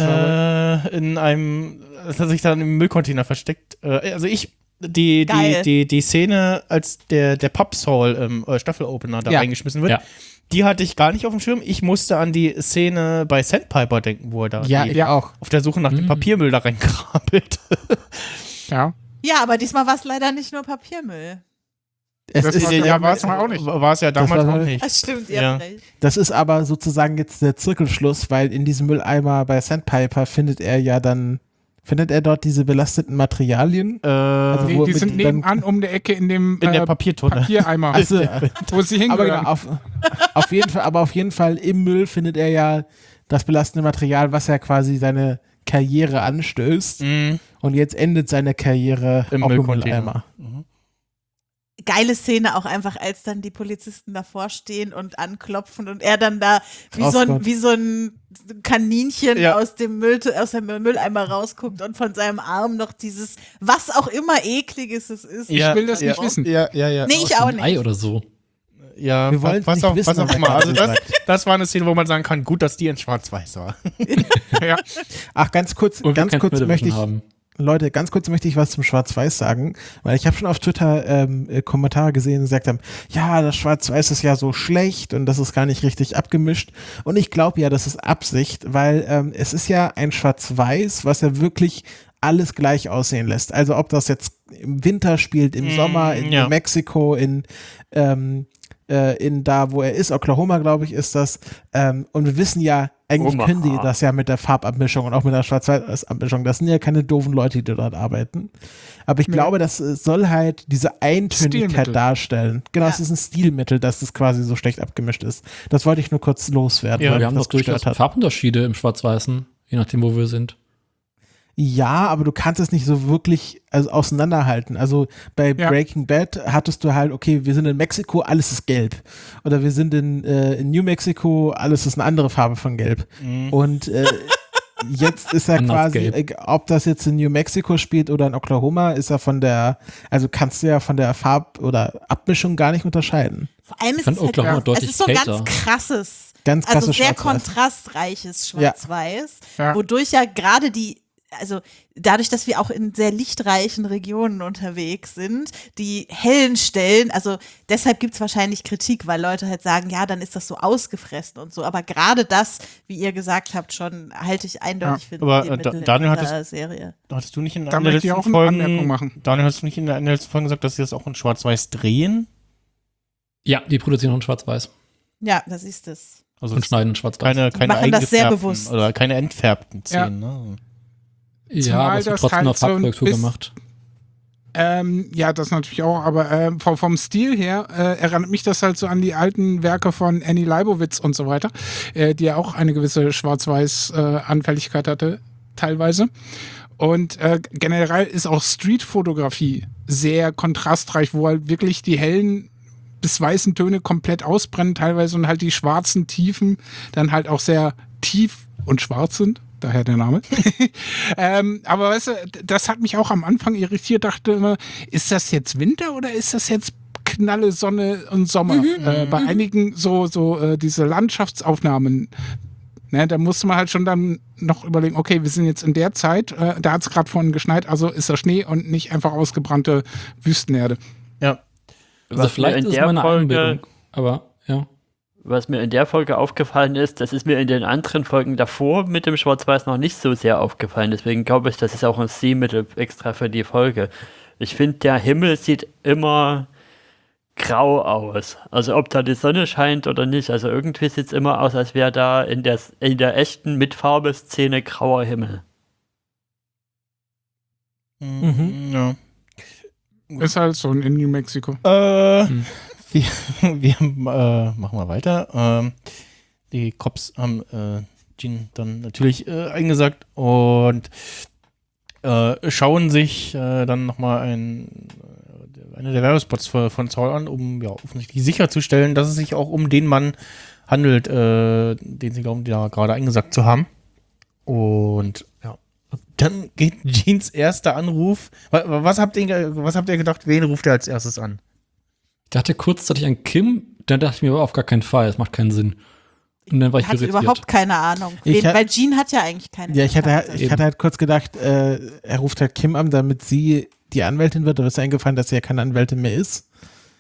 Sich dann im Müllcontainer versteckt. Die Szene, als der Pub-Saul im Staffelopener da reingeschmissen wird, die hatte ich gar nicht auf dem Schirm. Ich musste an die Szene bei Sandpiper denken, wo er da auch auf der Suche nach dem Papiermüll da reinkrabbelt. Ja. Ja, aber diesmal war es leider nicht nur Papiermüll. War es auch nicht. War es ja damals auch nicht. Das stimmt, ihr habt recht. Das ist aber sozusagen jetzt der Zirkelschluss, weil in diesem Mülleimer bei Sandpiper findet er dort diese belasteten Materialien? Die sind nebenan um die Ecke in der Papiertonne. Papiereimer, also, wo sie hingehören. Aber genau, auf jeden Fall im Müll findet er ja das belastende Material, was ja quasi seine Karriere anstößt. Und jetzt endet seine Karriere im Mülleimer. Geile Szene auch einfach, als dann die Polizisten davor stehen und anklopfen und er dann da wie so ein Kaninchen aus dem Mülleimer rausguckt und von seinem Arm noch dieses, was auch immer Ekliges es ist. Ich will das nicht wissen. Ja. Nee, ich auch nicht. Ei oder so. Ja, wir wollen was auch immer. Also das war eine Szene, wo man sagen kann, gut, dass die in Schwarz-Weiß war. Ja. Ach, ganz kurz möchte ich was zum Schwarz-Weiß sagen, weil ich habe schon auf Twitter Kommentare gesehen, die gesagt haben, ja, das Schwarz-Weiß ist ja so schlecht und das ist gar nicht richtig abgemischt. Und ich glaube ja, das ist Absicht, weil es ist ja ein Schwarz-Weiß, was ja wirklich alles gleich aussehen lässt. Also ob das jetzt im Winter spielt, im Sommer, in New Mexico, in da, wo er ist, Oklahoma, glaube ich, ist das. Und wir wissen ja, eigentlich können die das ja mit der Farbabmischung und auch mit der Schwarz-Weiß-Abmischung. Das sind ja keine doofen Leute, die dort arbeiten. Aber ich glaube, das soll halt diese Eintönigkeit darstellen. Genau, es ist ein Stilmittel, dass es quasi so schlecht abgemischt ist. Das wollte ich nur kurz loswerden. Ja, wir haben doch durchaus Farbunterschiede im Schwarz-Weißen, je nachdem, wo wir sind. Ja, aber du kannst es nicht so wirklich auseinanderhalten. Also bei Breaking Bad hattest du halt, okay, wir sind in Mexiko, alles ist gelb. Oder wir sind in New Mexico, alles ist eine andere Farbe von gelb. Und jetzt ist er quasi, ob das jetzt in New Mexico spielt oder in Oklahoma, ist er kannst du ja von der Farb- oder Abmischung gar nicht unterscheiden. Vor allem ist es halt es ist so ein ganz krasses, also sehr kontrastreiches Schwarz-Weiß, wodurch ja gerade die also dadurch, dass wir auch in sehr lichtreichen Regionen unterwegs sind, die hellen Stellen, also deshalb gibt es wahrscheinlich Kritik, weil Leute halt sagen, ja, dann ist das so ausgefressen und so, aber gerade das, wie ihr gesagt habt, schon halte ich eindeutig für aber die Mittel Daniel, in dieser Serie. Hattest du nicht in Da einer der möchte ich letzten auch eine Anmerkung machen. Daniel, hast du nicht in der letzten Folge gesagt, dass sie das auch in Schwarz-Weiß drehen? Ja, die produzieren auch in Schwarz-Weiß. Ja, das ist es. Also und schneiden Schwarz-Weiß. Keine machen das sehr eingefärbten bewusst. Oder keine entfärbten Ja. Szenen. Ne? Ja, aber es wird trotzdem auf Farbkorrektur gemacht. Ja, das natürlich auch, aber vom Stil her erinnert mich das halt so an die alten Werke von Annie Leibovitz und so weiter, die ja auch eine gewisse Schwarz-Weiß-Anfälligkeit hatte, teilweise. Und generell ist auch Street-Fotografie sehr kontrastreich, wo halt wirklich die hellen bis weißen Töne komplett ausbrennen teilweise und halt die schwarzen Tiefen dann halt auch sehr tief und schwarz sind. Daher der Name. Aber weißt du, das hat mich auch am Anfang irritiert, dachte immer, ist das jetzt Winter oder ist das jetzt knalle Sonne und Sommer? Bei einigen so diese Landschaftsaufnahmen, ne, da musste man halt schon dann noch überlegen, okay, wir sind jetzt in der Zeit, da hat es gerade vorhin geschneit, also ist da Schnee und nicht einfach ausgebrannte Wüstenerde. Ja. Also vielleicht ist meine Einbildung, aber ja. Was mir in der Folge aufgefallen ist, das ist mir in den anderen Folgen davor mit dem Schwarz-Weiß noch nicht so sehr aufgefallen. Deswegen glaube ich, das ist auch ein Stilmittel extra für die Folge. Ich finde, der Himmel sieht immer grau aus. Also ob da die Sonne scheint oder nicht. Also irgendwie sieht es immer aus, als wäre da in der echten Mitfarbe-Szene grauer Himmel. Ja. Ist halt so in New Mexico. Wir machen mal weiter. Die Cops haben Jean dann natürlich eingesagt und schauen sich dann nochmal eine der Werbespots von Saul an, um ja offensichtlich sicherzustellen, dass es sich auch um den Mann handelt, den sie glauben, da gerade eingesagt zu haben. Und ja, dann geht Jeans erster Anruf. Was habt ihr gedacht, wen ruft er als erstes an? Ich dachte kurzzeitig an Kim, dann dachte ich mir aber auf gar keinen Fall, das macht keinen Sinn. Und dann war ich hatte irritiert. überhaupt keine Ahnung. Weil Jean hat ja eigentlich keine Ja, ich hatte halt kurz gedacht, er ruft halt Kim an, damit sie die Anwältin wird, aber ist eingefallen, dass sie ja keine Anwältin mehr ist.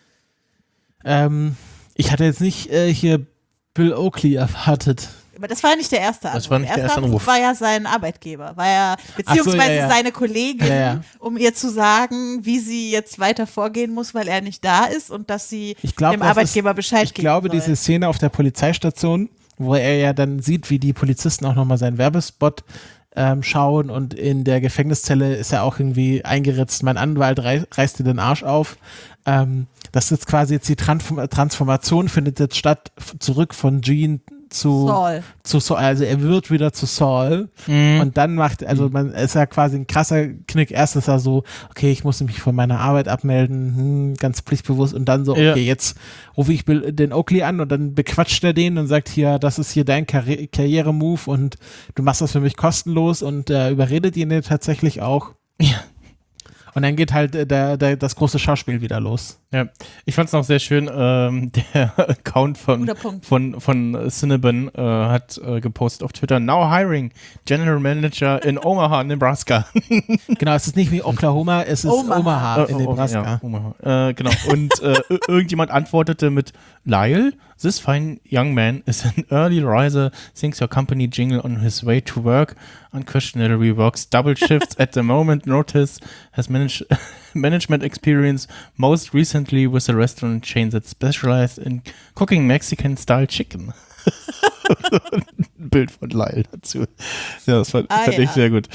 Ich hatte jetzt nicht hier Bill Oakley erwartet. Aber das war ja nicht der erste Anruf. Das war nicht der erste Anruf. War ja sein Arbeitgeber, beziehungsweise seine Kollegin, um ihr zu sagen, wie sie jetzt weiter vorgehen muss, weil er nicht da ist und dass sie dem Arbeitgeber Bescheid geben Ich glaube, soll. diese Szene auf der Polizeistation, wo er ja dann sieht, wie die Polizisten auch nochmal seinen Werbespot schauen und in der Gefängniszelle ist er auch irgendwie eingeritzt, mein Anwalt reißt dir den Arsch auf. Das ist jetzt quasi die Transformation findet jetzt statt, zurück von Jean zu Saul. Also er wird wieder zu Saul und dann man ist ja quasi ein krasser Knick. Erst ist er so, okay, ich muss mich von meiner Arbeit abmelden, ganz pflichtbewusst und dann so, okay, jetzt rufe ich den Oakley an und dann bequatscht er den und sagt hier, das ist hier dein Karriere-Move und du machst das für mich kostenlos und überredet ihn tatsächlich auch. Ja. Und dann geht halt das große Schauspiel wieder los. Ja, ich fand es noch sehr schön, der Account von Cinnabon hat gepostet auf Twitter, now hiring General Manager in Omaha, Nebraska. Genau, es ist nicht wie Oklahoma, es ist Omaha in Nebraska. Ja, Omaha. Genau, und irgendjemand antwortete mit, Lyle, this fine young man is an early riser, thinks your company jingle on his way to work, unquestionably works double shifts at the moment, notice, has management experience, most recently with a restaurant chain that specialized in cooking Mexican-style chicken. Ein Bild von Lyle dazu. Ja, das fand ich sehr gut.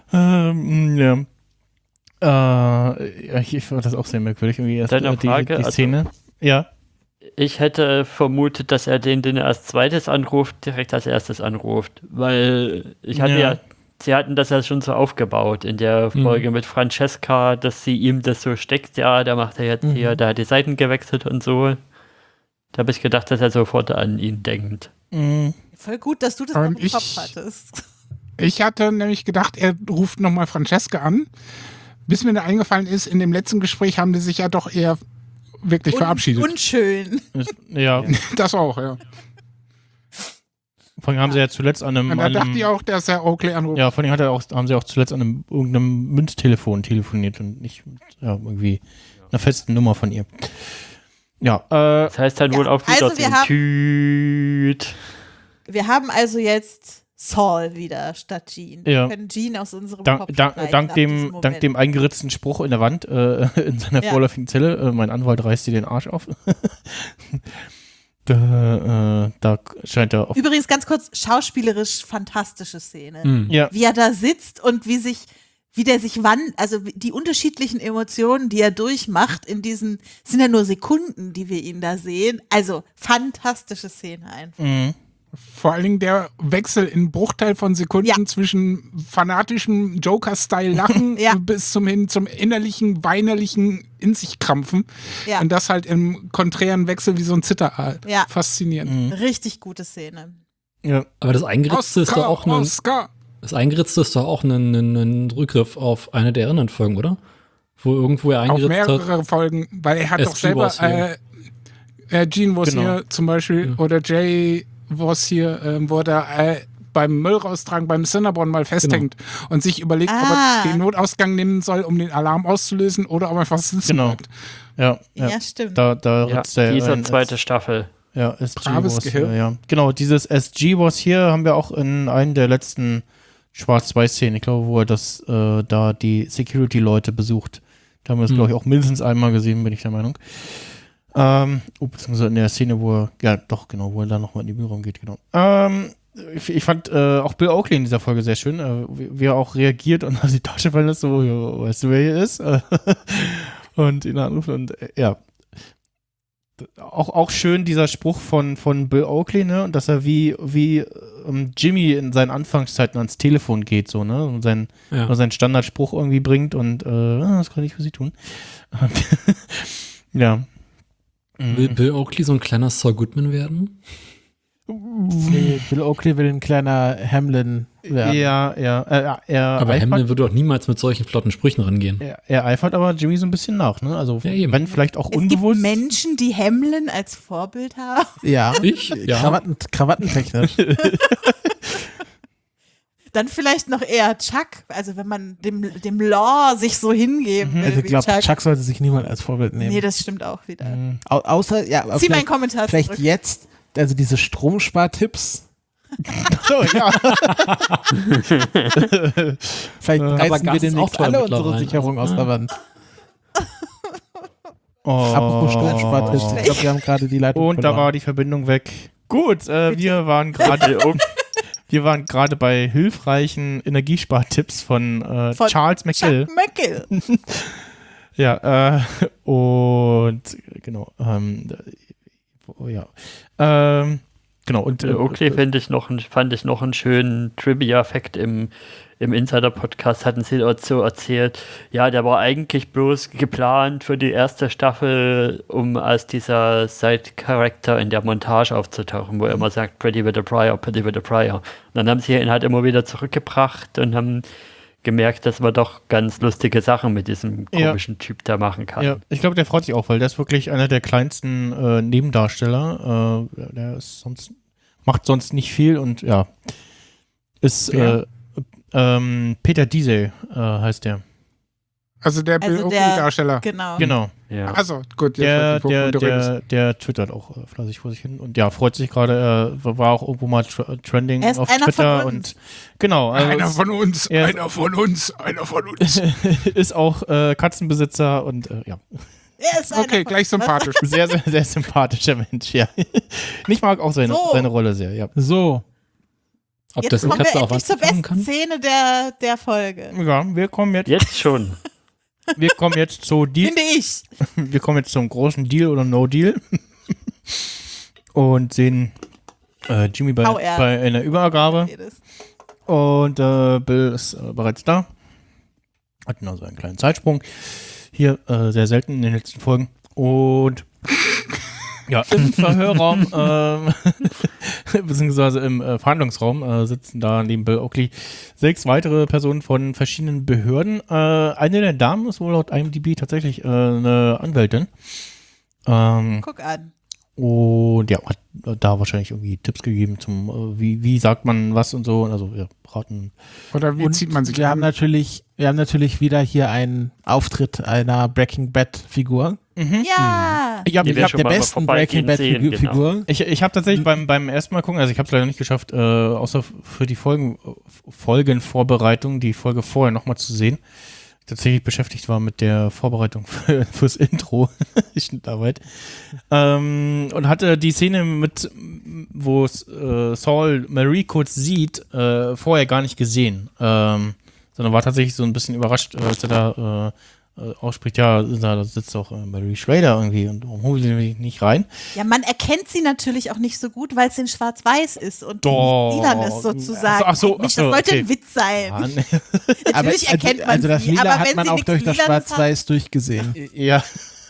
Ich fand das auch sehr merkwürdig. Irgendwie die Szene. Ja. Ich hätte vermutet, dass er den er als zweites anruft, direkt als erstes anruft. Weil sie hatten das ja schon so aufgebaut in der Folge mit Francesca, dass sie ihm das so steckt, ja, da macht er jetzt hier, da hat die Seiten gewechselt und so. Da habe ich gedacht, dass er sofort an ihn denkt. Voll gut, dass du das noch im Kopf hattest. Ich hatte nämlich gedacht, er ruft nochmal Francesca an. Bis mir da eingefallen ist, in dem letzten Gespräch haben die sich ja doch eher wirklich verabschiedet. Unschön. Ja. Das auch, ja. Vor allem haben sie ja zuletzt an einem... Und da dachte ich auch, dass er Oakley anruft. Ja, vor allem haben sie auch zuletzt an irgendeinem Münztelefon telefoniert und nicht mit irgendwie einer festen Nummer von ihr. Ja, das heißt dann wohl auf also Tüt. Wir haben also jetzt Saul wieder statt Jean. Ja. Wir können Jean aus unserem Kopf streichen dank ab diesem dem Moment. eingeritzten Spruch in der Wand in seiner Ja. vorläufigen Zelle, mein Anwalt reißt dir den Arsch auf. Da scheint er auf... Übrigens ganz kurz, schauspielerisch fantastische Szene. Mhm. Ja. Wie er da sitzt und wie der sich also die unterschiedlichen Emotionen, die er durchmacht in diesen, sind ja nur Sekunden, die wir ihn da sehen. Also fantastische Szene einfach. Mhm. Vor allen Dingen der Wechsel in Bruchteil von Sekunden zwischen fanatischem Joker-Style-Lachen bis zum innerlichen, weinerlichen in sich krampfen. Ja. Und das halt im konträren Wechsel wie so ein Zitteraal. Ja. Faszinierend. Richtig gute Szene. Ja. Aber das Eingeritzte ist doch auch ein Rückgriff auf eine der anderen Folgen, oder? Wo irgendwo er Auf eingeritzt hat. mehrere Folgen, weil er hat doch SG selber was hier. Gene was Genau. hier zum Beispiel oder Jay was hier, wo er beim Müll raustragen, beim Cinnabon mal festhängt und sich überlegt, ob er den Notausgang nehmen soll, um den Alarm auszulösen oder ob er einfach sitzen bleibt. Ja, Ja, stimmt. Da ritzt er Dieser ein- zweite Staffel. Ja, SG Braves Wars, Gehirn. ja. Genau, dieses SG Wars hier haben wir auch in einem der letzten Schwarz-Weiß-Szenen, ich glaube, wo er da die Security-Leute besucht. Da haben wir das, glaube ich, auch mindestens einmal gesehen, bin ich der Meinung. Beziehungsweise in der Szene, wo er da nochmal in die Büro geht, genau. Ich fand auch Bill Oakley in dieser Folge sehr schön, wie er auch reagiert und auf die Tasche fallen lässt, so, ja, weißt du, wer hier ist? Und ihn anruft und ja. Auch schön dieser Spruch von Bill Oakley, ne, und dass er wie Jimmy in seinen Anfangszeiten ans Telefon geht, so, ne, und seinen Standardspruch irgendwie bringt und das kann ich für sie tun. Ja. Will Bill Oakley so ein kleiner Saul Goodman werden? Nee, Bill Oakley will ein kleiner Hamlin werden. Ja. Aber Hamlin würde doch niemals mit solchen flotten Sprüchen rangehen. Er eifert aber Jimmy so ein bisschen nach, ne? Also, wenn vielleicht auch Es unbewusst. gibt Menschen, die Hamlin als Vorbild haben. Ja. Ich? Ja. Krawattentechnisch. Dann vielleicht noch eher Chuck, also wenn man dem Law sich so hingeben will. Also ich wie glaube, Chuck sollte sich niemand als Vorbild nehmen. Nee, das stimmt auch wieder. Außer, ja, aber Zieh meinen Kommentar vielleicht zurück. jetzt, also diese Stromspartipps. So, ja. Vielleicht Aber reißen wir Gas ist demnächst auch teuer alle unsere mittlerweile. Sicherung aus der Wand. Oh. Apropos Stromspartipps, ich glaube, wir haben gerade die Leitung Und da verloren. war die Verbindung weg. Gut, wir waren gerade bei hilfreichen Energiespartipps von Charles McGill. Chuck McGill. Ja, und genau, genau, und Okay, fand ich noch einen schönen Trivia-Fact im Insider-Podcast, hatten sie dort so erzählt, ja, der war eigentlich bloß geplant für die erste Staffel, um als dieser Side-Character in der Montage aufzutauchen, wo er immer sagt, Pretty with a Prior, Pretty with a Prior. Und dann haben sie ihn halt immer wieder zurückgebracht und haben gemerkt, dass man doch ganz lustige Sachen mit diesem komischen Typ da machen kann. Ja, ich glaube, der freut sich auch, weil der ist wirklich einer der kleinsten Nebendarsteller. Der ist macht sonst nicht viel und ja, ist Peter Diesel heißt der. Also der Bill Oakley-Darsteller. Genau. Ja. Also gut, Der der twittert auch fleißig vor sich hin und ja, freut sich gerade, war auch irgendwo mal trending Er ist auf einer Twitter von uns. und genau. Also einer von uns. Ist auch Katzenbesitzer und ja. Er ist Okay, gleich sympathisch. Sehr, sehr, sehr sympathischer Mensch, ja. Ich mag auch seine Rolle sehr, ja. So. Ob Jetzt das eine kommen Katze wir auch endlich zur anfangen besten kann? Szene der Folge. Ja, wir kommen jetzt. Jetzt schon. Wir kommen jetzt zu Deal. Finde ich. Wir kommen jetzt zum großen Deal oder No Deal. Und sehen Jimmy bei einer Übergabe. Und Bill ist bereits da. Hat nur so einen kleinen Zeitsprung. Hier sehr selten in den letzten Folgen. Und ja, im Verhörraum, beziehungsweise im Verhandlungsraum sitzen da neben Bill Oakley 6 weitere Personen von verschiedenen Behörden. Eine der Damen ist wohl laut IMDb tatsächlich eine Anwältin. Guck an. Und ja, hat da wahrscheinlich irgendwie Tipps gegeben zum, wie sagt man was und so. Also ja, raten. Oder wie zieht man sich wir an? haben natürlich wieder hier einen Auftritt einer Breaking Bad-Figur. Ja! Ich glaube, der besten Breaking Bad-Figur. Genau. Ich habe tatsächlich beim ersten Mal gucken, also ich habe es leider nicht geschafft, außer für die Folgenvorbereitung, die Folge vorher nochmal zu sehen. Tatsächlich beschäftigt war mit der Vorbereitung fürs Intro, Schnittarbeit. Und hatte die Szene wo Saul Marie kurz sieht, vorher gar nicht gesehen. Sondern war tatsächlich so ein bisschen überrascht, als er da ausspricht, ja, da sitzt doch Marie Schrader irgendwie und warum holen sie nicht rein? Ja, man erkennt sie natürlich auch nicht so gut, weil es in Schwarz-Weiß ist und lilan ist sozusagen. Ach so, das sollte ein Witz sein. Ja, Natürlich erkennt man also das sie, Lila aber hat wenn man sie auch nichts durch das Lilanes Schwarz-Weiß durchgesehen. Ja.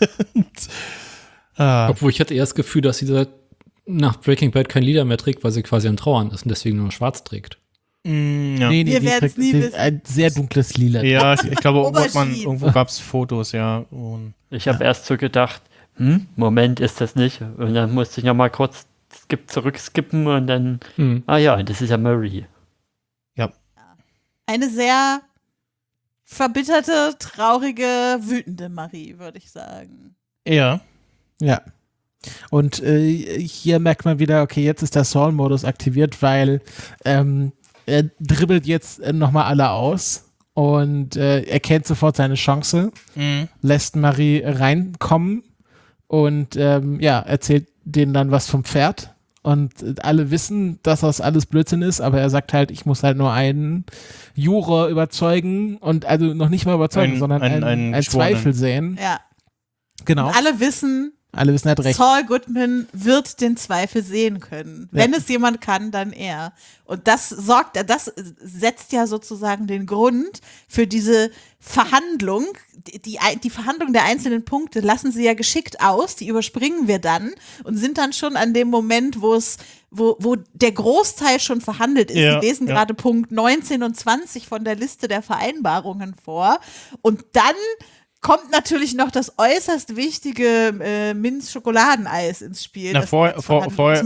Obwohl ich hatte eher das Gefühl, dass sie nach Breaking Bad kein Lieder mehr trägt, weil sie quasi am Trauern ist und deswegen nur schwarz trägt. Ja. Nee, Wir werden's nie wissen. Ein sehr dunkles Lila. Ja, ich glaube, irgendwo gab es Fotos, ja. Und ich habe erst so gedacht, Moment, ist das nicht? Und dann musste ich nochmal kurz zurückskippen und dann, das ist ja Marie. Ja. Eine sehr verbitterte, traurige, wütende Marie, würde ich sagen. Ja. Ja. Und hier merkt man wieder, okay, jetzt ist der Saul-Modus aktiviert, weil er dribbelt jetzt nochmal alle aus und erkennt sofort seine Chance, lässt Marie reinkommen und erzählt denen dann was vom Pferd. Und alle wissen, dass das alles Blödsinn ist, aber er sagt halt, ich muss halt nur einen Juror überzeugen und also noch nicht mal überzeugen, sondern einen Zweifel sehen. Ja. Genau. Und alle wissen halt recht. Saul Goodman wird den Zweifel sehen können. Ja. Wenn es jemand kann, dann er. Und das setzt ja sozusagen den Grund für diese Verhandlung. Die Verhandlung der einzelnen Punkte lassen sie ja geschickt aus, die überspringen wir dann und sind dann schon an dem Moment, wo der Großteil schon verhandelt ist. Ja, Wir lesen gerade Punkt 19 und 20 von der Liste der Vereinbarungen vor. Und dann kommt natürlich noch das äußerst wichtige Minz-Schokoladeneis ins Spiel, das vorher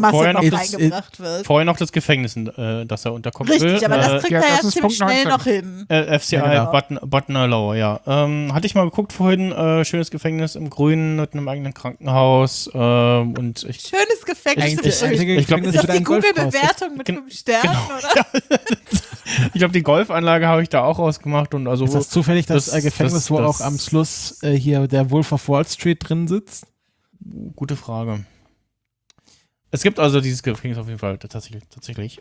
noch das Gefängnis, das er unterkommen will. Richtig, aber das kriegt er ja ziemlich schnell noch hin. FCI Butner Law, ja. Hatte ich mal geguckt vorhin, schönes Gefängnis im Grünen mit einem eigenen Krankenhaus. Schönes Gefängnis ist das die Google-Bewertung mit 5 Sternen, oder? Ich glaube, die Golfanlage habe ich da auch ausgemacht. Und also ist das zufällig das Gefängnis, wo auch am Schluss hier der Wolf of Wall Street drin sitzt? Gute Frage. Es gibt also dieses Gefängnis auf jeden Fall tatsächlich.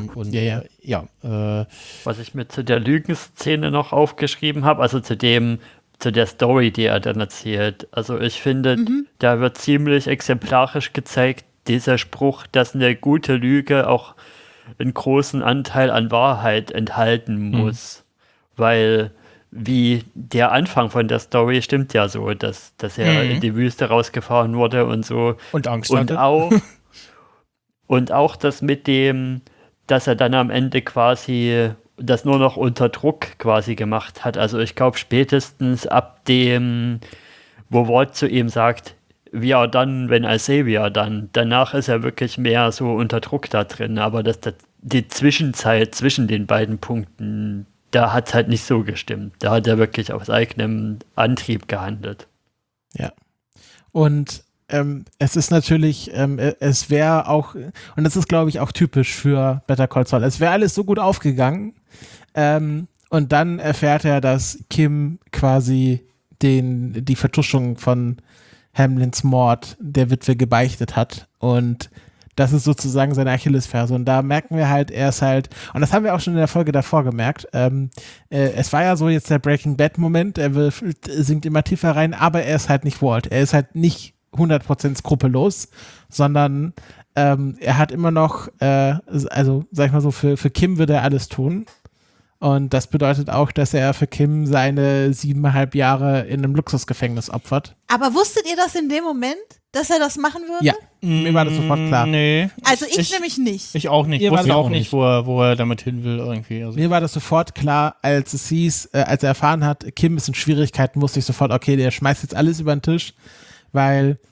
Was ich mir zu der Lügenszene noch aufgeschrieben habe, also zu der Story, die er dann erzählt. Also ich finde, da wird ziemlich exemplarisch gezeigt, dieser Spruch, dass eine gute Lüge auch einen großen Anteil an Wahrheit enthalten muss. Weil wie der Anfang von der Story stimmt ja so, dass er in die Wüste rausgefahren wurde und so. Und Angst hatte. Und auch das mit dem, dass er dann am Ende quasi das nur noch unter Druck quasi gemacht hat. Also ich glaube spätestens ab dem, wo Walt zu ihm sagt, we are done when I say we are done. Danach ist er wirklich mehr so unter Druck da drin. Aber die Zwischenzeit zwischen den beiden Punkten, da hat es halt nicht so gestimmt. Da hat er wirklich aus eigenem Antrieb gehandelt. Ja. Und es ist natürlich, es wäre auch, und das ist, glaube ich, auch typisch für Better Call Saul, es wäre alles so gut aufgegangen und dann erfährt er, dass Kim quasi die Vertuschung von Hamlins Mord der Witwe gebeichtet hat und das ist sozusagen seine Achillesferse. Und da merken wir halt, er ist halt, und das haben wir auch schon in der Folge davor gemerkt, es war ja so jetzt der Breaking Bad-Moment, sinkt immer tiefer rein, aber er ist halt nicht Walt. Er ist halt nicht 100% skrupellos, sondern er hat immer noch, also sag ich mal so, für Kim würde er alles tun. Und das bedeutet auch, dass er für Kim seine 7,5 Jahre in einem Luxusgefängnis opfert. Aber wusstet ihr das in dem Moment, dass er das machen würde? Ja, mir war das sofort klar. Nee. Also ich nämlich nicht. Ich auch nicht. Ich wusste auch nicht, wo er damit hin will irgendwie. Also. Mir war das sofort klar, als es hieß, als er erfahren hat, Kim ist in Schwierigkeiten, wusste ich sofort, okay, der schmeißt jetzt alles über den Tisch, weil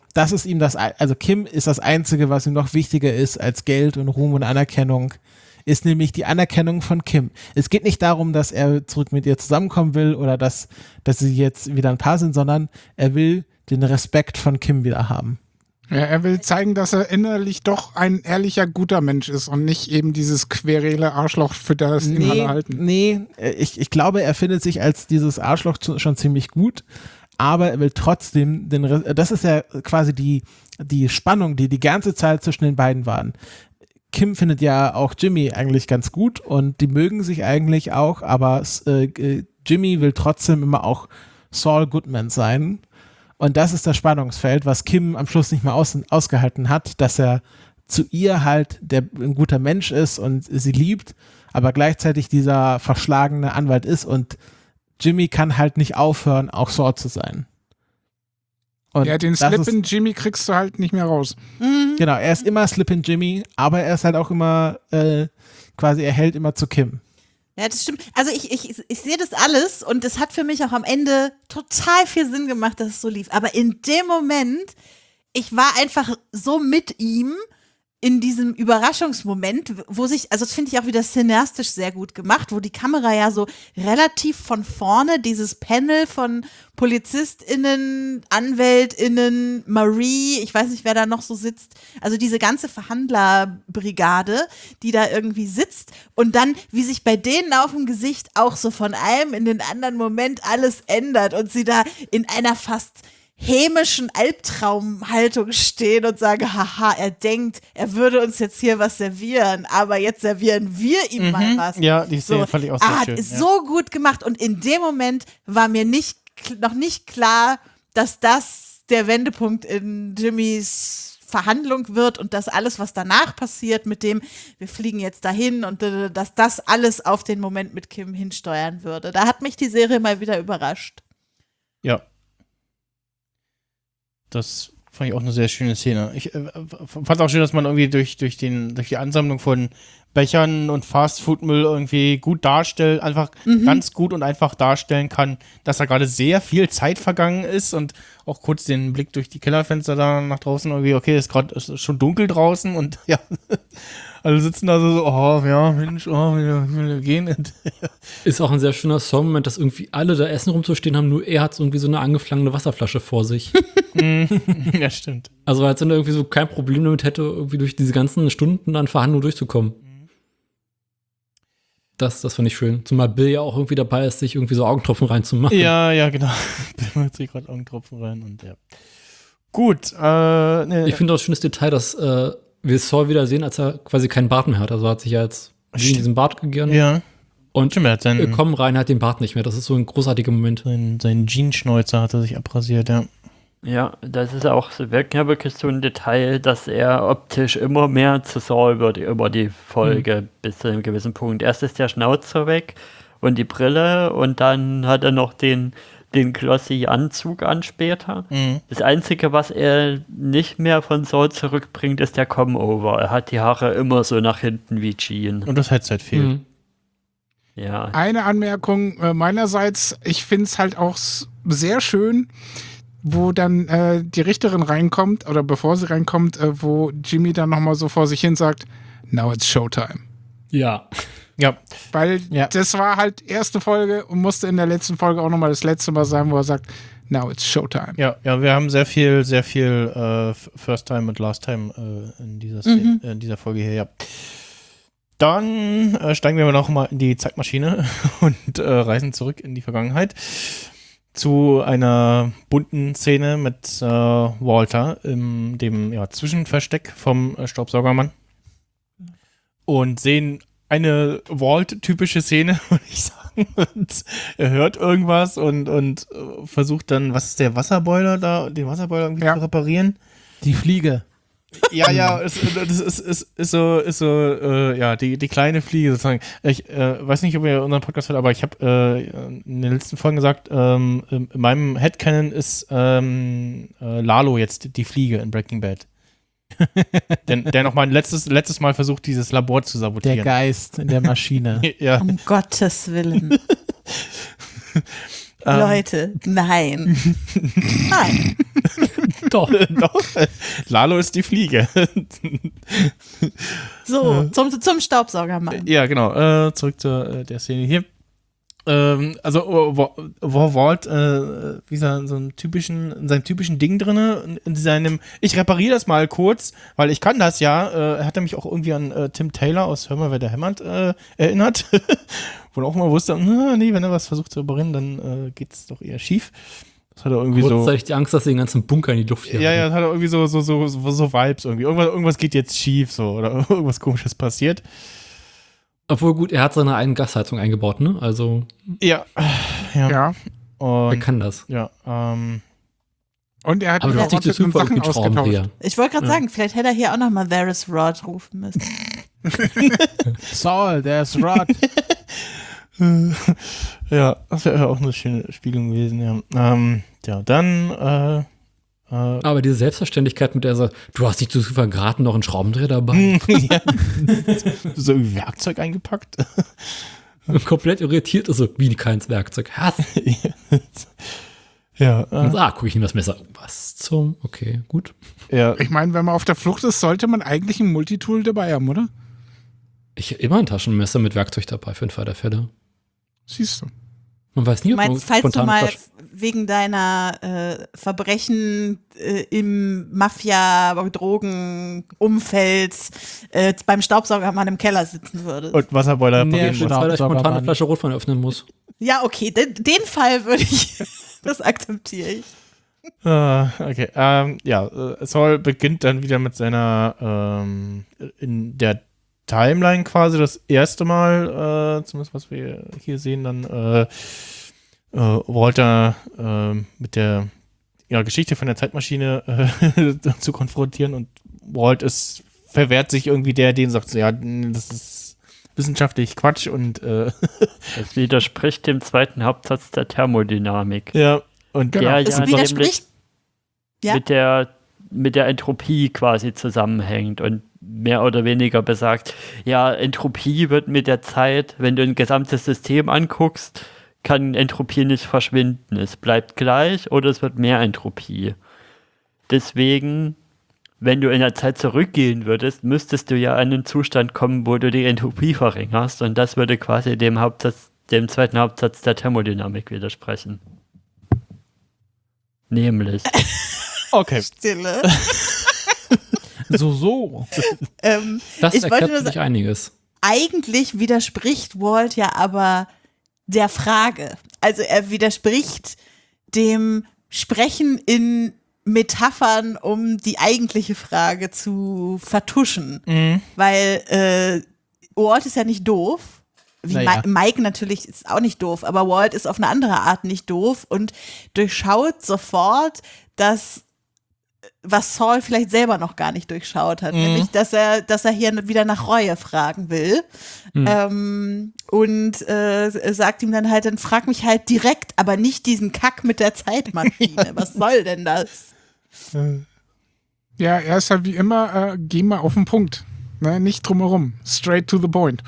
das ist ihm also Kim ist das Einzige, was ihm noch wichtiger ist als Geld und Ruhm und Anerkennung, ist nämlich die Anerkennung von Kim. Es geht nicht darum, dass er zurück mit ihr zusammenkommen will oder dass sie jetzt wieder ein Paar sind, sondern er will den Respekt von Kim wieder haben. Ja, er will zeigen, dass er innerlich doch ein ehrlicher, guter Mensch ist und nicht eben dieses querele Arschloch, für das ihn alle halten. Nee, ich glaube, er findet sich als dieses Arschloch schon ziemlich gut, aber er will trotzdem das ist ja quasi die Spannung, die ganze Zeit zwischen den beiden waren. Kim findet ja auch Jimmy eigentlich ganz gut und die mögen sich eigentlich auch, aber Jimmy will trotzdem immer auch Saul Goodman sein. Und das ist das Spannungsfeld, was Kim am Schluss nicht mehr ausgehalten hat, dass er zu ihr halt ein guter Mensch ist und sie liebt, aber gleichzeitig dieser verschlagene Anwalt ist und Jimmy kann halt nicht aufhören, auch Saul zu sein. Und ja, den Slip-in Jimmy kriegst du halt nicht mehr raus. Genau, er ist immer Slip-in Jimmy, aber er ist halt auch immer quasi, er hält immer zu Kim. Ja, das stimmt. Also ich sehe das alles und es hat für mich auch am Ende total viel Sinn gemacht, dass es so lief. Aber in dem Moment, ich war einfach so mit ihm in diesem Überraschungsmoment, wo sich, also das finde ich auch wieder cineastisch sehr gut gemacht, wo die Kamera ja so relativ von vorne dieses Panel von PolizistInnen, AnwältInnen, Marie, ich weiß nicht, wer da noch so sitzt, also diese ganze Verhandlerbrigade, die da irgendwie sitzt und dann, wie sich bei denen auf dem Gesicht auch so von einem in den anderen Moment alles ändert und sie da in einer fast hämischen Albtraumhaltung stehen und sagen, haha, er denkt, er würde uns jetzt hier was servieren, aber jetzt servieren wir ihm mal was. Ja, die Szene fand ich auch sehr schön. Ist so gut gemacht und in dem Moment war mir noch nicht klar, dass das der Wendepunkt in Jimmys Verhandlung wird und dass alles, was danach passiert mit dem, wir fliegen jetzt dahin und dass das alles auf den Moment mit Kim hinsteuern würde. Da hat mich die Serie mal wieder überrascht. Ja. Das fand ich auch eine sehr schöne Szene. Ich fand auch schön, dass man irgendwie durch die Ansammlung von Bechern und Fastfood-Müll irgendwie gut darstellt, einfach ganz gut und einfach darstellen kann, dass da gerade sehr viel Zeit vergangen ist und auch kurz den Blick durch die Kellerfenster da nach draußen irgendwie, okay, ist schon dunkel draußen und ja, alle sitzen da so, oh ja, Mensch, oh, wir gehen. Ist auch ein sehr schöner Song-Moment, dass irgendwie alle da Essen rumzustehen haben, nur er hat irgendwie so eine angeflangene Wasserflasche vor sich. Ja, stimmt. Also als wenn er irgendwie so kein Problem damit hätte, irgendwie durch diese ganzen Stunden an Verhandlungen durchzukommen. Das fand ich schön. Zumal Bill ja auch irgendwie dabei ist, sich irgendwie so Augentropfen reinzumachen. Ja, genau. Bill macht sich gerade Augentropfen rein und ja. Gut. Ich finde auch ein schönes Detail, dass wir Saul wieder sehen, als er quasi keinen Bart mehr hat. Also hat sich ja jetzt in diesen Bart gegeben. Ja. Und wir kommen rein, hat den Bart nicht mehr. Das ist so ein großartiger Moment. Sein Jeanschnäuzer hat er sich abrasiert, ja. Ja, das ist auch wirklich so ein Detail, dass er optisch immer mehr zu Saul wird über die Folge bis zu einem gewissen Punkt. Erst ist der Schnauzer weg und die Brille und dann hat er noch den glossy Anzug an später. Das Einzige, was er nicht mehr von Saul zurückbringt, ist der Come-Over. Er hat die Haare immer so nach hinten wie Jean. Und das Headset fehlt. Ja. Eine Anmerkung meinerseits, ich finde es halt auch sehr schön, wo dann die Richterin reinkommt, oder bevor sie reinkommt, wo Jimmy dann nochmal so vor sich hin sagt, now it's Showtime. Ja. Ja. Weil das war halt erste Folge und musste in der letzten Folge auch nochmal das letzte Mal sein, wo er sagt, now it's Showtime. Ja, wir haben sehr viel First Time und Last Time in dieser Folge hier, ja. Dann steigen wir noch mal in die Zeitmaschine und reisen zurück in die Vergangenheit zu einer bunten Szene mit Walter in dem Zwischenversteck vom Staubsaugermann und sehen eine Walt-typische Szene, würde ich sagen. Und er hört irgendwas und versucht dann, was ist der Wasserboiler da, den Wasserboiler irgendwie zu reparieren? Die Fliege. Ja, das ist so, die kleine Fliege sozusagen. Ich weiß nicht, ob ihr unseren Podcast hört, aber ich habe in den letzten Folgen gesagt, in meinem Headcanon ist Lalo jetzt die Fliege in Breaking Bad. Der noch mal ein letztes Mal versucht, dieses Labor zu sabotieren. Der Geist in der Maschine. Ja. Um Gottes Willen. Leute, nein. Nein. Doch. Doch. Lalo ist die Fliege. So, zum Staubsaugermann. Ja, genau. Zurück zu der Szene hier. Also, wo Walt wie so in seinem typischen Ding drinne, in seinem, ich repariere das mal kurz, weil ich kann das ja, er hat mich auch irgendwie an Tim Taylor aus Hör mal, wer da hämmert erinnert, wo er auch mal wusste, nee, wenn er was versucht zu reparieren, dann geht's doch eher schief. Das hat er irgendwie kurzzeitig die Angst, dass er den ganzen Bunker in die Luft hier. Ja, das hat er irgendwie so Vibes irgendwie. Irgendwas geht jetzt schief so oder irgendwas Komisches passiert. Obwohl gut, er hat seine eigene Gasheizung eingebaut, ne? Also. Ja. Und, er kann das. Ja. Und er hat aber Sachen ausgetauscht. Ich wollte gerade sagen, vielleicht hätte er hier auch nochmal There is Rod rufen müssen. Saul, there's Rod. Ja, das wäre auch eine schöne Spiegelung gewesen, ja. Dann, aber diese Selbstverständlichkeit, mit der er sagt, du hast nicht zu viel vergraten, noch einen Schraubendreher dabei. Ja. So irgendwie Werkzeug eingepackt. Komplett irritiert ist so, wie keins Werkzeug hast. Ja. Guck ich ihm das Messer. Was zum? Okay, gut. Ja. Ich meine, wenn man auf der Flucht ist, sollte man eigentlich ein Multitool dabei haben, oder? Ich habe immer ein Taschenmesser mit Werkzeug dabei für den Fall der Fälle. Siehst du. Man weiß nie, Du ob meinst, falls du mal wegen deiner Verbrechen im Mafia-Drogen-Umfeld beim Staubsaugermann im Keller sitzen würdest. Und Wasserboiler reparieren muss. Weil ich spontan eine Flasche Rotwein öffnen muss. Ja, okay, den Fall würde ich, das akzeptiere ich. Okay, Saul beginnt dann wieder mit seiner in der Timeline quasi das erste Mal, zumindest was wir hier sehen, dann Walter mit der Geschichte von der Zeitmaschine zu konfrontieren und Walt verwehrt sich irgendwie den sagt so, ja, das ist wissenschaftlich Quatsch und das widerspricht dem zweiten Hauptsatz der Thermodynamik. Ja, und der es widerspricht mit der Entropie quasi zusammenhängt und mehr oder weniger besagt, ja, Entropie wird mit der Zeit, wenn du ein gesamtes System anguckst, kann Entropie nicht verschwinden. Es bleibt gleich oder es wird mehr Entropie. Deswegen, wenn du in der Zeit zurückgehen würdest, müsstest du ja an einen Zustand kommen, wo du die Entropie verringerst und das würde quasi dem zweiten Hauptsatz der Thermodynamik widersprechen. Nämlich. Okay. Stille. So. Das ich erklärt wollte nur sich einiges. Eigentlich widerspricht Walt ja aber der Frage. Also er widerspricht dem Sprechen in Metaphern, um die eigentliche Frage zu vertuschen. Mhm. Weil Walt ist ja nicht doof. Wie Naja. Mike natürlich ist auch nicht doof, aber Walt ist auf eine andere Art nicht doof und durchschaut sofort, was Saul vielleicht selber noch gar nicht durchschaut hat, nämlich, dass er hier wieder nach Reue fragen will. Und sagt ihm dann halt, dann frag mich halt direkt, aber nicht diesen Kack mit der Zeitmaschine. Was soll denn das? Ja, er ist halt wie immer, geh mal auf den Punkt. Ne? Nicht drumherum. Straight to the point.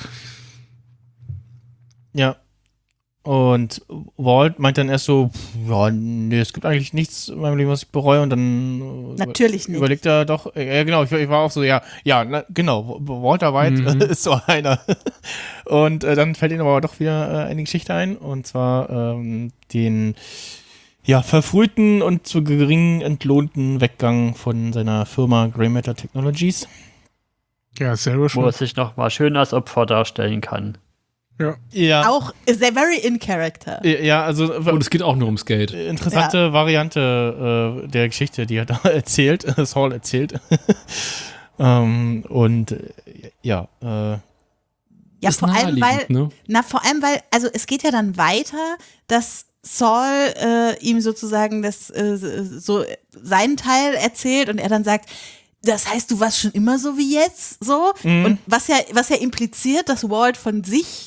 Ja. Und Walt meint dann erst so, ja, nee, es gibt eigentlich nichts in meinem Leben, was ich bereue. Und dann Natürlich nicht. Überlegt er doch, ja genau, ich war auch so, genau, Walter White ist so einer. Und dann fällt ihm aber doch wieder eine Geschichte ein. Und zwar den verfrühten und zu gering entlohnten Weggang von seiner Firma Grey Matter Technologies. Ja, selber schon. Wo er sich noch mal schön als Opfer darstellen kann. Ja. Auch sehr very in character. Ja, also. Und es geht auch nur ums Geld. Interessante Variante der Geschichte, die er da erzählt, Saul erzählt. Vor allem, weil, also es geht ja dann weiter, dass Saul ihm sozusagen so seinen Teil erzählt und er dann sagt, das heißt, du warst schon immer so wie jetzt, so? Und was ja impliziert, dass Walt von sich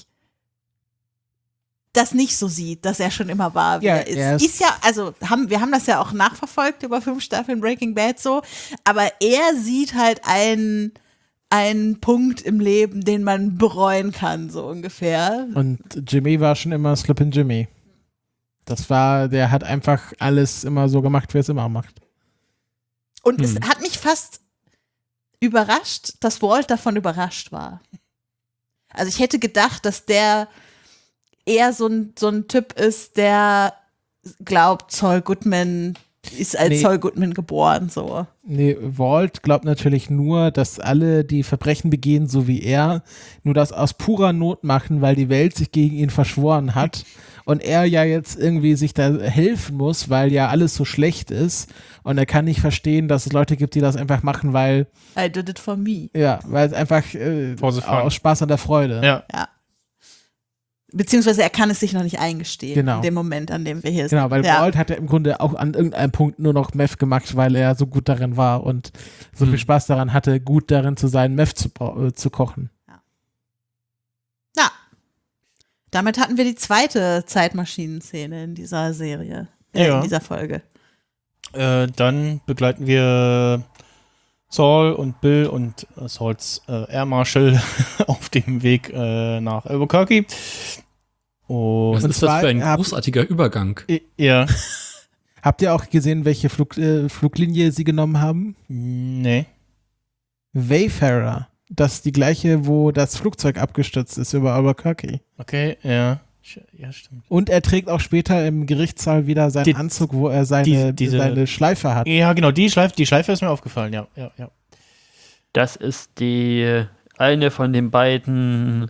das nicht so sieht, dass er schon immer war, wie er ist. Ist ja, also wir haben das ja auch nachverfolgt über 5 Staffeln Breaking Bad so, aber er sieht halt einen Punkt im Leben, den man bereuen kann, so ungefähr. Und Jimmy war schon immer Slippin' Jimmy. Der hat einfach alles immer so gemacht, wie er es immer macht. Und es hat mich fast überrascht, dass Walt davon überrascht war. Also ich hätte gedacht, dass der eher so ein Typ ist, der glaubt, Saul Goodman ist als Saul Goodman geboren, so. Nee, Walt glaubt natürlich nur, dass alle, die Verbrechen begehen, so wie er, nur das aus purer Not machen, weil die Welt sich gegen ihn verschworen hat und er ja jetzt irgendwie sich da helfen muss, weil ja alles so schlecht ist und er kann nicht verstehen, dass es Leute gibt, die das einfach machen, weil I did it for me. Ja, weil es einfach aus Spaß an der Freude. Ja. Beziehungsweise er kann es sich noch nicht eingestehen, Genau. in dem Moment, an dem wir hier sind. Genau, weil Walt hat ja im Grunde auch an irgendeinem Punkt nur noch Meth gemacht, weil er so gut darin war und so viel Spaß daran hatte, gut darin zu sein, Meth zu kochen. Ja. Damit hatten wir die zweite Zeitmaschinen-Szene in dieser Serie, in dieser Folge. Dann begleiten wir Saul und Bill und Sauls Air Marshal auf dem Weg nach Albuquerque. Was ist das für ein großartiger Übergang? Ja. Habt ihr auch gesehen, welche Fluglinie sie genommen haben? Nee. Wayfarer. Das ist die gleiche, wo das Flugzeug abgestürzt ist über Albuquerque. Okay, ja. Ja, stimmt. Und er trägt auch später im Gerichtssaal wieder seinen Anzug, wo er seine Schleife hat. Ja, genau, die Schleife ist mir aufgefallen, ja. Das ist die eine von den beiden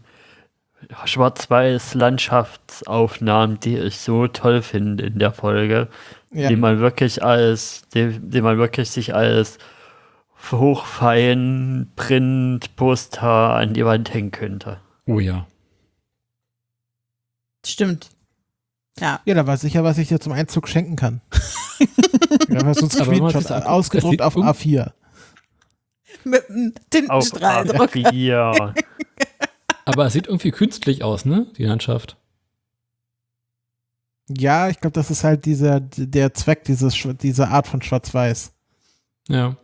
Schwarz-Weiß-Landschaftsaufnahmen, die ich so toll finde in der Folge, die man wirklich sich als hochfein Print-Poster an die Wand hängen könnte. Oh ja. Stimmt. Ja. Ja, da weiß ich ja, was ich dir zum Einzug schenken kann. Ja, was uns Screenshot ausgedruckt auf A4. Mit einem Tintenstrahldruck. Aber es sieht irgendwie künstlich aus, ne? Die Landschaft. Ja, ich glaube, das ist halt der Zweck dieser Art von Schwarz-Weiß. Ja.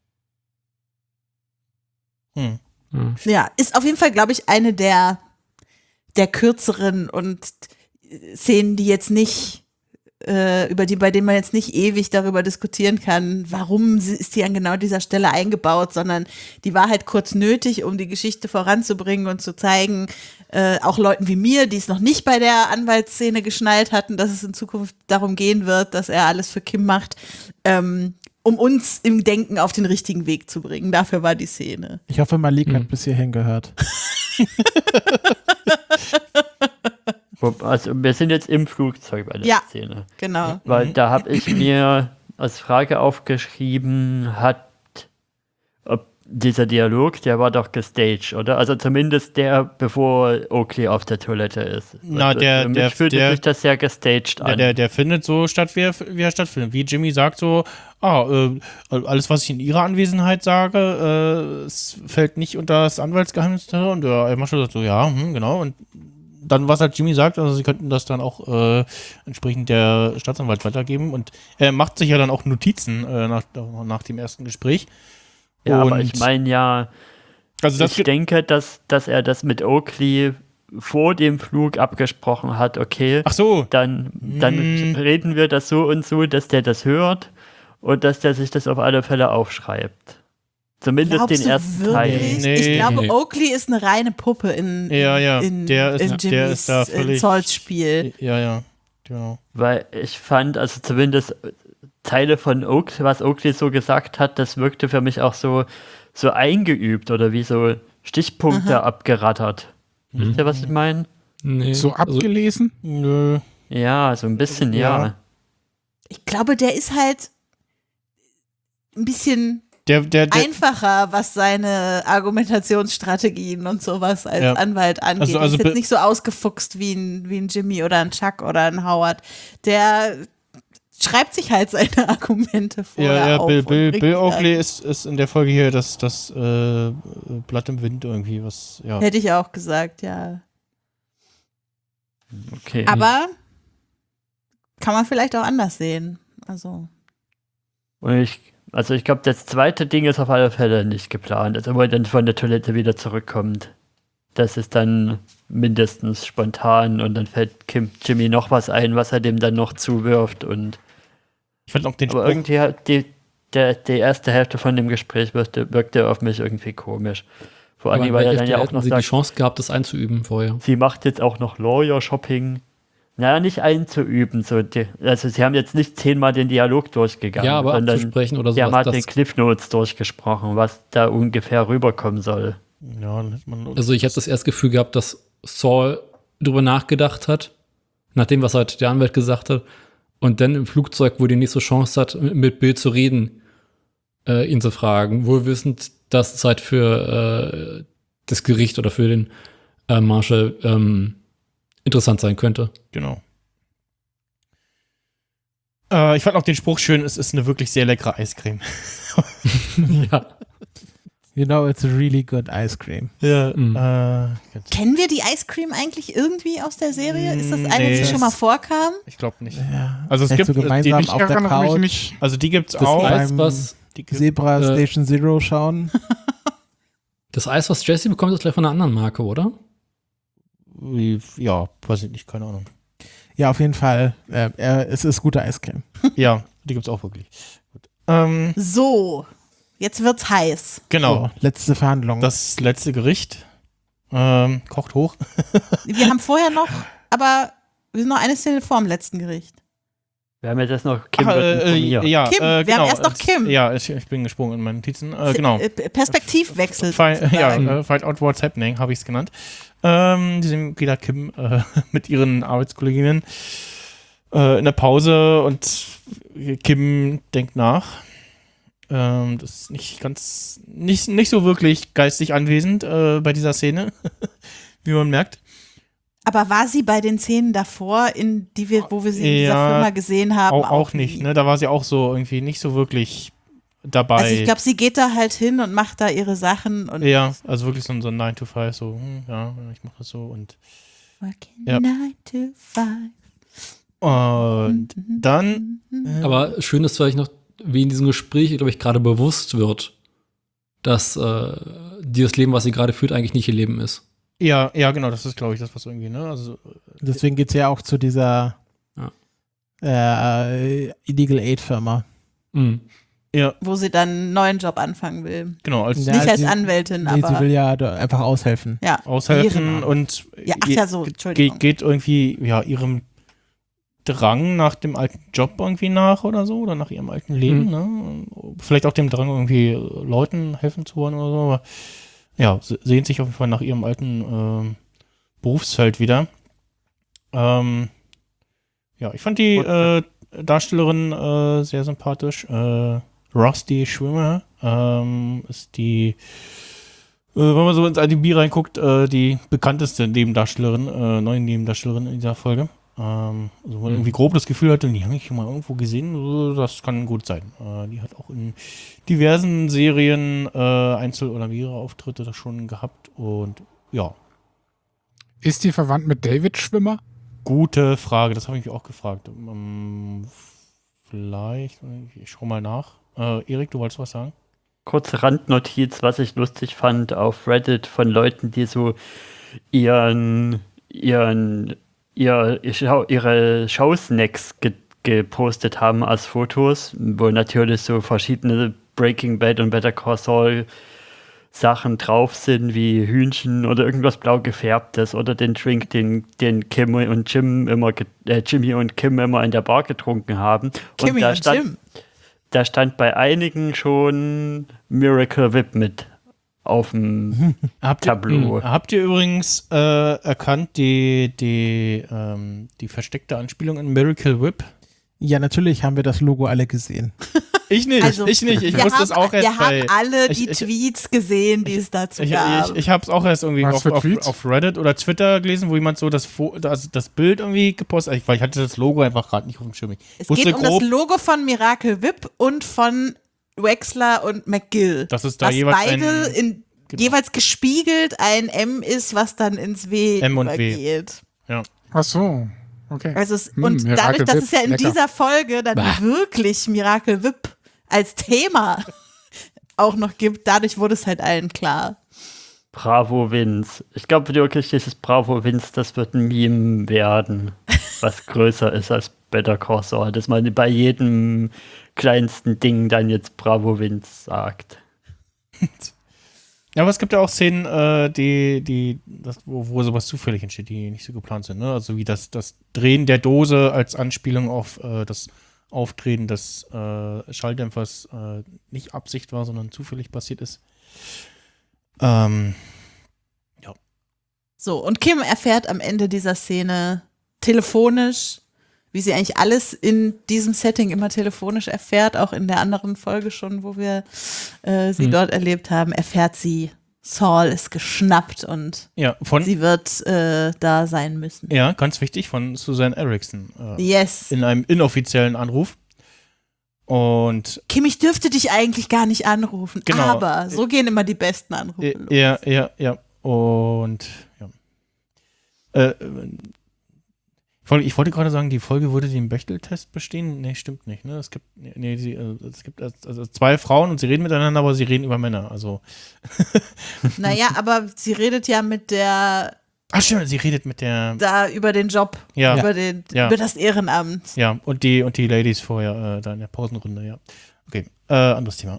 Ja, ist auf jeden Fall, glaube ich, eine der kürzeren und Szenen, die jetzt nicht bei denen man jetzt nicht ewig darüber diskutieren kann, warum ist die an genau dieser Stelle eingebaut, sondern die war halt kurz nötig, um die Geschichte voranzubringen und zu zeigen, auch Leuten wie mir, die es noch nicht bei der Anwaltsszene geschnallt hatten, dass es in Zukunft darum gehen wird, dass er alles für Kim macht, um uns im Denken auf den richtigen Weg zu bringen. Dafür war die Szene. Ich hoffe, Malik hat bis hierhin gehört. Also wir sind jetzt im Flugzeug bei der Szene. Ja, genau. Weil da habe ich mir als Frage aufgeschrieben, ob dieser Dialog, der war doch gestaged, oder? Also zumindest der, bevor Oakley auf der Toilette ist. Na, Für mich fühlt sich das sehr gestaged an. Der findet so statt, wie er stattfindet. Wie Jimmy sagt so, alles, was ich in ihrer Anwesenheit sage, es fällt nicht unter das Anwaltsgeheimnis. Und der Marshall sagt so, ja, genau. Und dann, was halt Jimmy sagt, also sie könnten das dann auch entsprechend der Staatsanwalt weitergeben. Und er macht sich ja dann auch Notizen nach dem ersten Gespräch. Ja, aber ich meine ich denke, dass er das mit Oakley vor dem Flug abgesprochen hat, okay. Ach so. Dann reden wir das so und so, dass der das hört und dass der sich das auf alle Fälle aufschreibt. Zumindest den ersten Teil. Ich glaube, Oakley ist eine reine Puppe in Jimmys Sauls Spiel. Ja, genau. Weil ich fand, also zumindest Teile von Oakley, was Oakley so gesagt hat, das wirkte für mich auch so eingeübt oder wie so Stichpunkte abgerattert. Wisst ihr, was ich meine? Nee. So abgelesen? Nö. Ja, so ein bisschen, ja. Ich glaube, der ist halt ein bisschen einfacher, was seine Argumentationsstrategien und sowas als Anwalt angeht. Also ist jetzt nicht so ausgefuchst wie ein Jimmy oder ein Chuck oder ein Howard. Der schreibt sich halt seine Argumente vorher auf. Bill Oakley ist in der Folge hier das Blatt im Wind irgendwie, was, ja. Hätte ich auch gesagt, ja. Okay. Aber kann man vielleicht auch anders sehen. Also ich glaube, das zweite Ding ist auf alle Fälle nicht geplant, also wo er dann von der Toilette wieder zurückkommt. Das ist dann mindestens spontan und dann fällt Jimmy noch was ein, was er dem dann noch zuwirft. Und ich fand auch den aber irgendwie hat die erste Hälfte von dem Gespräch wirkte auf mich irgendwie komisch. Vor allem, weil er dann ja auch noch sagt, die Chance gehabt, das einzuüben vorher. Sie macht jetzt auch noch Lawyer-Shopping. Naja, nicht einzuüben. Also sie haben jetzt nicht 10-mal den Dialog durchgegangen. Ja, aber abzusprechen oder so. Sie haben halt den Cliff Notes durchgesprochen, was da ungefähr rüberkommen soll. Ja, also ich habe das erste Gefühl gehabt, dass Saul drüber nachgedacht hat, nach dem, was halt der Anwalt gesagt hat, und dann im Flugzeug, wo die nächste Chance hat, mit Bill zu reden, ihn zu fragen, wohl wissend, dass es halt für das Gericht oder für den Marshall interessant sein könnte. Genau. Ich fand auch den Spruch schön, es ist eine wirklich sehr leckere Eiscreme. Ja. You know, it's a really good ice cream. Ja, Kennen wir die Ice Cream eigentlich irgendwie aus der Serie? Ist das eine, die schon mal vorkam? Ich glaube nicht. Ja. Also es Vielleicht gibt so gemeinsam die auf der Couch. Also die gibt's das auch. Eis, was Zebra Station Zero schauen. Das Eis, was Jesse bekommt, ist gleich von einer anderen Marke, oder? Ja, weiß ich nicht, keine Ahnung. Ja, auf jeden Fall. Es ist gute Eiscreme. Ja, die gibt's auch wirklich. Gut. So, jetzt wird's heiß. Genau. So, letzte Verhandlung. Das letzte Gericht kocht hoch. Wir haben vorher noch, aber wir sind noch eine Szene vor dem letzten Gericht. Wir haben jetzt noch Kim wird informiert. Ja, Kim, wir haben erst noch Kim. Ja, ich bin gesprungen in meinen Notizen. Genau. Perspektivwechsel. Find out what's happening, habe ich es genannt. Die sehen wieder Kim mit ihren Arbeitskolleginnen in der Pause und Kim denkt nach. Das ist nicht so wirklich geistig anwesend bei dieser Szene, wie man merkt. Aber war sie bei den Szenen davor, wo wir sie in dieser Firma gesehen haben? Auch nicht, ne? Da war sie auch so irgendwie nicht so wirklich dabei. Also ich glaube, sie geht da halt hin und macht da ihre Sachen. Und ja, also wirklich so ein 9 to 5, so, ja, ich mache das so und ja. 9 to 5. Und dann aber schön ist vielleicht noch, wie in diesem Gespräch, glaube ich, gerade bewusst wird, dass dieses Leben, was sie gerade führt, eigentlich nicht ihr Leben ist. Ja, genau, das ist, glaube ich, das, was irgendwie, ne? Also, deswegen geht es ja auch zu dieser Illegal Aid Firma. Mhm. Ja. Wo sie dann einen neuen Job anfangen will. Genau, nicht als Anwältin, aber. Sie will ja einfach aushelfen. Ja. Aushelfen und Entschuldigung. Geht irgendwie ihrem Drang nach dem alten Job irgendwie nach oder so, oder nach ihrem alten Leben, ne? Vielleicht auch dem Drang, irgendwie Leuten helfen zu wollen oder so, aber ja, sehnt sich auf jeden Fall nach ihrem alten Berufsfeld wieder. Ja, ich fand die Darstellerin sehr sympathisch. Rusty Schwimmer ist die, wenn man so ins IMDb reinguckt, die bekannteste Nebendarstellerin, neue Nebendarstellerin in dieser Folge. Also man irgendwie grob das Gefühl hatte, die habe ich schon mal irgendwo gesehen, das kann gut sein. Die hat auch in diversen Serien Einzel- oder mehrere Auftritte da schon gehabt und ja. Ist die verwandt mit David Schwimmer? Gute Frage, das habe ich mich auch gefragt. Vielleicht, ich schau mal nach. Erik, du wolltest was sagen? Kurze Randnotiz, was ich lustig fand auf Reddit von Leuten, die so ihre Showsnacks gepostet haben als Fotos, wo natürlich so verschiedene Breaking Bad und Better Call Saul Sachen drauf sind, wie Hühnchen oder irgendwas blau gefärbtes oder den Drink, den Jimmy und Kim immer in der Bar getrunken haben. Und da stand bei einigen schon Miracle Whip mit auf dem Tableau. Habt ihr übrigens erkannt die versteckte Anspielung in Miracle Whip? Ja, natürlich haben wir das Logo alle gesehen. Ich nicht. Ich wusste es auch erst. Wir haben alle die Tweets gesehen, die es dazu gab. Ich habe es auch erst irgendwie auf Reddit oder Twitter gelesen, wo jemand so das Bild irgendwie gepostet hat, weil ich hatte das Logo einfach gerade nicht auf dem Schirm. Es geht um das Logo von Miracle Whip und von Wexler und McGill. Das ist da jeweils beide jeweils gespiegelt ein M ist, was dann ins W M und übergeht. W. Ja. Ach so. Okay. Also und dadurch, dass es ja in dieser Folge dann wirklich Miracle Whip als Thema auch noch gibt, dadurch wurde es halt allen klar. Bravo Vince. Ich glaube wirklich, dieses Bravo Vince, das wird ein Meme werden, was größer ist als Better Call Saul, dass man bei jedem kleinsten Ding dann jetzt Bravo Vince sagt. Ja, aber es gibt ja auch Szenen, wo sowas zufällig entsteht, die nicht so geplant sind. Ne? Also wie das Drehen der Dose als Anspielung auf das Auftreten des Schalldämpfers nicht Absicht war, sondern zufällig passiert ist. Ja. So, und Kim erfährt am Ende dieser Szene telefonisch, wie sie eigentlich alles in diesem Setting immer telefonisch erfährt, auch in der anderen Folge schon, wo wir sie dort erlebt haben, erfährt sie, Saul ist geschnappt und sie wird da sein müssen. Ja, ganz wichtig, von Susan Erickson. Yes. In einem inoffiziellen Anruf. Und Kim, ich dürfte dich eigentlich gar nicht anrufen, Genau. aber so gehen immer die besten Anrufe los. Ja. Und ja. Ich wollte gerade sagen, die Folge würde den Bechdel-Test bestehen. Nee, stimmt nicht. Ne? Es gibt 2 Frauen und sie reden miteinander, aber sie reden über Männer. Also. Naja, aber sie redet ja mit der. Ach stimmt, sie redet mit der. Da über den Job, über das Ehrenamt. Ja, und die Ladies vorher da in der Pausenrunde, ja. Okay, anderes Thema.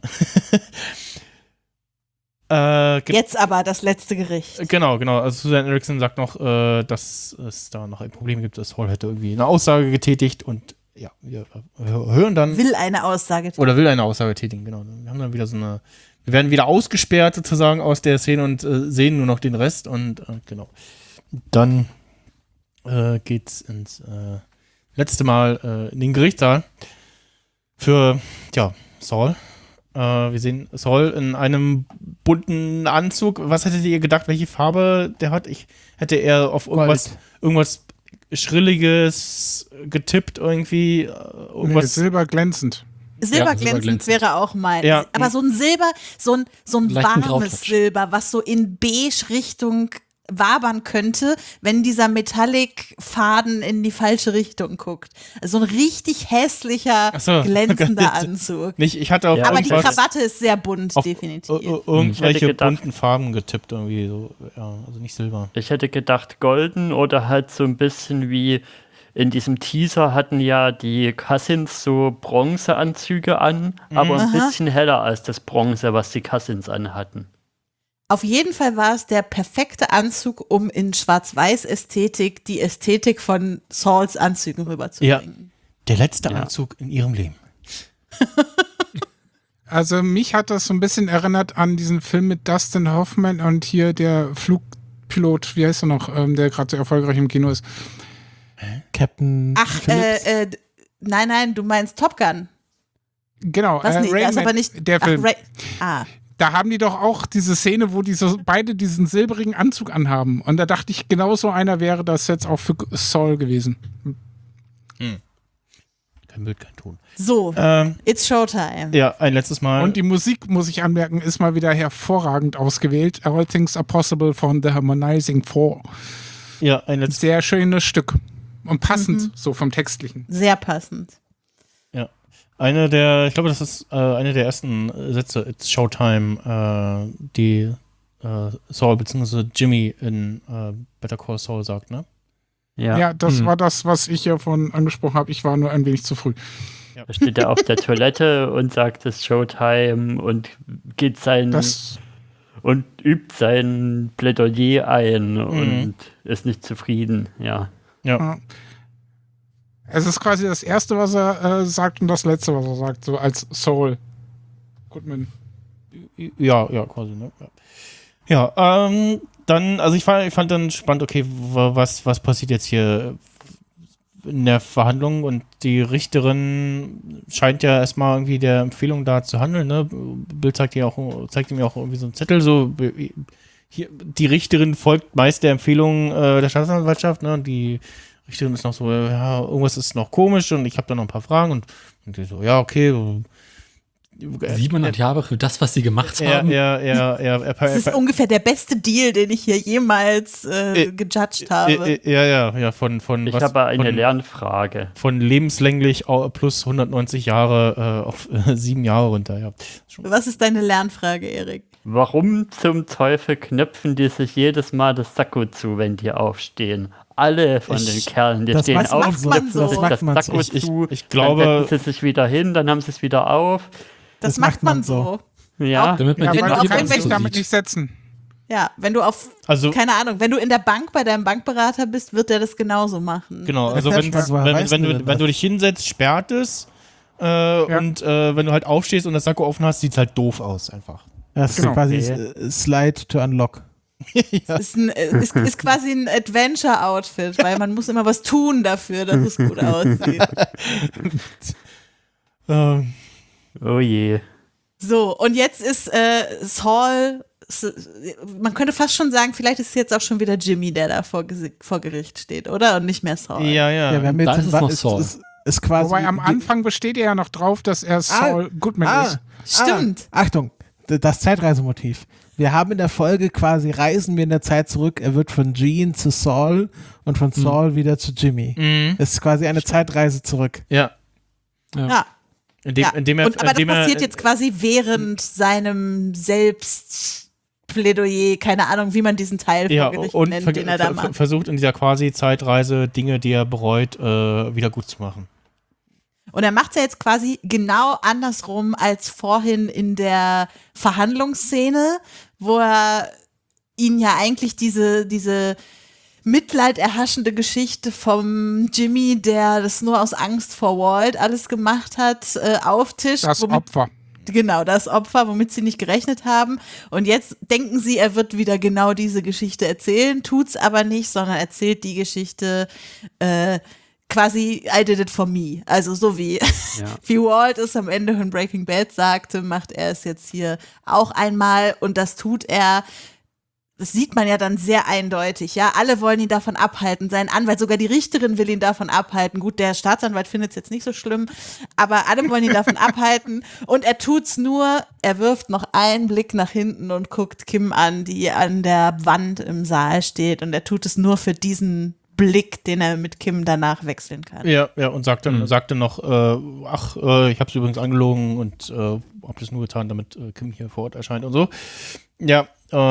Jetzt aber das letzte Gericht. Genau. Also Susan Erickson sagt noch, dass es da noch ein Problem gibt, dass Hall hätte irgendwie eine Aussage getätigt und ja, wir hören dann. Will eine Aussage tätigen. Oder will eine Aussage tätigen, genau. Wir haben dann wieder wir werden wieder ausgesperrt sozusagen aus der Szene und sehen nur noch den Rest und genau. Dann geht's ins letzte Mal in den Gerichtssaal für, Saul. Wir sehen Saul in einem bunten Anzug. Was hättet ihr gedacht, welche Farbe der hat? Ich hätte eher auf irgendwas Schrilliges getippt irgendwie. Silberglänzend. Silberglänzend wäre auch mein. Ja. Aber so ein Silber, so ein Leichten warmes Grautouch. Silber, was so in Beige-Richtung wabern könnte, wenn dieser Metallic-Faden in die falsche Richtung guckt. Also ein richtig hässlicher, glänzender Anzug. Ich hatte auch aber die Krawatte ist sehr bunt, definitiv. Irgendwelche bunten Farben getippt irgendwie. So. Ja, also nicht Silber. Ich hätte gedacht golden oder halt so ein bisschen wie in diesem Teaser hatten ja die Cousins so Bronzeanzüge an, aber ein bisschen heller als das Bronze, was die Cousins anhatten. Auf jeden Fall war es der perfekte Anzug, um in Schwarz-Weiß-Ästhetik die Ästhetik von Sauls Anzügen rüberzubringen. Ja, der letzte Anzug in ihrem Leben. Also mich hat das so ein bisschen erinnert an diesen Film mit Dustin Hoffman und hier der Flugpilot, wie heißt er noch, der gerade so erfolgreich im Kino ist. Captain Phillips? Nein, du meinst Top Gun. Genau, Was nicht, das ist aber nicht der Film. Ah. Da haben die doch auch diese Szene, wo die so beide diesen silberigen Anzug anhaben. Und da dachte ich, genau so einer wäre das jetzt auch für Saul gewesen. Kein Bild, kein Ton. So, it's Showtime. Ja, ein letztes Mal. Und die Musik, muss ich anmerken, ist mal wieder hervorragend ausgewählt. All Things Are Possible von The Harmonizing Four. Ja, ein letztes Sehr schönes Stück. Und passend, so vom Textlichen. Sehr passend. Ja. Ich glaube, das ist eine der ersten Sätze, It's Showtime, die Saul bzw. Jimmy in Better Call Saul sagt, ne? Ja, das war das, was ich ja von angesprochen habe. Ich war nur ein wenig zu früh. Da steht er auf der Toilette und sagt es Showtime und geht und übt sein Plädoyer ein und ist nicht zufrieden, ja. Es ist quasi das Erste, was er sagt und das Letzte, was er sagt, so als Saul Goodman. Ja, quasi, ne? Ja, dann, also ich fand dann spannend, okay, was passiert jetzt hier in der Verhandlung, und die Richterin scheint ja erstmal irgendwie der Empfehlung da zu handeln, ne? Bill zeigt ihm auch irgendwie so einen Zettel, so hier, die Richterin folgt meist der Empfehlung der Staatsanwaltschaft, ne? Und die Richterin ist noch so, ja, irgendwas ist noch komisch und ich habe da noch ein paar Fragen und die so, ja, okay. 700 Jahre für das, was sie gemacht haben. Ja. Das ist ungefähr der beste Deal, den ich hier jemals gejudged habe. Ja, von ich habe eine Lernfrage. Von lebenslänglich plus 190 Jahre auf 7 Jahre runter, ja. Was ist deine Lernfrage, Erik? Warum zum Teufel knöpfen die sich jedes Mal das Sakko zu, wenn die aufstehen? Alle von den Kerlen, die stehen auf, knöpfen sich das Sakko zu, ich glaube, dann setzen sie sich wieder hin, dann haben sie es wieder auf. Das macht man so. Ja, damit man man kann sich damit nicht setzen. Ja, wenn du keine Ahnung, wenn du in der Bank bei deinem Bankberater bist, wird der das genauso machen. Genau, also wenn du dich hinsetzt, sperrt es. Und wenn du halt aufstehst und das Sakko offen hast, sieht es halt doof aus einfach. Das ist quasi Slide to Unlock. Ja. Ist quasi ein Adventure-Outfit, weil man muss immer was tun dafür, dass es gut aussieht. Oh je. So, und jetzt ist Saul, man könnte fast schon sagen, vielleicht ist es jetzt auch schon wieder Jimmy, der da vor Gericht steht, oder? Und nicht mehr Saul. Ja, wir haben jetzt ist noch Saul. Ist quasi Wobei am Anfang besteht er ja noch drauf, dass er Saul Goodman ist. Stimmt. Achtung, das Zeitreisemotiv. Wir haben in der Folge quasi, reisen wir in der Zeit zurück, er wird von Gene zu Saul und von Saul wieder zu Jimmy. Es ist quasi eine Zeitreise zurück. Ja. Ja. Indem er, aber das passiert jetzt quasi während seinem Selbstplädoyer, keine Ahnung, wie man diesen Teil vor Gericht nennt, den er da macht. Versucht in dieser quasi Zeitreise Dinge, die er bereut, wieder gut zu machen. Und er macht es ja jetzt quasi genau andersrum als vorhin in der Verhandlungsszene, wo er ihn ja eigentlich diese mitleiderhaschende Geschichte vom Jimmy, der das nur aus Angst vor Walt alles gemacht hat, auftischt. Das Opfer. Genau, das Opfer, womit sie nicht gerechnet haben. Und jetzt denken sie, er wird wieder genau diese Geschichte erzählen, tut's aber nicht, sondern erzählt die Geschichte quasi I did it for me. Also so wie Walt es am Ende von Breaking Bad sagte, macht er es jetzt hier auch einmal und das tut er. Das sieht man ja dann sehr eindeutig, ja. Alle wollen ihn davon abhalten, sein Anwalt, sogar die Richterin will ihn davon abhalten. Gut, der Staatsanwalt findet es jetzt nicht so schlimm, aber alle wollen ihn davon abhalten und er tut's nur, er wirft noch einen Blick nach hinten und guckt Kim an, die an der Wand im Saal steht und er tut es nur für diesen Blick, den er mit Kim danach wechseln kann. Ja, und sagte noch, ich habe es übrigens angelogen und habe das nur getan, damit Kim hier vor Ort erscheint und so. Ja,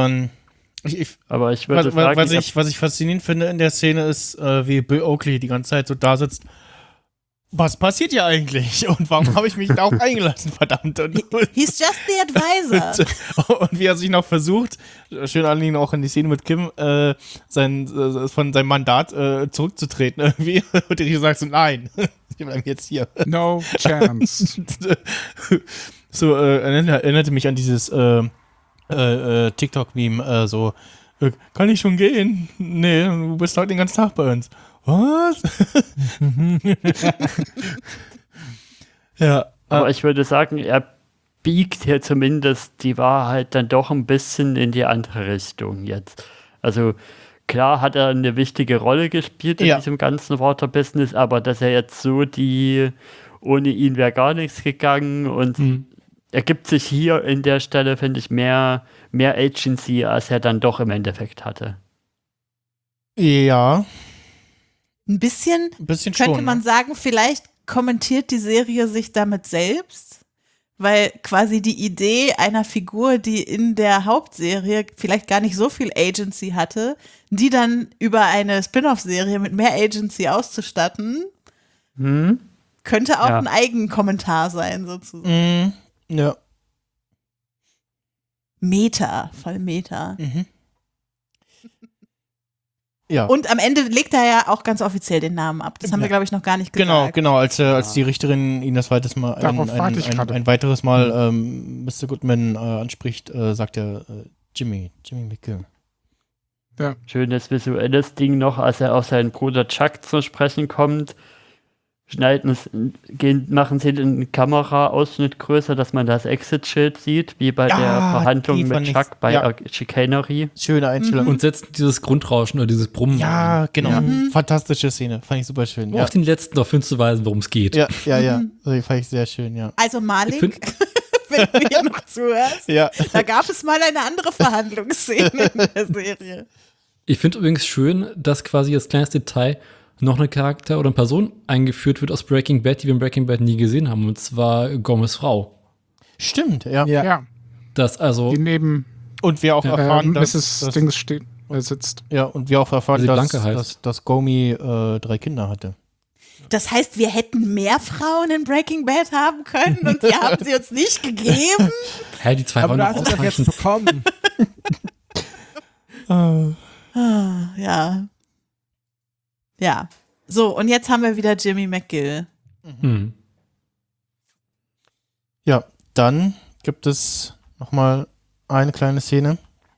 aber ich würde sagen, was ich faszinierend finde in der Szene ist, wie Bill Oakley die ganze Zeit so da sitzt. Was passiert hier eigentlich? Und warum habe ich mich da auch eingelassen, verdammt? He's just the advisor. Und wie er sich noch versucht, schön anliegen auch in die Szene mit Kim, von seinem Mandat zurückzutreten irgendwie. Und der sagt so, nein, wir bleiben jetzt hier. No chance. So, erinnerte mich an dieses TikTok-Meme, kann ich schon gehen? Nee, du bist heute den ganzen Tag bei uns. Was? Ja. Aber ich würde sagen, er biegt hier zumindest die Wahrheit dann doch ein bisschen in die andere Richtung jetzt. Also klar hat er eine wichtige Rolle gespielt in diesem ganzen Water-Business, aber dass er jetzt so ohne ihn wäre gar nichts gegangen und er gibt sich hier in der Stelle, finde ich, mehr Agency, als er dann doch im Endeffekt hatte. Ja. Ein bisschen könnte man sagen, vielleicht kommentiert die Serie sich damit selbst, weil quasi die Idee einer Figur, die in der Hauptserie vielleicht gar nicht so viel Agency hatte, die dann über eine Spin-off-Serie mit mehr Agency auszustatten, könnte auch ein Eigenkommentar sein, sozusagen. Ja. Voll Meta. Ja. Und am Ende legt er ja auch ganz offiziell den Namen ab. Das haben wir, glaube ich, noch gar nicht gesagt. Genau, als die Richterin ihn das weiteres Mal ein weiteres Mal Mr. Goodman anspricht, sagt er Jimmy McGill. Ja. Schönes visuelles Ding noch, als er auf seinen Bruder Chuck zu sprechen kommt. Machen sie den Kameraausschnitt größer, dass man das Exit-Schild sieht, wie bei der Verhandlung mit Chuck bei Chicanery. Schöne Einstellung. Und setzen dieses Grundrauschen oder dieses Brummen. Ja, genau. Fantastische Szene. Fand ich super schön. Auch den letzten darauf hinzuweisen, worum es geht. Ja. Also, fand ich sehr schön, ja. Also Malik, wenn du hier noch zuhörst, da gab es mal eine andere Verhandlungsszene in der Serie. Ich finde übrigens schön, dass quasi als kleines Detail noch eine Charakter oder eine Person eingeführt wird aus Breaking Bad, die wir in Breaking Bad nie gesehen haben, und zwar Gomez Frau. Stimmt, ja. dass also die neben und wir auch erfahren, dass Mrs. Dings sitzt. Ja, und wir auch erfahren, Blanke heißt. dass Gomi 3 Kinder hatte. Das heißt, wir hätten mehr Frauen in Breaking Bad haben können und die haben sie uns nicht gegeben. Hä, die 2 Aber waren du noch hast es doch jetzt bekommen. Ja. Ja. So, und jetzt haben wir wieder Jimmy McGill. Mhm. Ja, dann gibt es nochmal eine kleine Szene,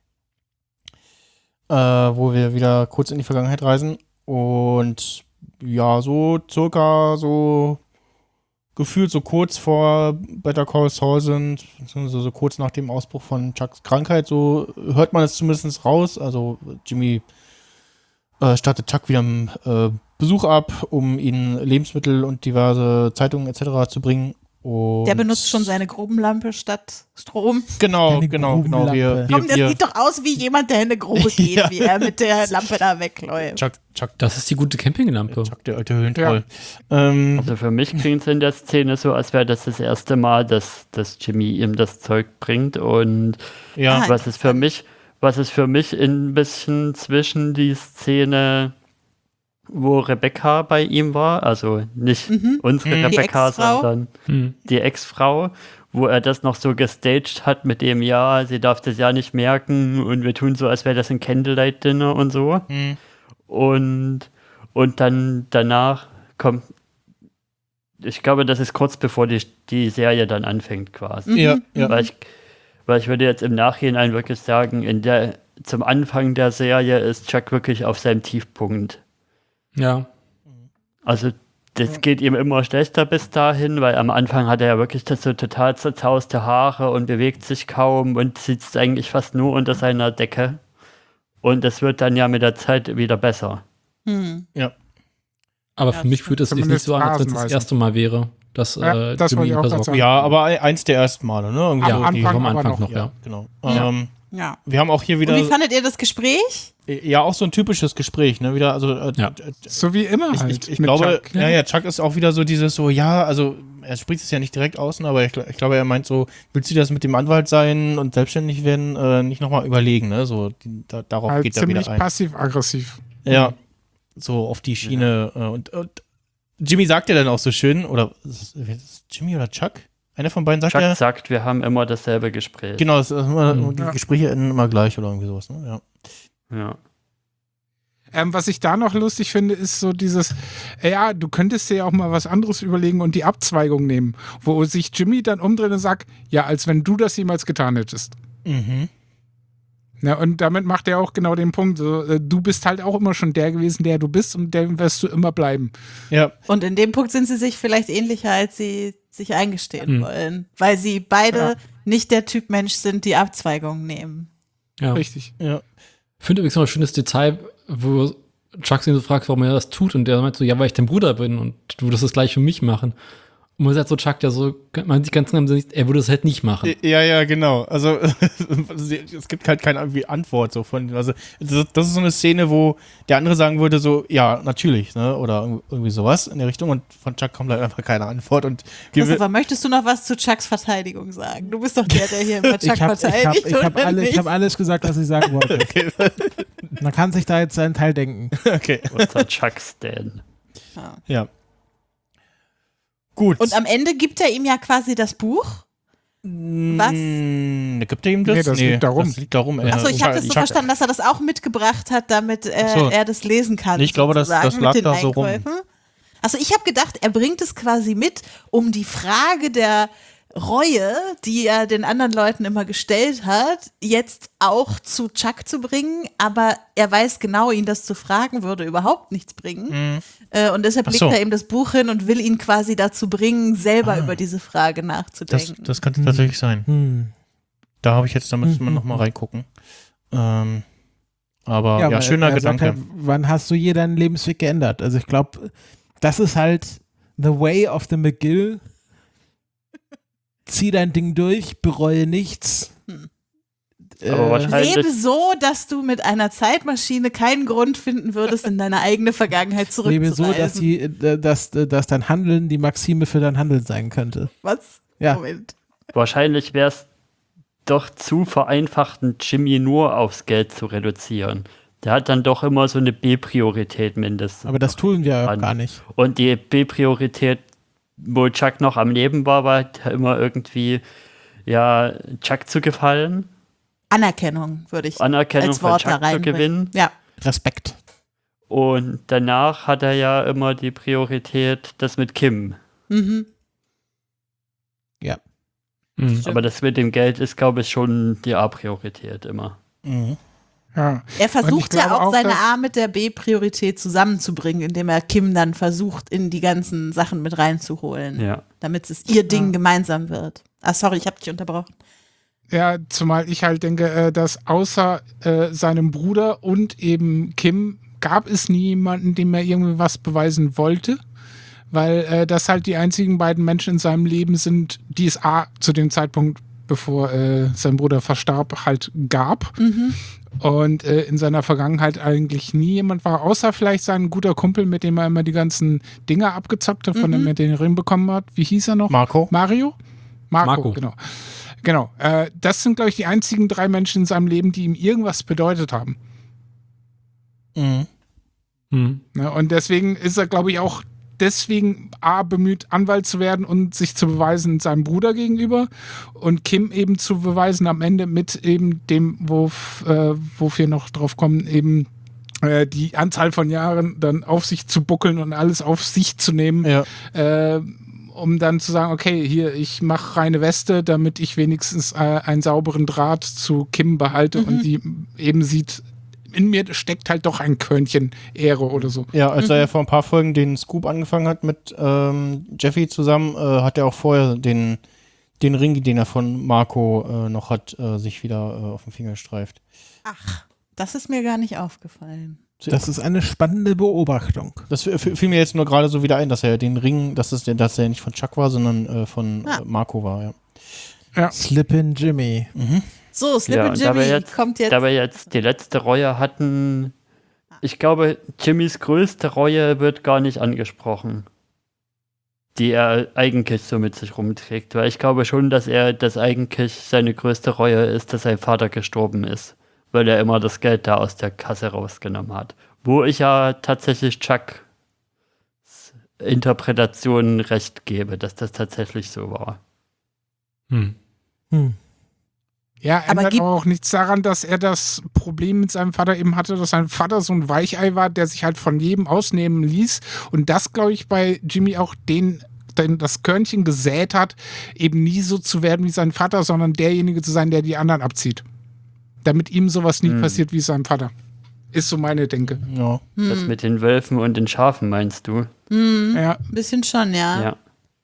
wo wir wieder kurz in die Vergangenheit reisen und ja, so circa so gefühlt so kurz vor Better Call Saul sind, so kurz nach dem Ausbruch von Chucks Krankheit, so hört man es zumindest raus. Also Jimmy startet Chuck wieder einen Besuch ab, um ihnen Lebensmittel und diverse Zeitungen etc. zu bringen. Und Der benutzt schon seine Grubenlampe statt Strom. Genau. Das sieht doch aus wie jemand, der in eine Grube geht, Ja. wie er mit der Lampe da wegläuft. Chuck, das ist die gute Campinglampe. Chuck, der alte Höhentroll. Also für mich klingt es in der Szene so, als wäre das erste Mal, dass Jimmy ihm das Zeug bringt. Und Ja. was ist für mich ein bisschen zwischen die Szene, wo Rebecca bei ihm war, also nicht unsere Die Rebecca, Ex-Frau. sondern die Ex-Frau, wo er das noch so gestaged hat mit dem, ja, sie darf das ja nicht merken und wir tun so, als wäre das ein Candlelight-Dinner und so. Und dann danach kommt, ich glaube, das ist kurz bevor die Serie dann anfängt quasi. Ja. Weil ich würde jetzt im Nachhinein wirklich sagen, zum Anfang der Serie ist Chuck wirklich auf seinem Tiefpunkt. Ja. Also das geht ihm immer schlechter bis dahin, weil am Anfang hat er ja wirklich das so total zerzauste Haare und bewegt sich kaum und sitzt eigentlich fast nur unter seiner Decke. Und das wird dann ja mit der Zeit wieder besser. Ja. Aber für mich fühlt es sich nicht so an, als wenn es das erste Mal wäre, dass das Jimmy wollte ich auch versorgt. sagen. Ja, aber eins der ersten Male, ne? Irgendwie Ja, so am vom Anfang noch, ja. Genau. Ja. Ja. Wir haben auch hier wieder. Und wie fandet ihr das Gespräch? Ja, auch so ein typisches Gespräch, ne? Wieder, also so wie immer halt. Ich mit glaube, Chuck. ja, Chuck ist auch wieder so dieses so, ja, also er spricht es ja nicht direkt aus, aber ich glaube, er meint so, willst du das mit dem Anwalt sein und selbstständig werden, nicht nochmal überlegen, ne? So, darauf Halt geht er wieder ziemlich ein. passiv-aggressiv. Ja, so auf die Schiene. Und Jimmy sagt ja dann auch so schön, oder ist es Jimmy oder Chuck? Einer von beiden sagt Chuck ja. sagt, wir haben immer dasselbe Gespräch. Genau, die Gespräche enden immer gleich oder irgendwie sowas, ne? Ja. Was ich da noch lustig finde, ist so dieses, ja, du könntest dir ja auch mal was anderes überlegen und die Abzweigung nehmen, wo sich Jimmy dann umdreht und sagt, ja, als wenn du das jemals getan hättest. Mhm. Ja, und damit macht er auch genau den Punkt, so, du bist halt auch immer schon der gewesen, der du bist und der wirst du immer bleiben. Ja. Und in dem Punkt sind sie sich vielleicht ähnlicher, als sie sich eingestehen wollen, weil sie beide nicht der Typ Mensch sind, die Abzweigungen nehmen. Ja. Richtig. Ja. Ich finde übrigens noch ein schönes Detail, wo Chuck ihn so fragt, warum er das tut und der meint so, ja, weil ich dein Bruder bin und du würdest das gleich für mich machen. Und man sagt so, Chuck, ja so, man sieht ganz genau, er würde es halt nicht machen. Ja, genau. Also es gibt halt keine irgendwie Antwort so von, also das ist so eine Szene, wo der andere sagen würde so, ja, natürlich, ne, oder irgendwie sowas in der Richtung und von Chuck kommt halt einfach keine Antwort und Aber möchtest du noch was zu Chucks Verteidigung sagen? Du bist doch der hier immer Chuck verteidigt. Ich habe alles gesagt, was ich sagen wollte. Okay. Man kann sich da jetzt seinen Teil denken. Okay. Unser Chuck-Stan. Ja. Gut. Und am Ende gibt er ihm ja quasi das Buch. Was? Gibt er ihm das? Nee, das liegt darum. Das liegt darum. Achso, ich habe das so verstanden, dass er das auch mitgebracht hat, damit er das lesen kann. Ich glaube, das lag mit den da so rum. Einkäufen. Also ich habe gedacht, er bringt es quasi mit, um die Frage der Reue, die er den anderen Leuten immer gestellt hat, jetzt auch zu Chuck zu bringen, aber er weiß genau, ihn das zu fragen würde überhaupt nichts bringen. Und deshalb legt er ihm das Buch hin und will ihn quasi dazu bringen, selber über diese Frage nachzudenken. Das könnte tatsächlich sein. Da habe ich jetzt, da müssen wir nochmal reingucken. Aber ja, schöner Gedanke. Halt, wann hast du je deinen Lebensweg geändert? Also ich glaube, das ist halt the way of the McGill. Zieh dein Ding durch, bereue nichts. Aber wahrscheinlich Lebe so, dass du mit einer Zeitmaschine keinen Grund finden würdest, in deine eigene Vergangenheit zurückzureisen. Lebe so, dass dein Handeln die Maxime für dein Handeln sein könnte. Was? Ja. Moment. Wahrscheinlich wäre es doch zu vereinfachten, Jimmy nur aufs Geld zu reduzieren. Der hat dann doch immer so eine B-Priorität mindestens. Aber das tun wir ja gar nicht. Und die B-Priorität, wo Chuck noch am Leben war immer irgendwie, ja, Chuck zu gefallen. Anerkennung würde ich Anerkennung als Wort von da Chuck zu reinbringen. gewinnen. Ja. Respekt. Und danach hat er ja immer die Priorität, das mit Kim. Mhm. Ja. Aber das mit dem Geld ist, glaube ich, schon die A-Priorität immer. Mhm. Ja. Er versucht ja glaube auch, seine dass- A mit der B-Priorität zusammenzubringen, indem er Kim dann versucht, in die ganzen Sachen mit reinzuholen. Ja. Damit es ihr Ding gemeinsam wird. Ah, sorry, ich habe dich unterbrochen. Ja, zumal ich halt denke, dass außer seinem Bruder und eben Kim gab es nie jemanden, dem er irgendwie was beweisen wollte, weil das halt die einzigen beiden Menschen in seinem Leben sind, die es zu dem Zeitpunkt, bevor sein Bruder verstarb, halt gab. Und in seiner Vergangenheit eigentlich nie jemand war, außer vielleicht sein guter Kumpel, mit dem er immer die ganzen Dinge abgezockt hat, von dem er den Ring bekommen hat. Wie hieß er noch? Marco. Mario? Marco. Genau. Genau. Das sind, glaube ich, die einzigen 3 Menschen in seinem Leben, die ihm irgendwas bedeutet haben. Ne? Und deswegen ist er, glaube ich, auch deswegen bemüht, Anwalt zu werden und sich zu beweisen seinem Bruder gegenüber und Kim eben zu beweisen am Ende mit eben dem, wo wir noch drauf kommen, eben die Anzahl von Jahren dann auf sich zu buckeln und alles auf sich zu nehmen, um dann zu sagen, okay, hier, ich mache reine Weste, damit ich wenigstens einen sauberen Draht zu Kim behalte und die eben sieht, in mir steckt halt doch ein Körnchen Ehre oder so. Ja, als er ja vor ein paar Folgen den Scoop angefangen hat mit Jeffy zusammen, hat er auch vorher den Ring, den er von Marco noch hat, sich wieder auf den Finger gestreift. Ach, das ist mir gar nicht aufgefallen. Das ist eine spannende Beobachtung. Das fiel mir jetzt nur gerade so wieder ein, dass er den Ring, dass er nicht von Chuck war, sondern von Marco war, ja. Slippin' Jimmy. So, Slippin' Jimmy kommt jetzt. Da wir jetzt die letzte Reue hatten, ich glaube, Jimmys größte Reue wird gar nicht angesprochen, die er eigentlich so mit sich rumträgt. Weil ich glaube schon, dass eigentlich seine größte Reue ist, dass sein Vater gestorben ist, weil er immer das Geld da aus der Kasse rausgenommen hat. Wo ich ja tatsächlich Chucks Interpretationen recht gebe, dass das tatsächlich so war. Ja, ändert aber auch nichts daran, dass er das Problem mit seinem Vater eben hatte, dass sein Vater so ein Weichei war, der sich halt von jedem ausnehmen ließ. Und das, glaube ich, bei Jimmy auch das Körnchen gesät hat, eben nie so zu werden wie sein Vater, sondern derjenige zu sein, der die anderen abzieht. Damit ihm sowas nie passiert wie seinem Vater. Ist so meine Denke. Ja. Das mit den Wölfen und den Schafen meinst du? Ja. Ein bisschen schon, ja. Ja.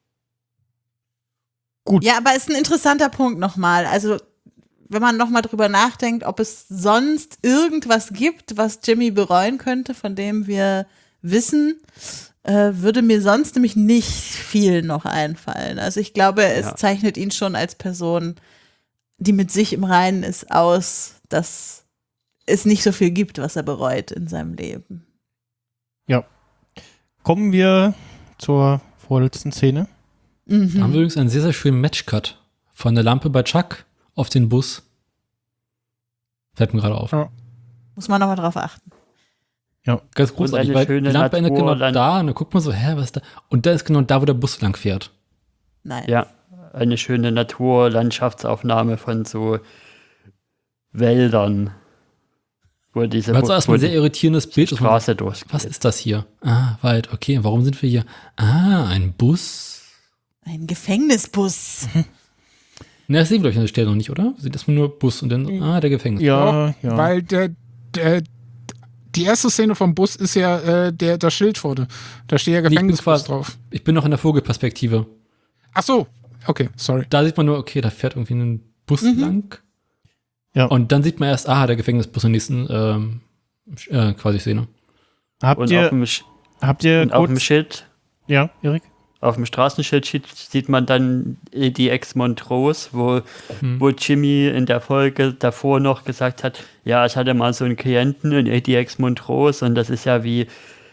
Gut. Ja, aber ist ein interessanter Punkt nochmal. Also, wenn man nochmal drüber nachdenkt, ob es sonst irgendwas gibt, was Jimmy bereuen könnte, von dem wir wissen, würde mir sonst nämlich nicht viel noch einfallen. Also ich glaube, es zeichnet ihn schon als Person, die mit sich im Reinen ist, aus, dass es nicht so viel gibt, was er bereut in seinem Leben. Ja. Kommen wir zur vorletzten Szene. Da haben wir übrigens einen sehr, sehr schönen Matchcut von der Lampe bei Chuck auf den Bus. Fällt mir gerade auf. Ja. Muss man nochmal drauf achten. Ja, ganz großartig, weil die Lampe endet genau da und dann guckt man so, was ist da? Und da ist genau da, wo der Bus lang fährt. Nein. Ja, eine schöne Naturlandschaftsaufnahme von so Wäldern. Wo diese Weil es erstmal ein sehr irritierendes Bild ist. Straße durch. Was ist das hier? Ah, Wald, okay, warum sind wir hier? Ah, ein Bus. Ein Gefängnisbus. Ne, das sehen wir, glaube ich, an der Stelle noch nicht, oder? Sieht erstmal nur Bus und dann, der Gefängnis. Ja. Weil die erste Szene vom Bus ist ja das Schild vorne. Da steht ja Gefängnisbus drauf. Ich bin noch in der Vogelperspektive. Ach so, okay, sorry. Da sieht man nur, okay, da fährt irgendwie ein Bus lang. Ja. Und dann sieht man erst, der Gefängnisbus in der nächsten quasi Szene. Habt ihr auf dem Schild? Ja, Erik? Auf dem Straßenschild sieht man dann die Ex-Montrose, wo Jimmy in der Folge davor noch gesagt hat, ja, ich hatte mal so einen Klienten in die Ex-Montrose und das ist ja wie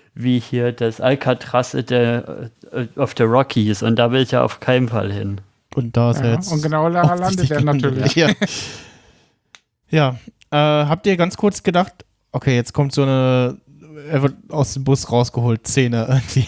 wie hier das Alcatraz of the Rockies und da will ich ja auf keinen Fall hin. Und da ist er jetzt. Und genau da landet er natürlich. Ja. Ja. Habt ihr ganz kurz gedacht, okay, jetzt kommt so eine, er wird aus dem Bus rausgeholt, Szene irgendwie.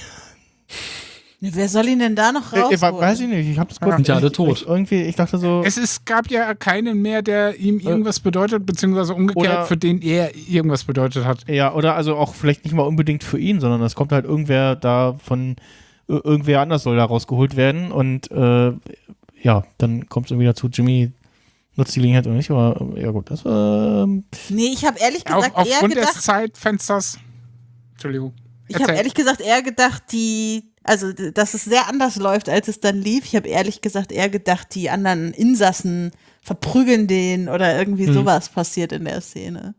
Wer soll ihn denn da noch rausholen? Weiß ich nicht, ich hab das kurz. Sind ja alle tot. Ich dachte so. Gab ja keinen mehr, der ihm irgendwas bedeutet, beziehungsweise umgekehrt, für den er irgendwas bedeutet hat. Ja, oder also auch vielleicht nicht mal unbedingt für ihn, sondern es kommt halt irgendwer da von, irgendwer anders soll da rausgeholt werden und ja, dann kommt es irgendwie dazu, Jimmy nutzt die Gelegenheit oder nicht, aber ja gut, das Nee, ich habe ehrlich gesagt aufgrund eher des gedacht, Zeitfensters, Entschuldigung. ich habe ehrlich gesagt eher gedacht, dass es sehr anders läuft, als es dann lief. Ich habe ehrlich gesagt eher gedacht, die anderen Insassen verprügeln den oder irgendwie sowas passiert in der Szene.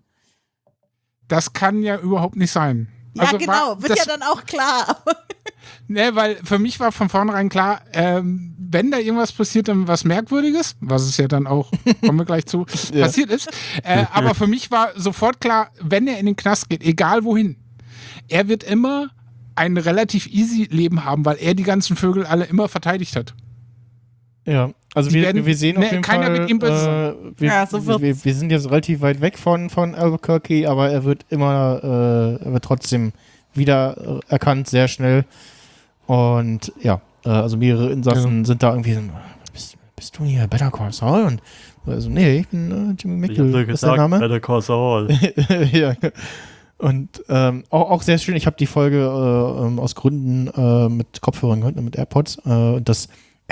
Das kann ja überhaupt nicht sein. Ja, Also genau, wird ja dann auch klar. Ne, weil für mich war von vornherein klar, wenn da irgendwas passiert, dann was Merkwürdiges, was es ja dann auch, kommen wir gleich zu, passiert ist. Aber für mich war sofort klar, wenn er in den Knast geht, egal wohin, er wird immer ein relativ easy Leben haben, weil er die ganzen Vögel alle immer verteidigt hat. Ja, also wir sehen auf jeden keiner Fall, wird ihm böse sein. wir sind jetzt relativ weit weg von Albuquerque, aber er wird immer, er wird trotzdem wieder erkannt, sehr schnell. Und ja, also mehrere Insassen sind da irgendwie so, bist du hier Better Call Saul? Und also, nee, ich bin Jimmy Mickel, ist der Name? Better Call Saul. Ja, und auch sehr schön, ich habe die Folge aus Gründen mit Kopfhörern gehört, mit AirPods, und das,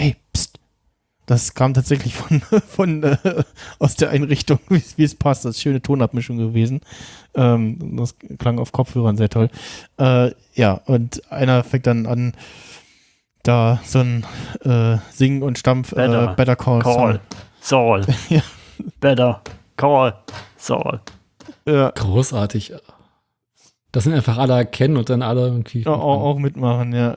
das kam tatsächlich von aus der Einrichtung, wie es passt. Das ist eine schöne Tonabmischung gewesen. Das klang auf Kopfhörern sehr toll. Ja, und einer fängt dann an, da so ein Singen und Stampf Better Call Saul. Ja. Better Call Saul. Ja. Großartig. Das sind einfach alle erkennen und dann alle irgendwie. Ja, auch mitmachen, ja.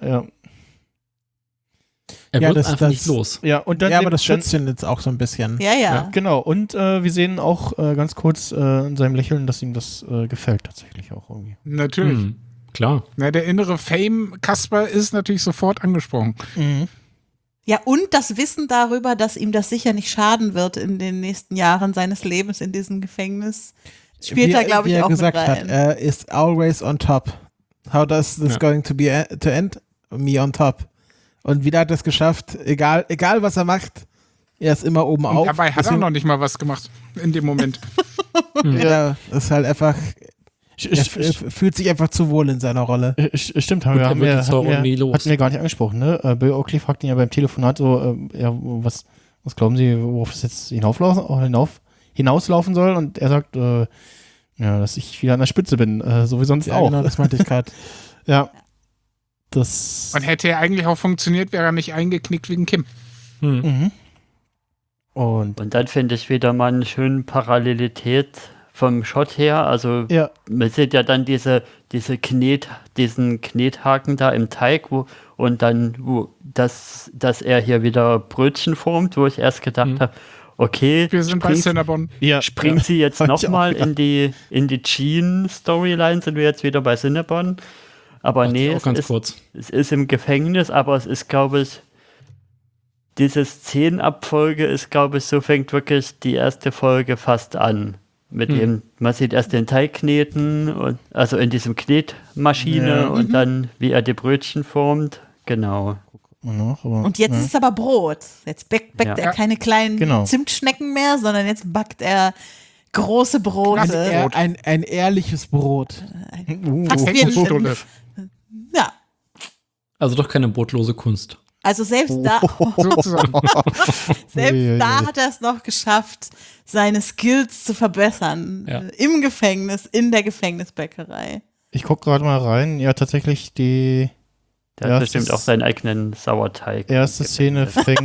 Er wird einfach nicht los. Ja, und dann aber das schützt ihn jetzt auch so ein bisschen. Ja. Genau, und wir sehen auch ganz kurz in seinem Lächeln, dass ihm das gefällt tatsächlich auch irgendwie. Natürlich. Klar. Na, der innere Fame-Kasper ist natürlich sofort angesprochen. Mhm. Ja, und das Wissen darüber, dass ihm das sicher nicht schaden wird in den nächsten Jahren seines Lebens in diesem Gefängnis, spielt da, glaube ich, auch mit rein. Wie er gesagt hat, er ist always on top. How does this going to be to end? Me on top. Und wieder hat er es geschafft, egal was er macht, er ist immer oben auf. Dabei hat er noch nicht mal was gemacht in dem Moment. Ja, das ist halt einfach, er fühlt sich einfach zu wohl in seiner Rolle. Stimmt, hatten wir gar nicht angesprochen, ne? Bill Oakley fragt ihn ja beim Telefonat so, was glauben Sie, worauf es jetzt hinauslaufen soll? Und er sagt, dass ich wieder an der Spitze bin, so wie sonst auch. Genau, das meinte ich gerade. Ja. Und hätte er eigentlich auch funktioniert, wäre er nicht eingeknickt wegen Kim. Und dann finde ich wieder mal eine schöne Parallelität vom Shot her. Also man sieht ja dann diesen Knethaken da im Teig, dass er hier wieder Brötchen formt, wo ich erst gedacht habe, okay, wir sind bei Cinnabon. Springt sie jetzt nochmal in die Jean-Storyline, sind wir jetzt wieder bei Cinnabon. Aber nee, es ist im Gefängnis, aber es ist, glaube ich, diese Szenenabfolge ist, glaube ich, so fängt wirklich die erste Folge fast an. Mit dem, man sieht erst den Teig kneten, also in diesem Knetmaschine und dann, wie er die Brötchen formt. Genau. Und jetzt ist es aber Brot. Jetzt backt er keine kleinen Zimtschnecken mehr, sondern jetzt backt er große Brote. Ein ehrliches Brot. Fast wie ja. Also doch keine brotlose Kunst. Also selbst da hat er es noch geschafft, seine Skills zu verbessern. Ja. Im Gefängnis, in der Gefängnisbäckerei. Ich gucke gerade mal rein. Ja, tatsächlich der hat bestimmt auch seinen eigenen Sauerteig. Erste Szene fängt...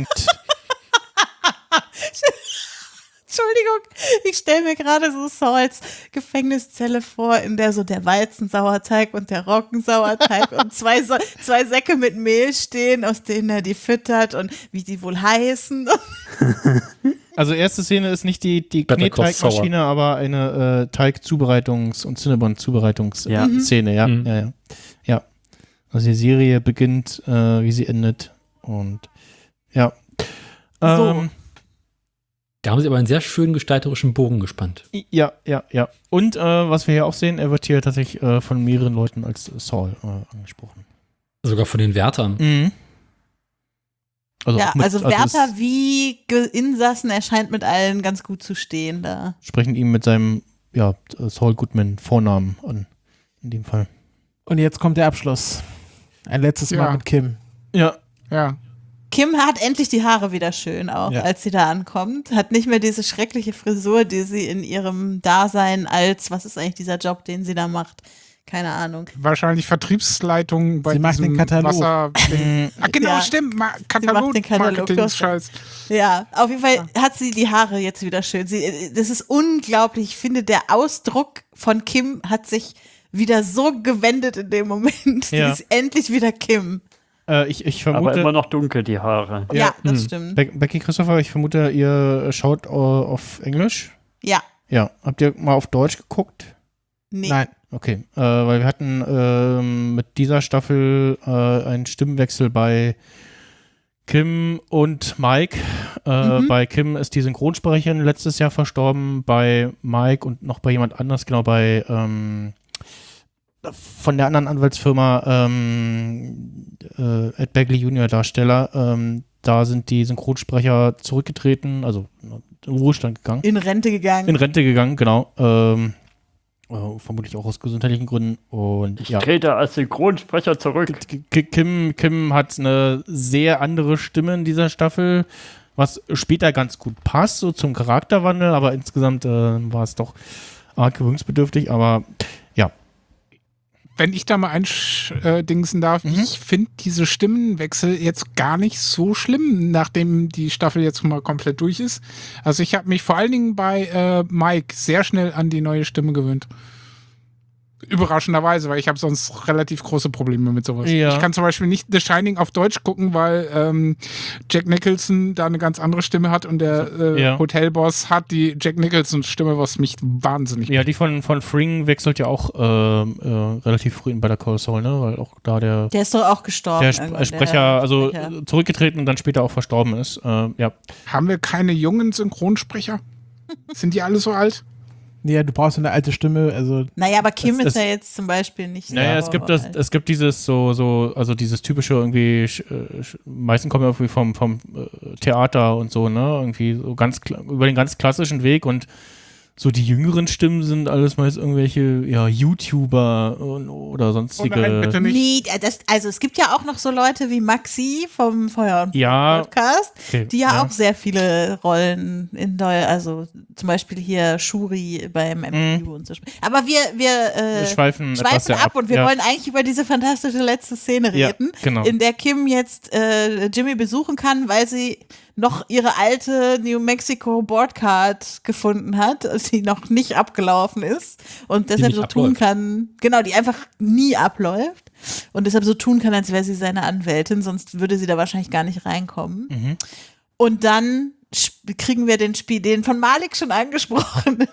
Entschuldigung, ich stelle mir gerade so Sauls Gefängniszelle vor, in der so der Weizensauerteig und der Roggensauerteig und zwei Säcke mit Mehl stehen, aus denen er die füttert und wie die wohl heißen. Also erste Szene ist nicht die Knetteigmaschine, aber eine Teigzubereitungs- und Cinnabon-Zubereitungsszene. Ja. Also die Serie beginnt, wie sie endet und ja. So. Da haben sie aber einen sehr schönen gestalterischen Bogen gespannt. Ja. Und was wir hier auch sehen, er wird hier tatsächlich von mehreren Leuten als Saul angesprochen. Sogar von den Wärtern. Mhm. Also Wärter wie Insassen, er scheint mit allen ganz gut zu stehen da. Sprechen ihn mit seinem Saul Goodman Vornamen an, in dem Fall. Und jetzt kommt der Abschluss. Ein letztes Mal mit Kim. Ja. Kim hat endlich die Haare wieder schön auch, als sie da ankommt. Hat nicht mehr diese schreckliche Frisur, die sie in ihrem Dasein als, was ist eigentlich dieser Job, den sie da macht? Keine Ahnung. Wahrscheinlich Vertriebsleitung bei sie macht den Katalog. Wasser. Genau, stimmt. Katalog-Marketing-Scheiß. Ja, auf jeden Fall hat sie die Haare jetzt wieder schön. Das ist unglaublich. Ich finde, der Ausdruck von Kim hat sich wieder so gewendet in dem Moment. Die ist endlich wieder Kim. Ich vermute, aber immer noch dunkel, die Haare. Ja, das stimmt. Becky Christopher, ich vermute, ihr schaut auf Englisch? Ja. Ja. Habt ihr mal auf Deutsch geguckt? Nee. Nein. Okay, weil wir hatten mit dieser Staffel einen Stimmenwechsel bei Kim und Mike. Bei Kim ist die Synchronsprecherin letztes Jahr verstorben, bei Mike und noch bei jemand anders, genau, bei von der anderen Anwaltsfirma Ed Begley Jr. Darsteller, da sind die Synchronsprecher zurückgetreten, also in Ruhestand gegangen. In Rente gegangen, genau. Vermutlich auch aus gesundheitlichen Gründen. Und ich trete als Synchronsprecher zurück. Kim hat eine sehr andere Stimme in dieser Staffel, was später ganz gut passt, so zum Charakterwandel, aber insgesamt war es doch arg gewöhnungsbedürftig, aber ja. Wenn ich da mal eindingsen darf, ich finde diese Stimmenwechsel jetzt gar nicht so schlimm, nachdem die Staffel jetzt mal komplett durch ist. Also ich habe mich vor allen Dingen bei Mike sehr schnell an die neue Stimme gewöhnt. Überraschenderweise, weil ich habe sonst relativ große Probleme mit sowas. Ja. Ich kann zum Beispiel nicht The Shining auf Deutsch gucken, weil Jack Nicholson da eine ganz andere Stimme hat und der Hotelboss hat die Jack Nicholson-Stimme, was mich wahnsinnig die von Fring wechselt ja auch relativ früh in Better Call Saul, ne? Weil auch da der ist doch auch gestorben. Der Sprecher, zurückgetreten und dann später auch verstorben ist. Haben wir keine jungen Synchronsprecher? Sind die alle so alt? Ja, du brauchst eine alte Stimme, also. Naja, aber Kim ist ja jetzt zum Beispiel nicht so. Naja, es gibt dieses also dieses typische irgendwie, meistens kommen ja irgendwie vom Theater und so, ne, irgendwie so ganz über den ganz klassischen Weg und so die jüngeren Stimmen sind alles meist irgendwelche YouTuber oder sonstige. Nein, bitte nicht. Nee, also es gibt ja auch noch so Leute wie Maxi vom Feuer und Podcast, die auch sehr viele Rollen also zum Beispiel hier Shuri beim MCU und so. Aber wir schweifen ab und wir wollen eigentlich über diese fantastische letzte Szene reden, in der Kim jetzt Jimmy besuchen kann, weil sie noch ihre alte New Mexico Boardcard gefunden hat, die noch nicht abgelaufen ist und deshalb so tun kann, die einfach nie abläuft und deshalb so tun kann, als wäre sie seine Anwältin, sonst würde sie da wahrscheinlich gar nicht reinkommen. Und dann kriegen wir den von Malik schon angesprochenen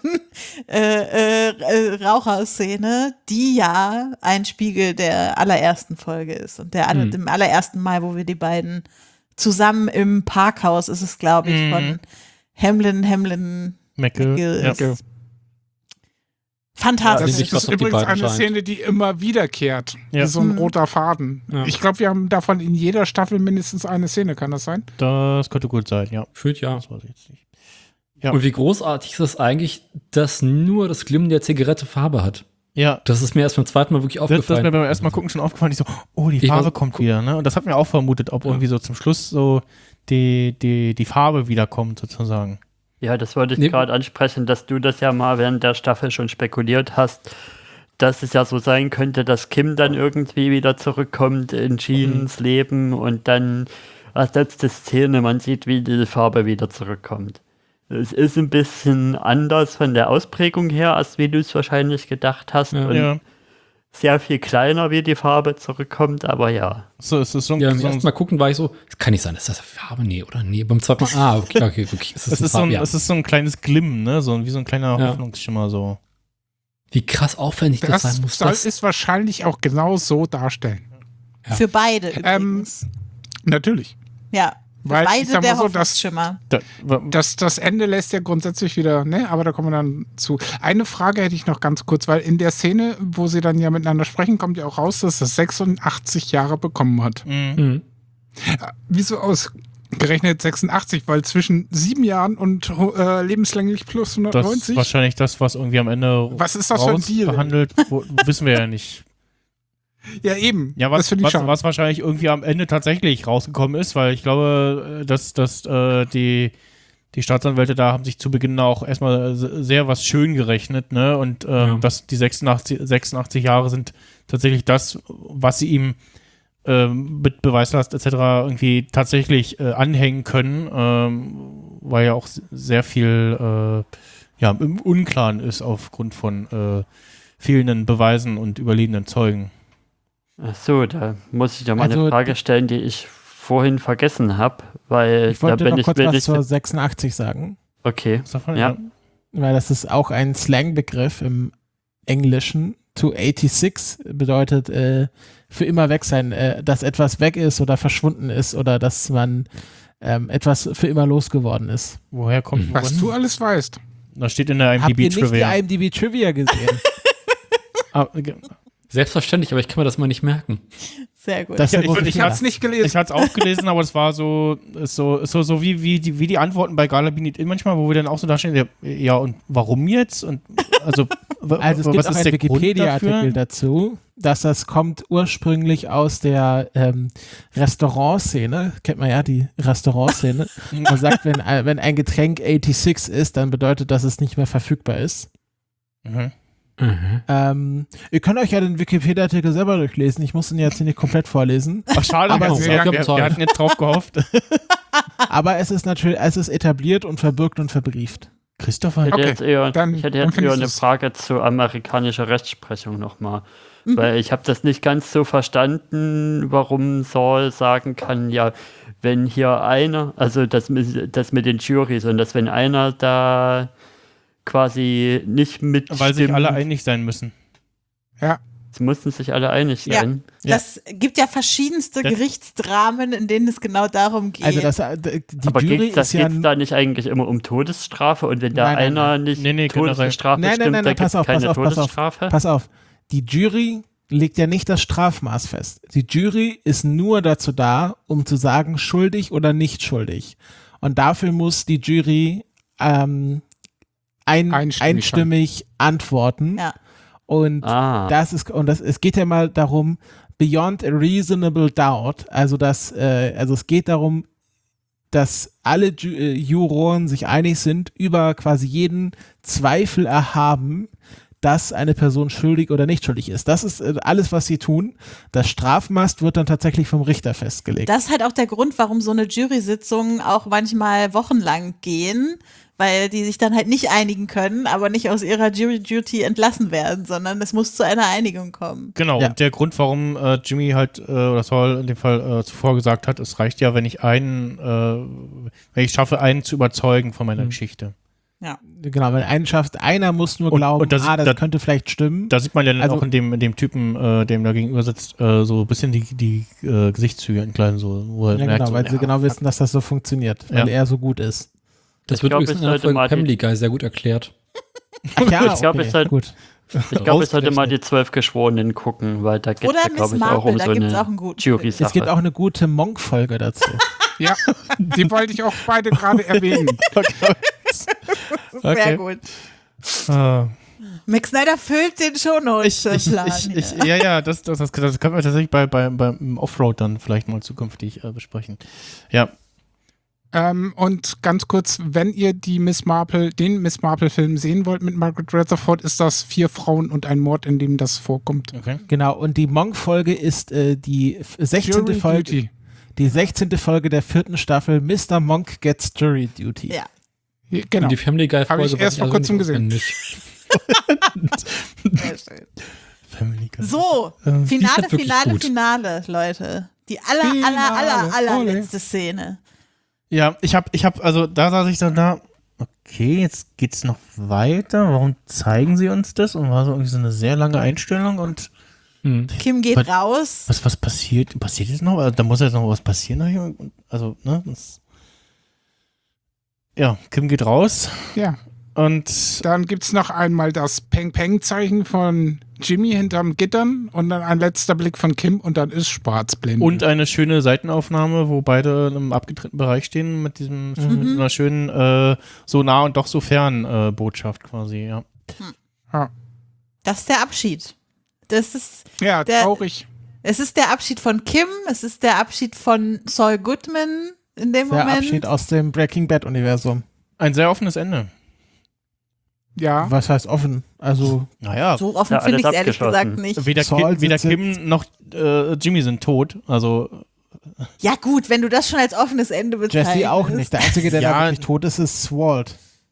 Raucherszene, die ja ein Spiegel der allerersten Folge ist und dem allerersten Mal, wo wir die beiden zusammen im Parkhaus ist es, glaube ich, von Hamlin Meckel. Fantastisch. Das ist übrigens eine Szene, die immer wiederkehrt. Wie so ein roter Faden. Ja. Ich glaube, wir haben davon in jeder Staffel mindestens eine Szene. Kann das sein? Das könnte gut sein, ja. Fühlt ja. Das weiß ich jetzt nicht. Ja. Und wie großartig ist es eigentlich, dass nur das Glimmen der Zigarette Farbe hat. Ja. Das ist mir erst beim zweiten Mal wirklich aufgefallen. Das ist mir beim ersten Mal gucken schon aufgefallen. Ich so, die Farbe kommt wieder. Ne? Und das hat mir auch vermutet, ob irgendwie so zum Schluss so die Farbe wiederkommt, sozusagen. Ja, das wollte ich gerade ansprechen, dass du das ja mal während der Staffel schon spekuliert hast, dass es ja so sein könnte, dass Kim dann irgendwie wieder zurückkommt in Jeans Leben und dann als letzte Szene, man sieht, wie die Farbe wieder zurückkommt. Es ist ein bisschen anders von der Ausprägung her, als wie du es wahrscheinlich gedacht hast. Und sehr viel kleiner, wie die Farbe zurückkommt, aber ja. So, es ist so beim ersten Mal gucken war ich so, das kann nicht sein, ist das Farbe? Nee, oder? Nee, beim zweiten Mal, okay. Es ist so ein kleines Glimmen, ne? Wie so ein kleiner Hoffnungsschimmer, so. Wie krass aufwendig das sein muss. Das soll es wahrscheinlich auch genau so darstellen. Ja. Für beide übrigens. Natürlich. Ja. Weil ich Beide sag der mal so, Hoffnungsschimmer. das Ende lässt ja grundsätzlich wieder, ne, aber da kommen wir dann zu. Eine Frage hätte ich noch ganz kurz, weil in der Szene, wo sie dann ja miteinander sprechen, kommt ja auch raus, dass es 86 Jahre bekommen hat. Mhm. Wieso ausgerechnet 86? Weil zwischen 7 Jahren und lebenslänglich plus Das 190? ist wahrscheinlich das, was irgendwie am Ende Was ist das für ein Deal? behandelt, wissen wir ja nicht. Ja, eben. Ja, das finde ich schade. was wahrscheinlich irgendwie am Ende tatsächlich rausgekommen ist, weil ich glaube, dass die Staatsanwälte da haben sich zu Beginn auch erstmal sehr was schön gerechnet, ne? Und dass die 86 Jahre sind tatsächlich das, was sie ihm mit Beweislast etc. irgendwie tatsächlich anhängen können, weil ja auch sehr viel im Unklaren ist aufgrund von fehlenden Beweisen und überlebenden Zeugen. Ach so, da muss ich ja mal Also, eine Frage stellen, die ich vorhin vergessen habe, weil Ich wollte da bin noch kurz bin was zur 86 sagen. Okay, ja. Weil das ist auch ein Slangbegriff im Englischen. To 86 bedeutet für immer weg sein, dass etwas weg ist oder verschwunden ist oder dass man etwas für immer losgeworden ist. Woher kommt Was du alles weißt. Das steht in der Habt ihr nicht IMDb-Trivia. die IMDb-Trivia gesehen? Selbstverständlich, aber ich kann mir das mal nicht merken. Sehr gut. Das ist der große Ich Fehler. habe es nicht gelesen. Ich hatte es auch gelesen, aber es war so wie die Antworten bei Gala Binit manchmal, wo wir dann auch so da stehen, ja, und warum jetzt? Und also Also es gibt auch einen Wikipedia-Artikel dazu, dass das kommt ursprünglich aus der Restaurantszene, kennt man ja die Restaurantszene. Man sagt, wenn ein Getränk 86 ist, dann bedeutet das, es nicht mehr verfügbar ist. Mhm. Ihr könnt euch ja den Wikipedia-Artikel selber durchlesen. Ich muss ihn jetzt hier nicht komplett vorlesen. Ach, schade, aber wir hatten jetzt drauf gehofft. Aber es ist natürlich, es ist etabliert und verbürgt und verbrieft. Christopher, Ich hätte jetzt eher finde ich eine das- Frage zur amerikanischen Rechtsprechung nochmal. Weil ich habe das nicht ganz so verstanden, warum Saul sagen kann, ja, wenn hier einer, also das mit den Juries und dass wenn einer da quasi nicht mitstimmt. Weil sich alle einig sein müssen. Ja. Sie mussten sich alle einig Ja, sein. das gibt ja verschiedenste Gerichtsdramen, in denen es genau darum geht. Also die Aber Jury geht es ist ja da nicht eigentlich immer um Todesstrafe? Und wenn da Nein, nein, einer nicht Todesstrafe Nein, stimmt, dann gibt pass es auf, keine pass auf. Todesstrafe? Pass auf. Die Jury legt ja nicht das Strafmaß fest. Die Jury ist nur dazu da, um zu sagen, schuldig oder nicht schuldig. Und dafür muss die Jury einstimmig antworten. Ja. Und es geht ja mal darum, beyond a reasonable doubt, also es geht darum, dass alle Juroren sich einig sind über quasi jeden Zweifel erhaben, dass eine Person schuldig oder nicht schuldig ist. Das ist alles, was sie tun. Das Strafmaß wird dann tatsächlich vom Richter festgelegt. Das ist halt auch der Grund, warum so eine Jury-Sitzung auch manchmal wochenlang gehen, weil die sich dann halt nicht einigen können, aber nicht aus ihrer Jury-Duty entlassen werden, sondern es muss zu einer Einigung kommen. Genau, Ja. und der Grund, warum Jimmy halt, oder Saul in dem Fall zuvor gesagt hat, es reicht ja, wenn ich schaffe, einen zu überzeugen von meiner Geschichte. Ja. Genau, wenn einen schafft, einer muss nur glauben, das könnte vielleicht stimmen. Da sieht man ja dann Also- auch in dem Typen, dem da gegenüber sitzt, so ein bisschen die Gesichtszüge entgleiten, so, wo er Ja, merkt, genau, so, weil sie genau wissen, dass das so funktioniert, weil er so gut ist. Das Ich wird glaub, übrigens es in der sollte Folge mal die- Family Guy sehr gut erklärt. Ach ja, Ich glaube, okay, ich sollte gut. ich sollte mal die 12 Geschworenen gucken, weil da geht Oder es, Miss glaube ich, auch Marple, um da so gibt's eine auch einen guten Jury-Sache. Es gibt auch eine gute Monk-Folge dazu. Ja, die wollte ich auch beide gerade erwähnen. Sehr gut. Max Snyder füllt den Shownotes-Plan. das können wir tatsächlich beim Offroad dann vielleicht mal zukünftig besprechen. Ja. Und ganz kurz, wenn ihr den Miss Marple-Film sehen wollt mit Margaret Rutherford, ist das 4 Frauen und ein Mord, in dem das vorkommt. Okay. Genau, und die Monk-Folge ist die 16. Jury Folge. Duty. Die 16. Folge der 4. Staffel, Mr. Monk Gets Jury Duty. Ja. Genau. Und die Family Guy Habe Folge ich erst vor kurzem gesehen. Sehr schön. Family Guy. So, die ist halt wirklich gut. Finale, Leute. Die allerletzte Szene. Ja, ich hab, also da saß ich dann da, okay, jetzt geht's noch weiter, warum zeigen sie uns das? Und war so irgendwie so eine sehr lange Einstellung und Kim geht raus. Was passiert? Passiert jetzt noch? Also, da muss jetzt noch was passieren. Also, ne? Kim geht raus. Ja. Und dann gibt es noch einmal das Peng-Peng-Zeichen von Jimmy hinterm Gittern und dann ein letzter Blick von Kim und dann ist Schwarzblende. Und eine schöne Seitenaufnahme, wo beide in einem abgetrennten Bereich stehen mit mit so einer schönen so nah und doch so fern Botschaft quasi, ja. Das ist der Abschied. Das ist traurig. Es ist der Abschied von Kim, es ist der Abschied von Saul Goodman in dem Der Moment. Abschied aus dem Breaking Bad-Universum. Ein sehr offenes Ende. Ja. Was heißt offen? Also, naja. So offen finde ich es ehrlich gesagt nicht. Weder Kim noch Jimmy sind tot. Also. Ja, gut, wenn du das schon als offenes Ende bezeichnest. Jesse auch nicht. Der Einzige, der da wirklich tot ist, ist Walt.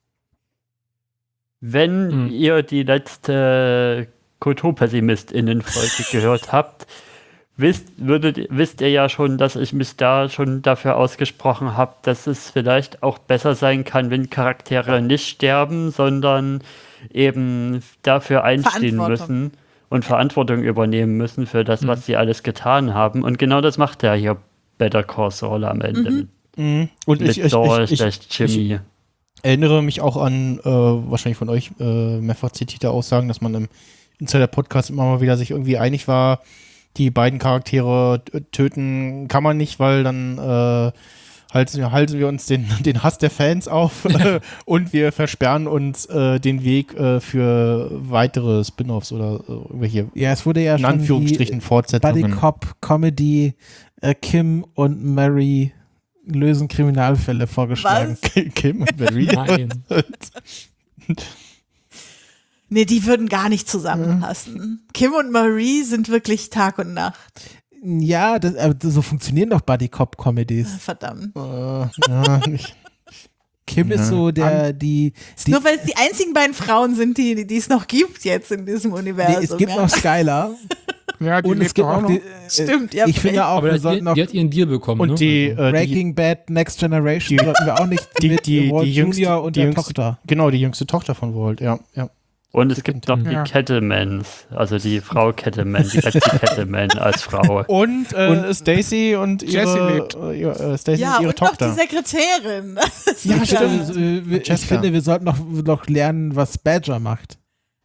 Wenn ihr die letzte Kulturpessimistinnen-Folge gehört habt, wisst ihr ja schon, dass ich mich da schon dafür ausgesprochen habe, dass es vielleicht auch besser sein kann, wenn Charaktere nicht sterben, sondern eben dafür einstehen müssen und Verantwortung übernehmen müssen für das, was sie alles getan haben. Und genau das macht ja hier Better Call Saul am Ende. Und mit Jimmy. Ich erinnere mich auch an, wahrscheinlich von euch mehrfach zitierte Aussagen, dass man im Insider-Podcast immer mal wieder sich irgendwie einig war, die beiden Charaktere töten kann man nicht, weil dann halten wir uns den Hass der Fans auf und wir versperren uns den Weg für weitere Spin-offs oder irgendwelche es wurde ja in Anführungsstrichen Fortsetzungen. Buddy Cop Comedy Kim und Mary lösen Kriminalfälle vorgeschlagen. Kim und Mary? Nein. Nee, die würden gar nicht zusammenpassen. Kim und Marie sind wirklich Tag und Nacht. Ja, so funktionieren doch Buddy-Cop-Comedies. Verdammt. Kim ist so die nur weil es die einzigen beiden Frauen sind, die es noch gibt jetzt in diesem Universum. Es gibt noch Skylar. Ja, die und es gibt auch die, stimmt, ich finde auch, aber wir sollten noch die hat ihren Deal bekommen. Und ne? die Breaking Bad Next Generation sollten wir auch nicht die jüngste Junior und der Tochter. Genau, die jüngste Tochter von Walt, ja. Und es gibt noch die Kettlemans, also die Frau Kettleman, die Betsy Kettleman als Frau. Und Stacy und ihre Tochter. Noch die Sekretärin. Ja, stimmt. Ich finde, wir sollten noch lernen, was Badger macht.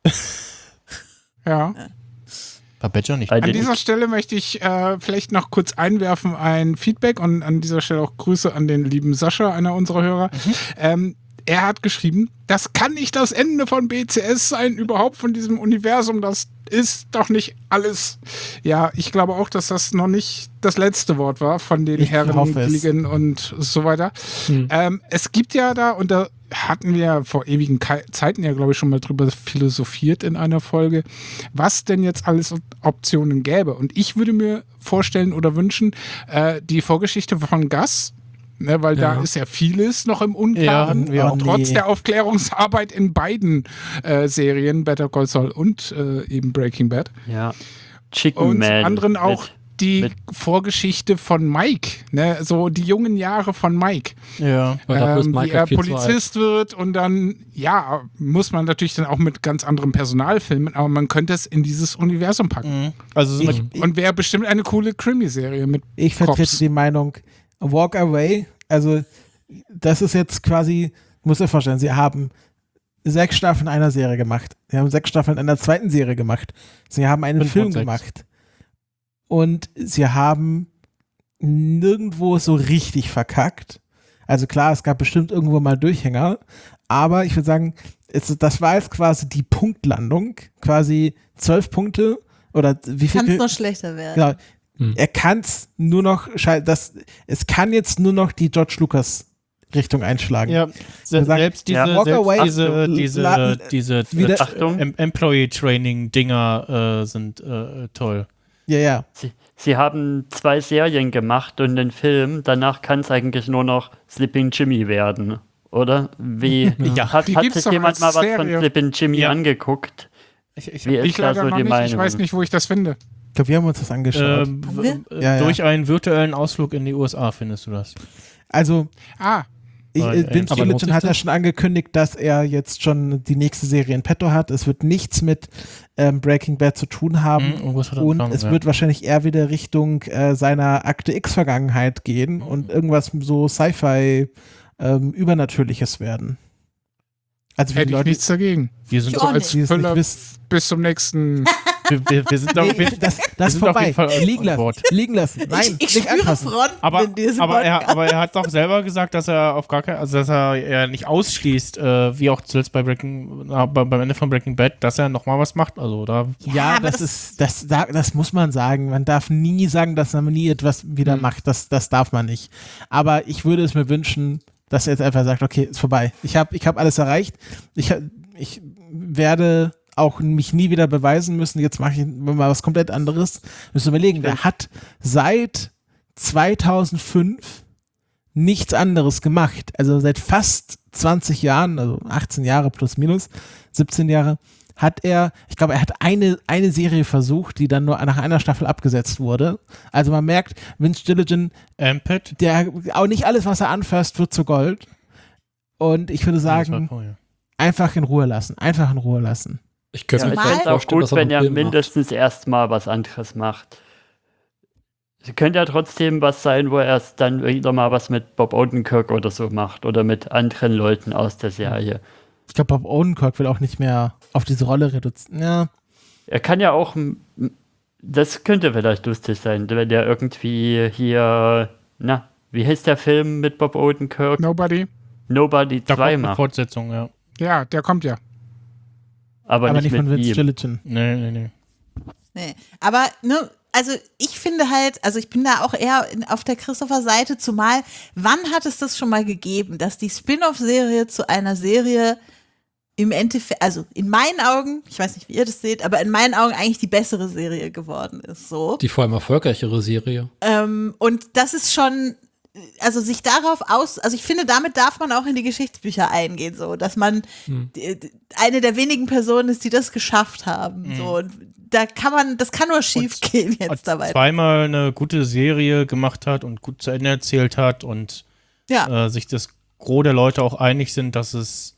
Ja. War Badger nicht. An dieser Stelle möchte ich vielleicht noch kurz einwerfen ein Feedback und an dieser Stelle auch Grüße an den lieben Sascha, einer unserer Hörer. Er hat geschrieben, das kann nicht das Ende von BCS sein, überhaupt von diesem Universum, das ist doch nicht alles. Ja, ich glaube auch, dass das noch nicht das letzte Wort war von den Herren Gilligan und so weiter. Es gibt ja da, und da hatten wir vor ewigen Zeiten ja, glaube ich, schon mal drüber philosophiert in einer Folge, was denn jetzt alles Optionen gäbe. Und ich würde mir vorstellen oder wünschen, die Vorgeschichte von Gus, ne, weil da ist ja vieles noch im Unklaren, trotz der Aufklärungsarbeit in beiden Serien, Better Call Saul und eben Breaking Bad. Ja. Chicken und Man. zum anderen auch die Vorgeschichte von Mike, ne, so die jungen Jahre von Mike. Ja. Wie er Polizist wird und dann, muss man natürlich dann auch mit ganz anderem Personal filmen, aber man könnte es in dieses Universum packen. Also und wäre bestimmt eine coole Krimi-Serie mit Ich vertrete die Meinung, Walk Away, also das ist jetzt quasi, muss dir vorstellen, sie haben 6 Staffeln einer Serie gemacht. Sie haben 6 Staffeln einer zweiten Serie gemacht. Sie haben einen Film gemacht. Und sie haben nirgendwo so richtig verkackt. Also klar, es gab bestimmt irgendwo mal Durchhänger, aber ich würde sagen, das war jetzt quasi die Punktlandung, quasi 12 Punkte oder wie viel? Kann es noch schlechter werden. Genau. Er kann es nur noch, es kann jetzt nur noch die George Lucas Richtung einschlagen. Ja, selbst diese Employee-Training-Dinger sind toll. Ja. Sie haben 2 Serien gemacht und einen Film, danach kann es eigentlich nur noch Slipping Jimmy werden, oder? Hat sich jemand mal was von Slipping Jimmy angeguckt? Wie ist da so die Meinung? Ich weiß nicht, wo ich das finde. Ich glaube, wir haben uns das angeschaut. Durch einen virtuellen Ausflug in die USA findest du das. Also, Vince Gilligan hat ja schon angekündigt, dass er jetzt schon die nächste Serie in petto hat. Es wird nichts mit Breaking Bad zu tun haben und es wird wahrscheinlich eher wieder Richtung seiner Akte X-Vergangenheit gehen und irgendwas so Sci-Fi Übernatürliches werden. Also hätte ich nichts dagegen. Wir sind so als Füller bis zum nächsten. wir sind doch das ist vorbei. Liegen lassen. Nein, ich nicht spüre anfassen. Fronten in diesem aber Podcast. er hat doch selber gesagt, dass er auf gar keinen, also dass er nicht ausschließt, wie auch zuletzt beim Ende von Breaking Bad, dass er nochmal was macht. Also da. Ja, das muss man sagen. Man darf nie sagen, dass man nie etwas wieder macht. Das darf man nicht. Aber ich würde es mir wünschen, dass er jetzt einfach sagt, okay, ist vorbei. Ich hab alles erreicht. Ich werde auch mich nie wieder beweisen müssen. Jetzt mache ich mal was komplett anderes. Müssen überlegen, der hat seit 2005 nichts anderes gemacht. Also seit fast 20 Jahren, also 18 Jahre plus minus, 17 Jahre, hat er hat eine Serie versucht, die dann nur nach einer Staffel abgesetzt wurde. Also man merkt, Vince Gilligan, der auch nicht alles, was er anfasst, wird zu Gold. Und ich würde sagen, einfach in Ruhe lassen. Ich könnte mir auch gut, wenn er mindestens erstmal was anderes macht. Es könnte ja trotzdem was sein, wo er es dann wieder mal was mit Bob Odenkirk oder so macht oder mit anderen Leuten aus der Serie. Ich glaube, Bob Odenkirk will auch nicht mehr auf diese Rolle reduzieren. Ja. Er kann ja auch, das könnte vielleicht lustig sein, wenn der irgendwie hier, wie heißt der Film mit Bob Odenkirk? Nobody 2 macht. Fortsetzung, ja. Ja, der kommt ja. Aber nicht von Vince ihm. Gilligan. Nee. Aber, also ich finde halt, also ich bin da auch eher auf der Christopher-Seite, zumal, wann hat es das schon mal gegeben, dass die Spin-off-Serie zu einer Serie im Endeffekt, also in meinen Augen, ich weiß nicht, wie ihr das seht, aber in meinen Augen eigentlich die bessere Serie geworden ist, so. Die vor allem erfolgreichere Serie. Und das ist schon, also sich darauf also ich finde, damit darf man auch in die Geschichtsbücher eingehen, so, dass man eine der wenigen Personen ist, die das geschafft haben, so. Und das kann nur schief gehen jetzt dabei. Zweimal eine gute Serie gemacht hat und gut zu Ende erzählt hat und sich das Gros der Leute auch einig sind, dass es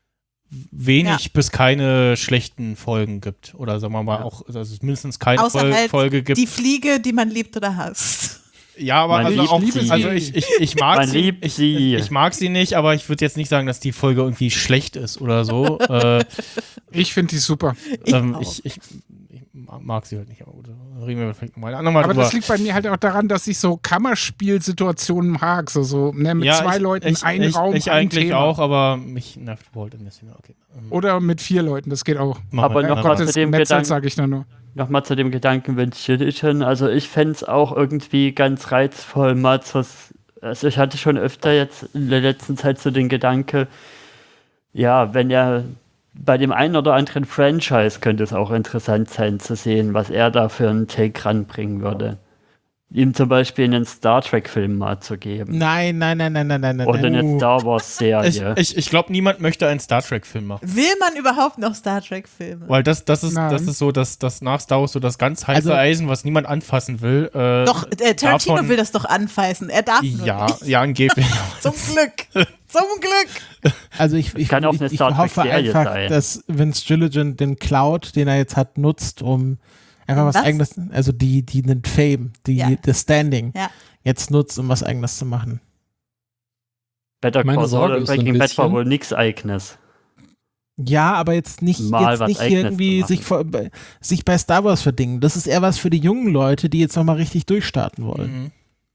wenig bis keine schlechten Folgen gibt. Oder sagen wir mal auch, dass es mindestens keine Folge gibt. Die Fliege, die man liebt oder hasst. Ja, aber Man also liebt auch sie. also ich mag Man sie. liebt sie. Ich mag sie nicht, aber ich würde jetzt nicht sagen, dass die Folge irgendwie schlecht ist oder so. Ich finde die super. Ich mag sie halt nicht. Aber gut, reden wir vielleicht nochmal andermal aber drüber. das liegt bei mir halt auch daran, dass ich so Kammerspielsituationen mag. Mit zwei Leuten, ein Raum, ich ein eigentlich Thema. auch, aber mich nervt Walt in der Szene. Okay. Oder mit 4 Leuten, das geht auch. Aber nochmal zu dem Gedanken, sage ich nur. Nochmal zu dem Gedanken Vince Gilligan. Also ich fände es auch irgendwie ganz reizvoll, mal also ich hatte schon öfter jetzt in der letzten Zeit so den Gedanke, ja, wenn er bei dem einen oder anderen Franchise könnte es auch interessant sein zu sehen, was er da für einen Take ranbringen würde. Ihm zum Beispiel einen Star Trek-Film mal zu geben. Nein. Oder eine Star Wars-Serie. Ich glaube, niemand möchte einen Star Trek-Film machen. Will man überhaupt noch Star Trek-Filme? Weil das ist so, dass das nach Star Wars so das ganz heiße Eisen, was niemand anfassen will. Doch, Tarantino will das doch anfassen. Er darf nur nicht. Ja, angeblich. Zum Glück. Also ich kann auch eine Star hoffe Trek-Serie einfach, sein. dass Vince Gilligan den Cloud, den er jetzt hat, nutzt, um einfach was Eigenes, also den Fame, das Standing, jetzt nutzt, um was Eigenes zu machen. Better Call Saul und Breaking Bad war wohl nichts Eigenes. Ja, aber jetzt nicht irgendwie sich bei Star Wars verdingen. Das ist eher was für die jungen Leute, die jetzt nochmal richtig durchstarten wollen.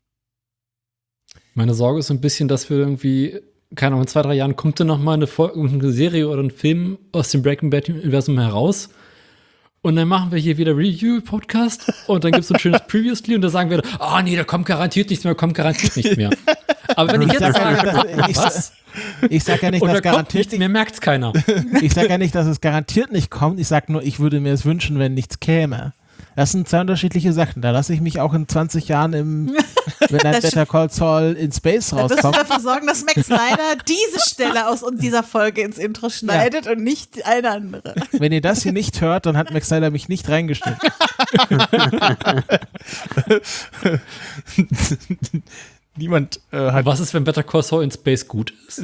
Meine Sorge ist so ein bisschen, dass wir irgendwie, keine Ahnung, in 2-3 Jahren kommt dann nochmal eine Serie oder ein Film aus dem Breaking Bad-Universum heraus. Und dann machen wir hier wieder Review-Podcast und dann gibt es so ein schönes Previously und da sagen wir, nee, da kommt garantiert nichts mehr, Aber wenn ich jetzt sage, ich sage ja nicht, dass garantiert nichts mehr, merkt es keiner. Ich sage ja nicht, dass es garantiert nicht kommt, ich sage nur, ich würde mir es wünschen, wenn nichts käme. Das sind 2 unterschiedliche Sachen. Da lasse ich mich auch in 20 Jahren wenn ein Better Call Saul in Space rauskommt. Da wirst du dafür sorgen, dass Max Snyder diese Stelle aus dieser Folge ins Intro schneidet und nicht eine andere. Wenn ihr das hier nicht hört, dann hat Max Snyder mich nicht reingeschnitten. Niemand hat. Was ist, wenn Better Call Saul in Space gut ist?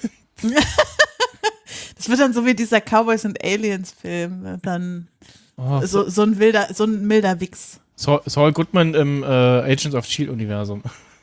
Das wird dann so wie dieser Cowboys and Aliens Film. Dann so ein milder Wichs. Saul Goodman im Agents of S.H.I.E.L.D. Universum.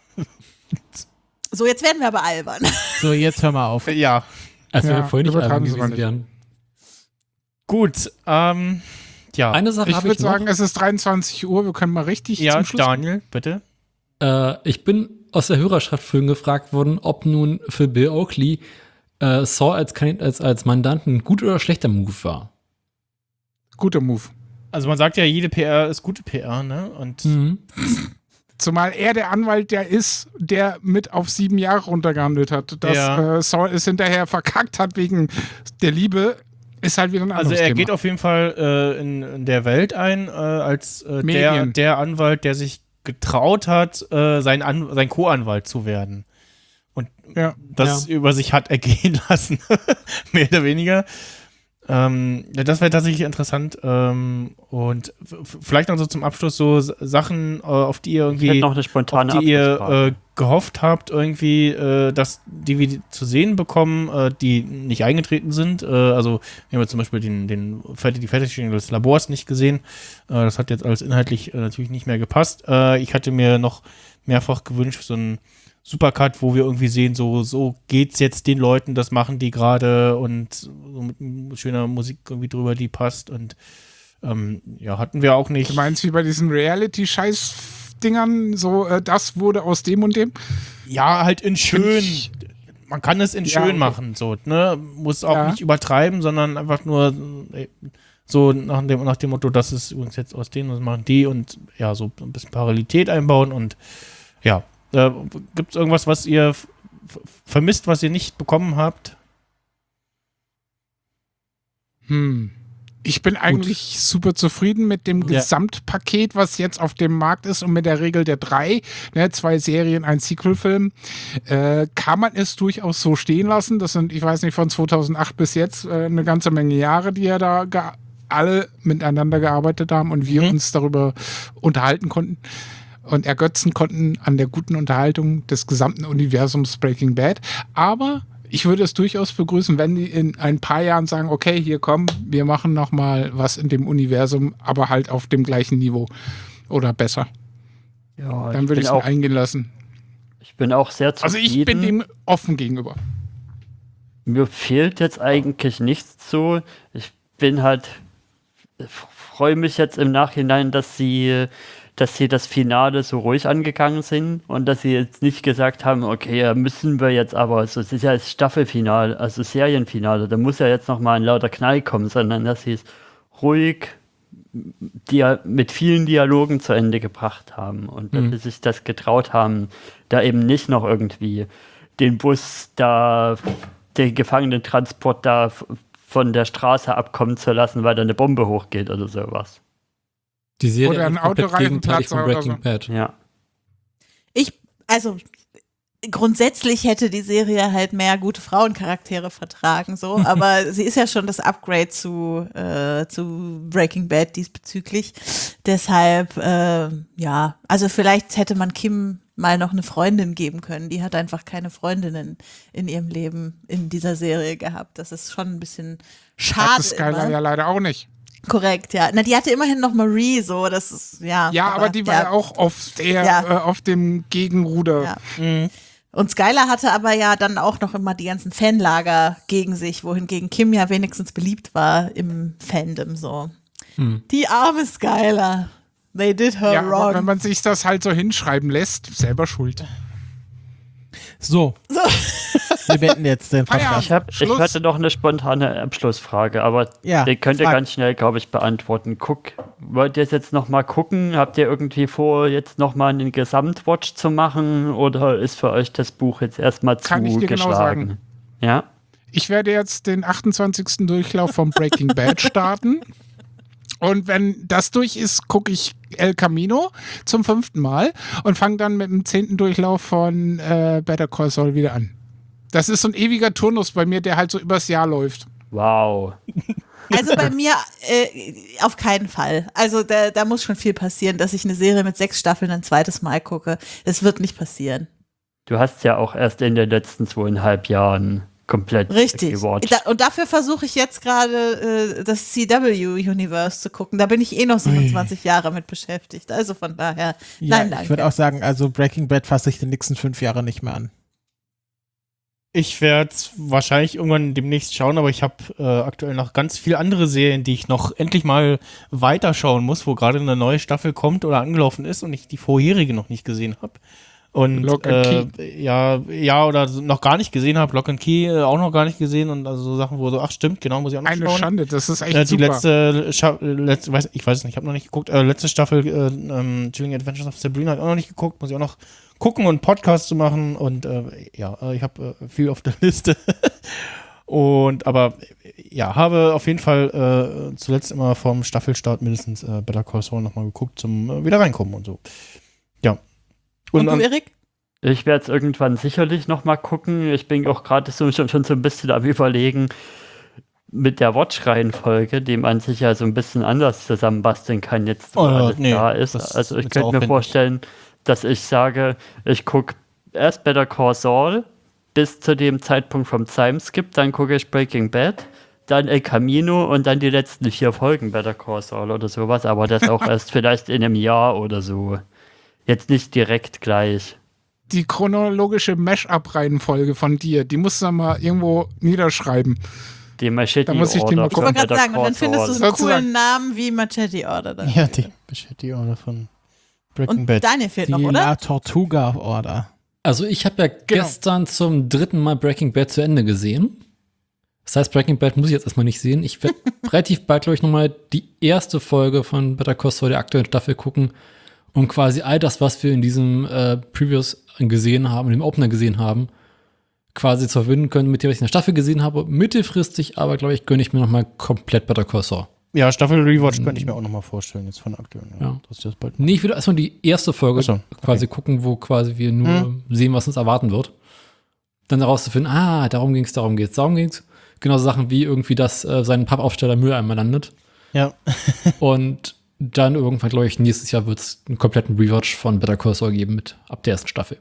So, jetzt werden wir aber albern. So, jetzt hör mal auf. Ja. Also wir vorhin nicht albern übertreiben Sie mal gewesen wären. Gut, ja. Eine Sache Ich habe ich würde noch. sagen, es ist 23 Uhr, wir können mal richtig zum Schluss. Daniel, bitte. Ich bin aus der Hörerschaft vorhin gefragt worden, ob nun für Bill Oakley Saul als Mandanten ein gut oder schlechter Move war. Guter Move. Also man sagt ja, jede PR ist gute PR, ne? Und Zumal er der Anwalt der mit auf 7 Jahre runtergehandelt hat. Dass Saul es hinterher verkackt hat wegen der Liebe, ist halt wieder ein anderes Also er Thema. geht auf jeden Fall in der Welt ein, als der Anwalt, der sich getraut hat, sein Co-Anwalt zu werden. Und das über sich hat ergehen lassen. Mehr oder weniger. Das wäre tatsächlich interessant. Und vielleicht noch so zum Abschluss so Sachen, auf die ihr irgendwie noch eine spontane gehofft habt, irgendwie, dass die wir zu sehen bekommen, die nicht eingetreten sind. Also wir haben jetzt zum Beispiel die Fertigstellung des Labors nicht gesehen. Das hat jetzt alles inhaltlich natürlich nicht mehr gepasst. Ich hatte mir noch mehrfach gewünscht, so ein Supercut, wo wir irgendwie sehen, so geht's jetzt den Leuten, das machen die gerade und so mit schöner Musik irgendwie drüber, die passt und hatten wir auch nicht. Du meinst wie bei diesen Reality-Scheiß-Dingern, so das wurde aus dem und dem? Ja, halt in schön. Man kann es in schön machen, so, ne? Muss auch nicht übertreiben, sondern einfach nur so nach dem Motto, das ist übrigens jetzt aus denen, das machen die und ja, so ein bisschen Parallelität einbauen und ja. Gibt es irgendwas, was ihr vermisst, was ihr nicht bekommen habt? Ich bin eigentlich super zufrieden mit dem Gesamtpaket, was jetzt auf dem Markt ist und mit der Regel der 3, 2 Serien, ein Sequel-Film. Kann man es durchaus so stehen lassen. Das sind, ich weiß nicht, von 2008 bis jetzt eine ganze Menge Jahre, die ja da alle miteinander gearbeitet haben und wir uns darüber unterhalten konnten und ergötzen konnten an der guten Unterhaltung des gesamten Universums Breaking Bad. Aber ich würde es durchaus begrüßen, wenn die in ein paar Jahren sagen, okay, hier komm, wir machen noch mal was in dem Universum, aber halt auf dem gleichen Niveau oder besser. Ja, dann würde ich es mir eingehen lassen. Ich bin auch sehr zufrieden. Also ich bin dem offen gegenüber. Mir fehlt jetzt eigentlich nichts so. Ich bin halt, freue mich jetzt im Nachhinein, dass sie das Finale so ruhig angegangen sind und dass sie jetzt nicht gesagt haben, okay, müssen wir jetzt aber, so, es ist ja das Staffelfinale, also Serienfinale, da muss ja jetzt nochmal ein lauter Knall kommen, sondern dass sie es ruhig mit vielen Dialogen zu Ende gebracht haben und dass sie sich das getraut haben, da eben nicht noch irgendwie den Bus da, den Gefangenentransport da von der Straße abkommen zu lassen, weil da eine Bombe hochgeht oder sowas. Die Serie oder ein Autoreifenplatz oder so. Bad. Ja. Grundsätzlich hätte die Serie halt mehr gute Frauencharaktere vertragen, so, aber sie ist ja schon das Upgrade zu Breaking Bad diesbezüglich. Deshalb, also vielleicht hätte man Kim mal noch eine Freundin geben können. Die hat einfach keine Freundinnen in ihrem Leben in dieser Serie gehabt. Das ist schon ein bisschen schade. Hat Skylar ja leider auch nicht. Korrekt, ja. Na, die hatte immerhin noch Marie, so, das ist, ja. Ja, aber die war ja auch auf dem Gegenruder. Ja. Und Skylar hatte aber ja dann auch noch immer die ganzen Fanlager gegen sich, wohingegen Kim ja wenigstens beliebt war im Fandom, so. Die arme Skylar. They did her wrong. Aber wenn man sich das halt so hinschreiben lässt, selber schuld. So. Wir beenden jetzt den Podcast. Ich hatte noch eine spontane Abschlussfrage, aber die könnt ihr ganz schnell, glaube ich, beantworten. Wollt ihr jetzt noch mal gucken? Habt ihr irgendwie vor, jetzt noch mal einen Gesamtwatch zu machen oder ist für euch das Buch jetzt erstmal zugeschlagen? Kann ich dir genau sagen. Ja? Ich werde jetzt den 28. Durchlauf von Breaking Bad starten. Und wenn das durch ist, gucke ich El Camino zum 5. Mal und fange dann mit dem 10. Durchlauf von Better Call Saul wieder an. Das ist so ein ewiger Turnus bei mir, der halt so übers Jahr läuft. Wow. Also bei mir auf keinen Fall. Also da muss schon viel passieren, dass ich eine Serie mit 6 Staffeln ein zweites Mal gucke. Das wird nicht passieren. Du hast ja auch erst in den letzten 2,5 Jahren komplett Richtig. gewatcht. Und dafür versuche ich jetzt gerade das CW-Universe zu gucken. Da bin ich noch 27 Jahre mit beschäftigt. Also von daher, nein, danke. Ich würde auch sagen, also Breaking Bad fasse ich die nächsten 5 Jahre nicht mehr an. Ich werde es wahrscheinlich irgendwann demnächst schauen, aber ich habe aktuell noch ganz viele andere Serien, die ich noch endlich mal weiterschauen muss, wo gerade eine neue Staffel kommt oder angelaufen ist und ich die vorherige noch nicht gesehen habe. Und Lock and Key. ja, oder noch gar nicht gesehen habe. Lock and Key auch noch gar nicht gesehen und also so Sachen, wo so, ach stimmt, genau, muss ich auch noch schauen. Eine Schande, das ist echt Die super. ich weiß es nicht, ich habe noch nicht geguckt. Letzte Staffel Chilling Adventures of Sabrina habe ich auch noch nicht geguckt, muss ich auch noch gucken und Podcast zu machen und ich habe viel auf der Liste. Aber habe auf jeden Fall zuletzt immer vom Staffelstart mindestens Better Call Saul nochmal geguckt, zum wieder reinkommen und so. Ja. Und du, Erik? Ich werde es irgendwann sicherlich noch mal gucken. Ich bin auch gerade schon so ein bisschen am Überlegen mit der Watch-Reihenfolge, die man sich ja so ein bisschen anders zusammenbasteln kann, jetzt wo alles da ist. Also ich könnte mir vorstellen, dass ich sage, ich gucke erst Better Call Saul bis zu dem Zeitpunkt vom Timeskip, dann gucke ich Breaking Bad, dann El Camino und dann die letzten 4 Folgen Better Call Saul oder sowas, aber das auch erst vielleicht in einem Jahr oder so. Jetzt nicht direkt gleich. Die chronologische Mash-up-Reihenfolge von dir, die musst du mal irgendwo niederschreiben. Die Machete da muss ich Order. den Ich wollte gerade sagen, und dann findest du so einen coolen Namen wie Machete Order. Dann. Ja, die Machete Order von Breaking Bad. Und Daniel fehlt noch, oder? La Tortuga Order. Also ich habe ja gestern zum 3. Mal Breaking Bad zu Ende gesehen. Das heißt, Breaking Bad muss ich jetzt erstmal nicht sehen. Ich werde relativ bald, glaube ich, nochmal die erste Folge von Better Call Saul der aktuellen Staffel gucken. Und quasi all das, was wir in diesem Previous gesehen haben, in dem Opener gesehen haben, quasi zu verbinden können mit dem, was ich in der Staffel gesehen habe. Mittelfristig, aber glaube ich, gönne ich mir nochmal komplett Better Call Saul. Ja, Staffel Rewatch könnte ich mir auch nochmal vorstellen, jetzt von aktuell. Ja. Dass ich das bald Nee, ich würde erstmal die erste Folge quasi gucken, wo quasi wir nur sehen, was uns erwarten wird. Dann herauszufinden, darum geht's. Genau so Sachen wie irgendwie, dass sein Pappaufsteller Mülleimer landet. Ja. Und dann irgendwann, glaube ich, nächstes Jahr wird es einen kompletten Rewatch von Better Call Saul geben ab der ersten Staffel.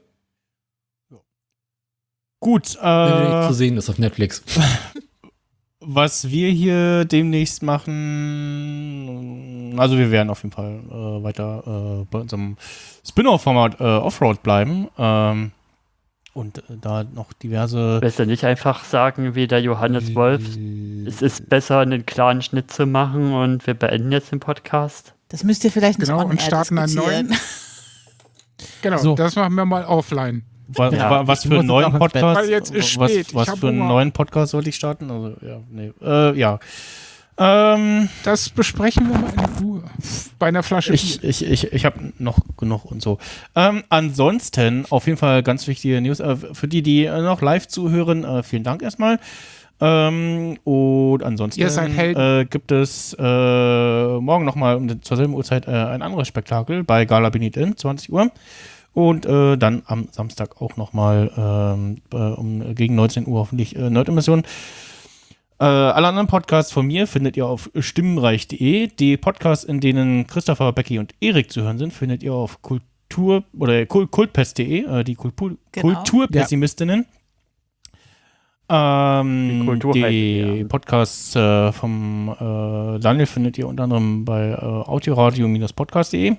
Gut. Wenn nicht zu sehen ist auf Netflix. Was wir hier demnächst machen, also wir werden auf jeden Fall weiter bei unserem Spin-off-Format Offroad bleiben. Und da noch diverse... Willst du nicht einfach sagen, wie der Johannes Wolf, es ist besser, einen klaren Schnitt zu machen und wir beenden jetzt den Podcast? Das müsst ihr vielleicht nicht und starten einen neuen. Genau, So. das machen wir mal offline. Was für einen neuen Podcast? Weil jetzt ist spät. Was Ich hab für einen Hunger. neuen Podcast sollte ich starten? Also, ja. Das besprechen wir mal in Ruhe. Bei einer Flasche Bier. Ich habe noch genug und so. Ansonsten, auf jeden Fall ganz wichtige News. Für die noch live zuhören, vielen Dank erstmal. Und ansonsten Ihr seid Helden. gibt es morgen nochmal zur selben Uhrzeit ein anderes Spektakel bei Gala Benit in 20 Uhr. Und dann am Samstag auch nochmal gegen 19 Uhr hoffentlich Nerd-Emission. Alle anderen Podcasts von mir findet ihr auf stimmenreich.de. Die Podcasts, in denen Christopher, Becky und Erik zu hören sind, findet ihr auf kultpest.de, die Kulturpessimistinnen. Die Podcasts vom Daniel findet ihr unter anderem bei audioradio-podcast.de.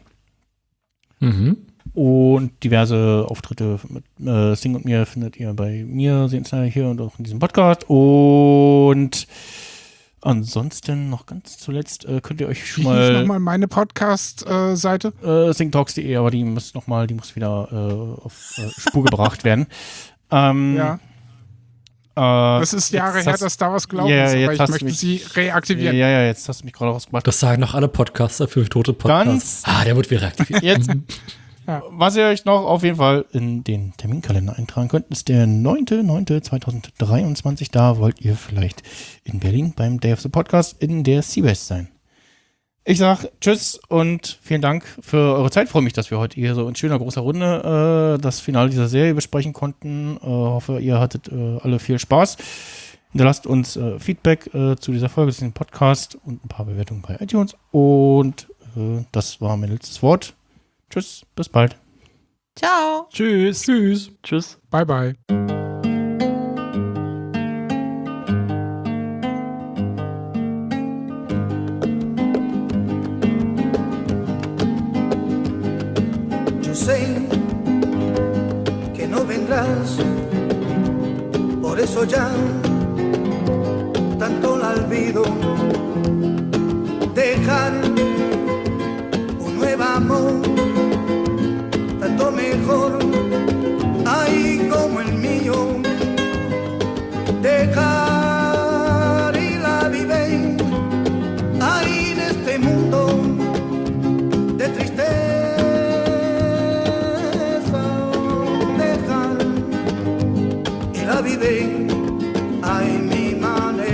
Und diverse Auftritte mit Sting und mir findet ihr bei mir, hier und auch in diesem Podcast. Und ansonsten noch ganz zuletzt könnt ihr euch schon mal... nochmal meine Podcast-Seite? Singtalks.de, aber die muss wieder auf Spur gebracht werden. Ja. Das ist Jahre her, dass da was gelaufen ist, aber ich möchte sie reaktivieren. Ja, jetzt hast du mich gerade rausgemacht. Das sagen noch alle Podcaster für tote Podcasts. Der wird wieder reaktiviert. Jetzt, was ihr euch noch auf jeden Fall in den Terminkalender eintragen könnt, ist der 9.9.2023. Da wollt ihr vielleicht in Berlin beim Day of the Podcast in der Seawest sein. Ich sag Tschüss und vielen Dank für eure Zeit. Freue mich, dass wir heute hier so in schöner großer Runde das Finale dieser Serie besprechen konnten. Hoffe, ihr hattet alle viel Spaß. Hinterlasst uns Feedback zu dieser Folge, zu dem Podcast und ein paar Bewertungen bei iTunes. Und das war mein letztes Wort. Tschüss, bis bald. Ciao. Tschüss. Tschüss. Tschüss. Bye, bye. Yo sé que no vendrás, por eso ya tanto la olvido. Dejar un nuevo amor, tanto mejor, ay como el mío. Dejar y la vive, ay en este mundo de tristeza. Dejar y la vive, ay mi manera.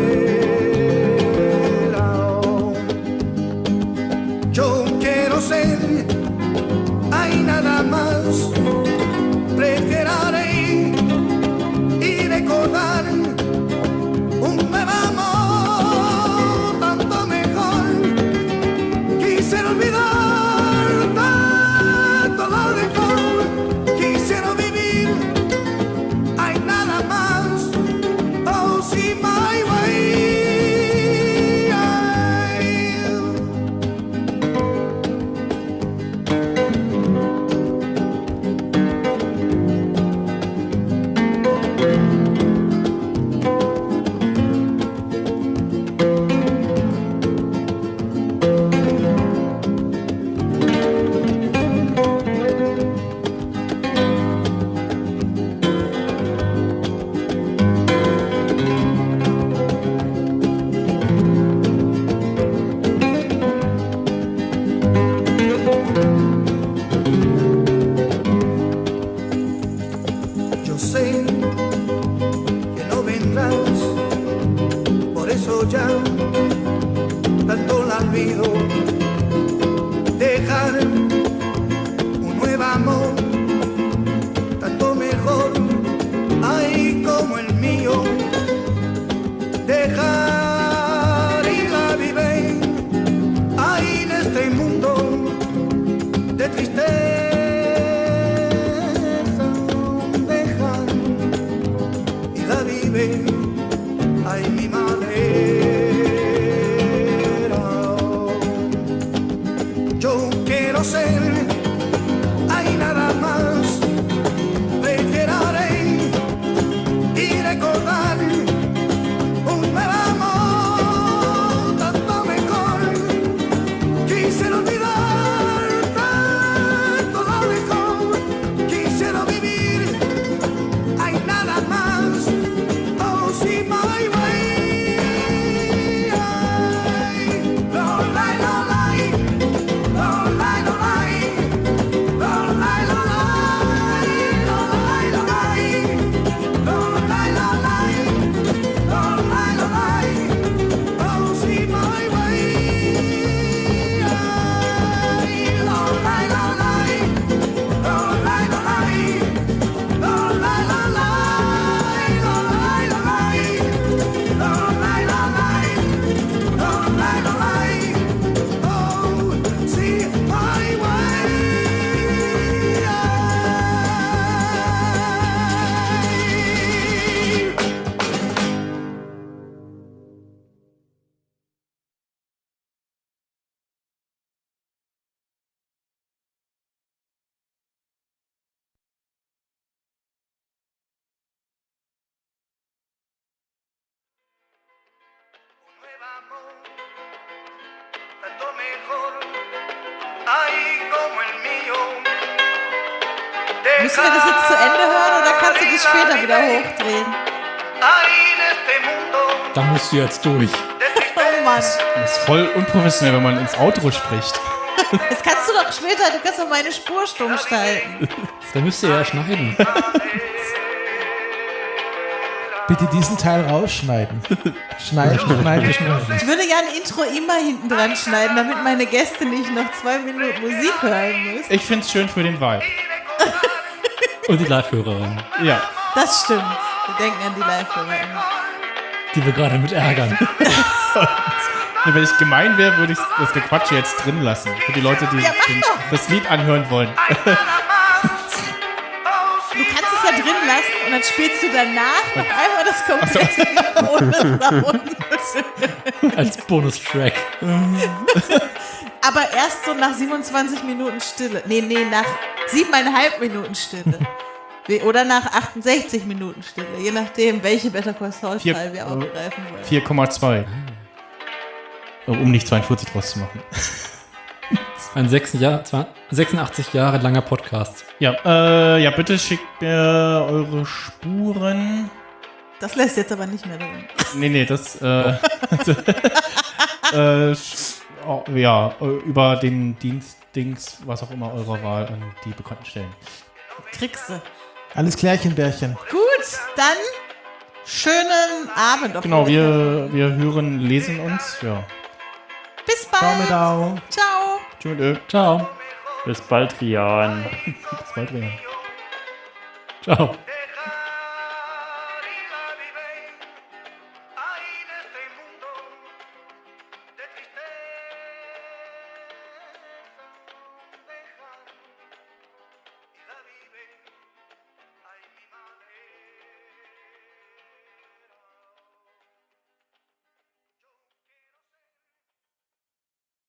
Yo quiero ser, hay nada más, preferiré y recordar un nuevo amor, tanto mejor. Quisiera olvidar tanto lo mejor, quisiera vivir, hay nada más, oh sí, my way. Yo sé que no vendrás, por eso ya tanto la olvido. Dejar un nuevo amor, tanto mejor, ay como el mío. Dejar y la vive, ay en este mundo de tristeza. Dejar y la vive, ay mi manera. Yo quiero ser, hay nada más, preferiré y recordar un nuevo amor, tanto mejor. Quisiera olvidar tanto lo mejor, quisiera vivir, hay nada más, oh sí, my way. Lo lai, lo lai, lo lai, lo lai, lo lai, lo lai, lo lai, lo lai, lo lai, lo lai, lo lai, lo lai, oh sí, my way. Lo lai, lo lai, lo lai, lo lai, lo lai, lo lai, lo lai, lo lai, lo lai, lo lai, lo lai, lo lai, oh sí, my way. Tanto mejor, ay como el mío. Müssen wir das jetzt zu Ende hören oder kannst du das später wieder hochdrehen? Ay en este mundo. Da musst du jetzt durch. Oh Mann. Das ist voll unprofessionell, wenn man ins Outro spricht. Das kannst du doch später, du kannst doch meine Spur stumm schalten. Da müsst ihr ja schneiden. Bitte diesen Teil rausschneiden. Schneiden. Ich würde gerne ein Intro immer hinten dran schneiden, damit meine Gäste nicht noch 2 Minuten Musik hören müssen. Ich find's schön für den Vibe. Und die Live-Hörerin. Ja. Das stimmt. Wir denken an die Live-Hörerin. Die wir gerade mit ärgern. Wenn ich gemein wäre, würde ich das Gequatsche jetzt drin lassen. Für die Leute, die das Lied anhören wollen. lassen und dann spielst du danach noch einmal das komplette Lied ohne Sound. Als Bonustrack. Aber erst so nach 27 Minuten Stille. Nee, nach 7,5 Minuten Stille. Oder nach 68 Minuten Stille. Je nachdem, welche Better Call Saul-Teil wir aufgreifen wollen. 4,2. Um nicht 42 draus zu machen. Ein 86 Jahre langer Podcast. Ja, bitte schickt mir eure Spuren. Das lässt jetzt aber nicht mehr drin. Nee, das über den Dienstdings, was auch immer eurer Wahl an die bekannten Stellen. Kriegst du. Alles klärchen, Bärchen. Gut, dann schönen Abend. Genau, wir hören, lesen uns. Ja. Bis bald. Ciao. Ciao. Tschüss. Ciao. Bis bald, Rian. Bis bald, Rian. Ciao.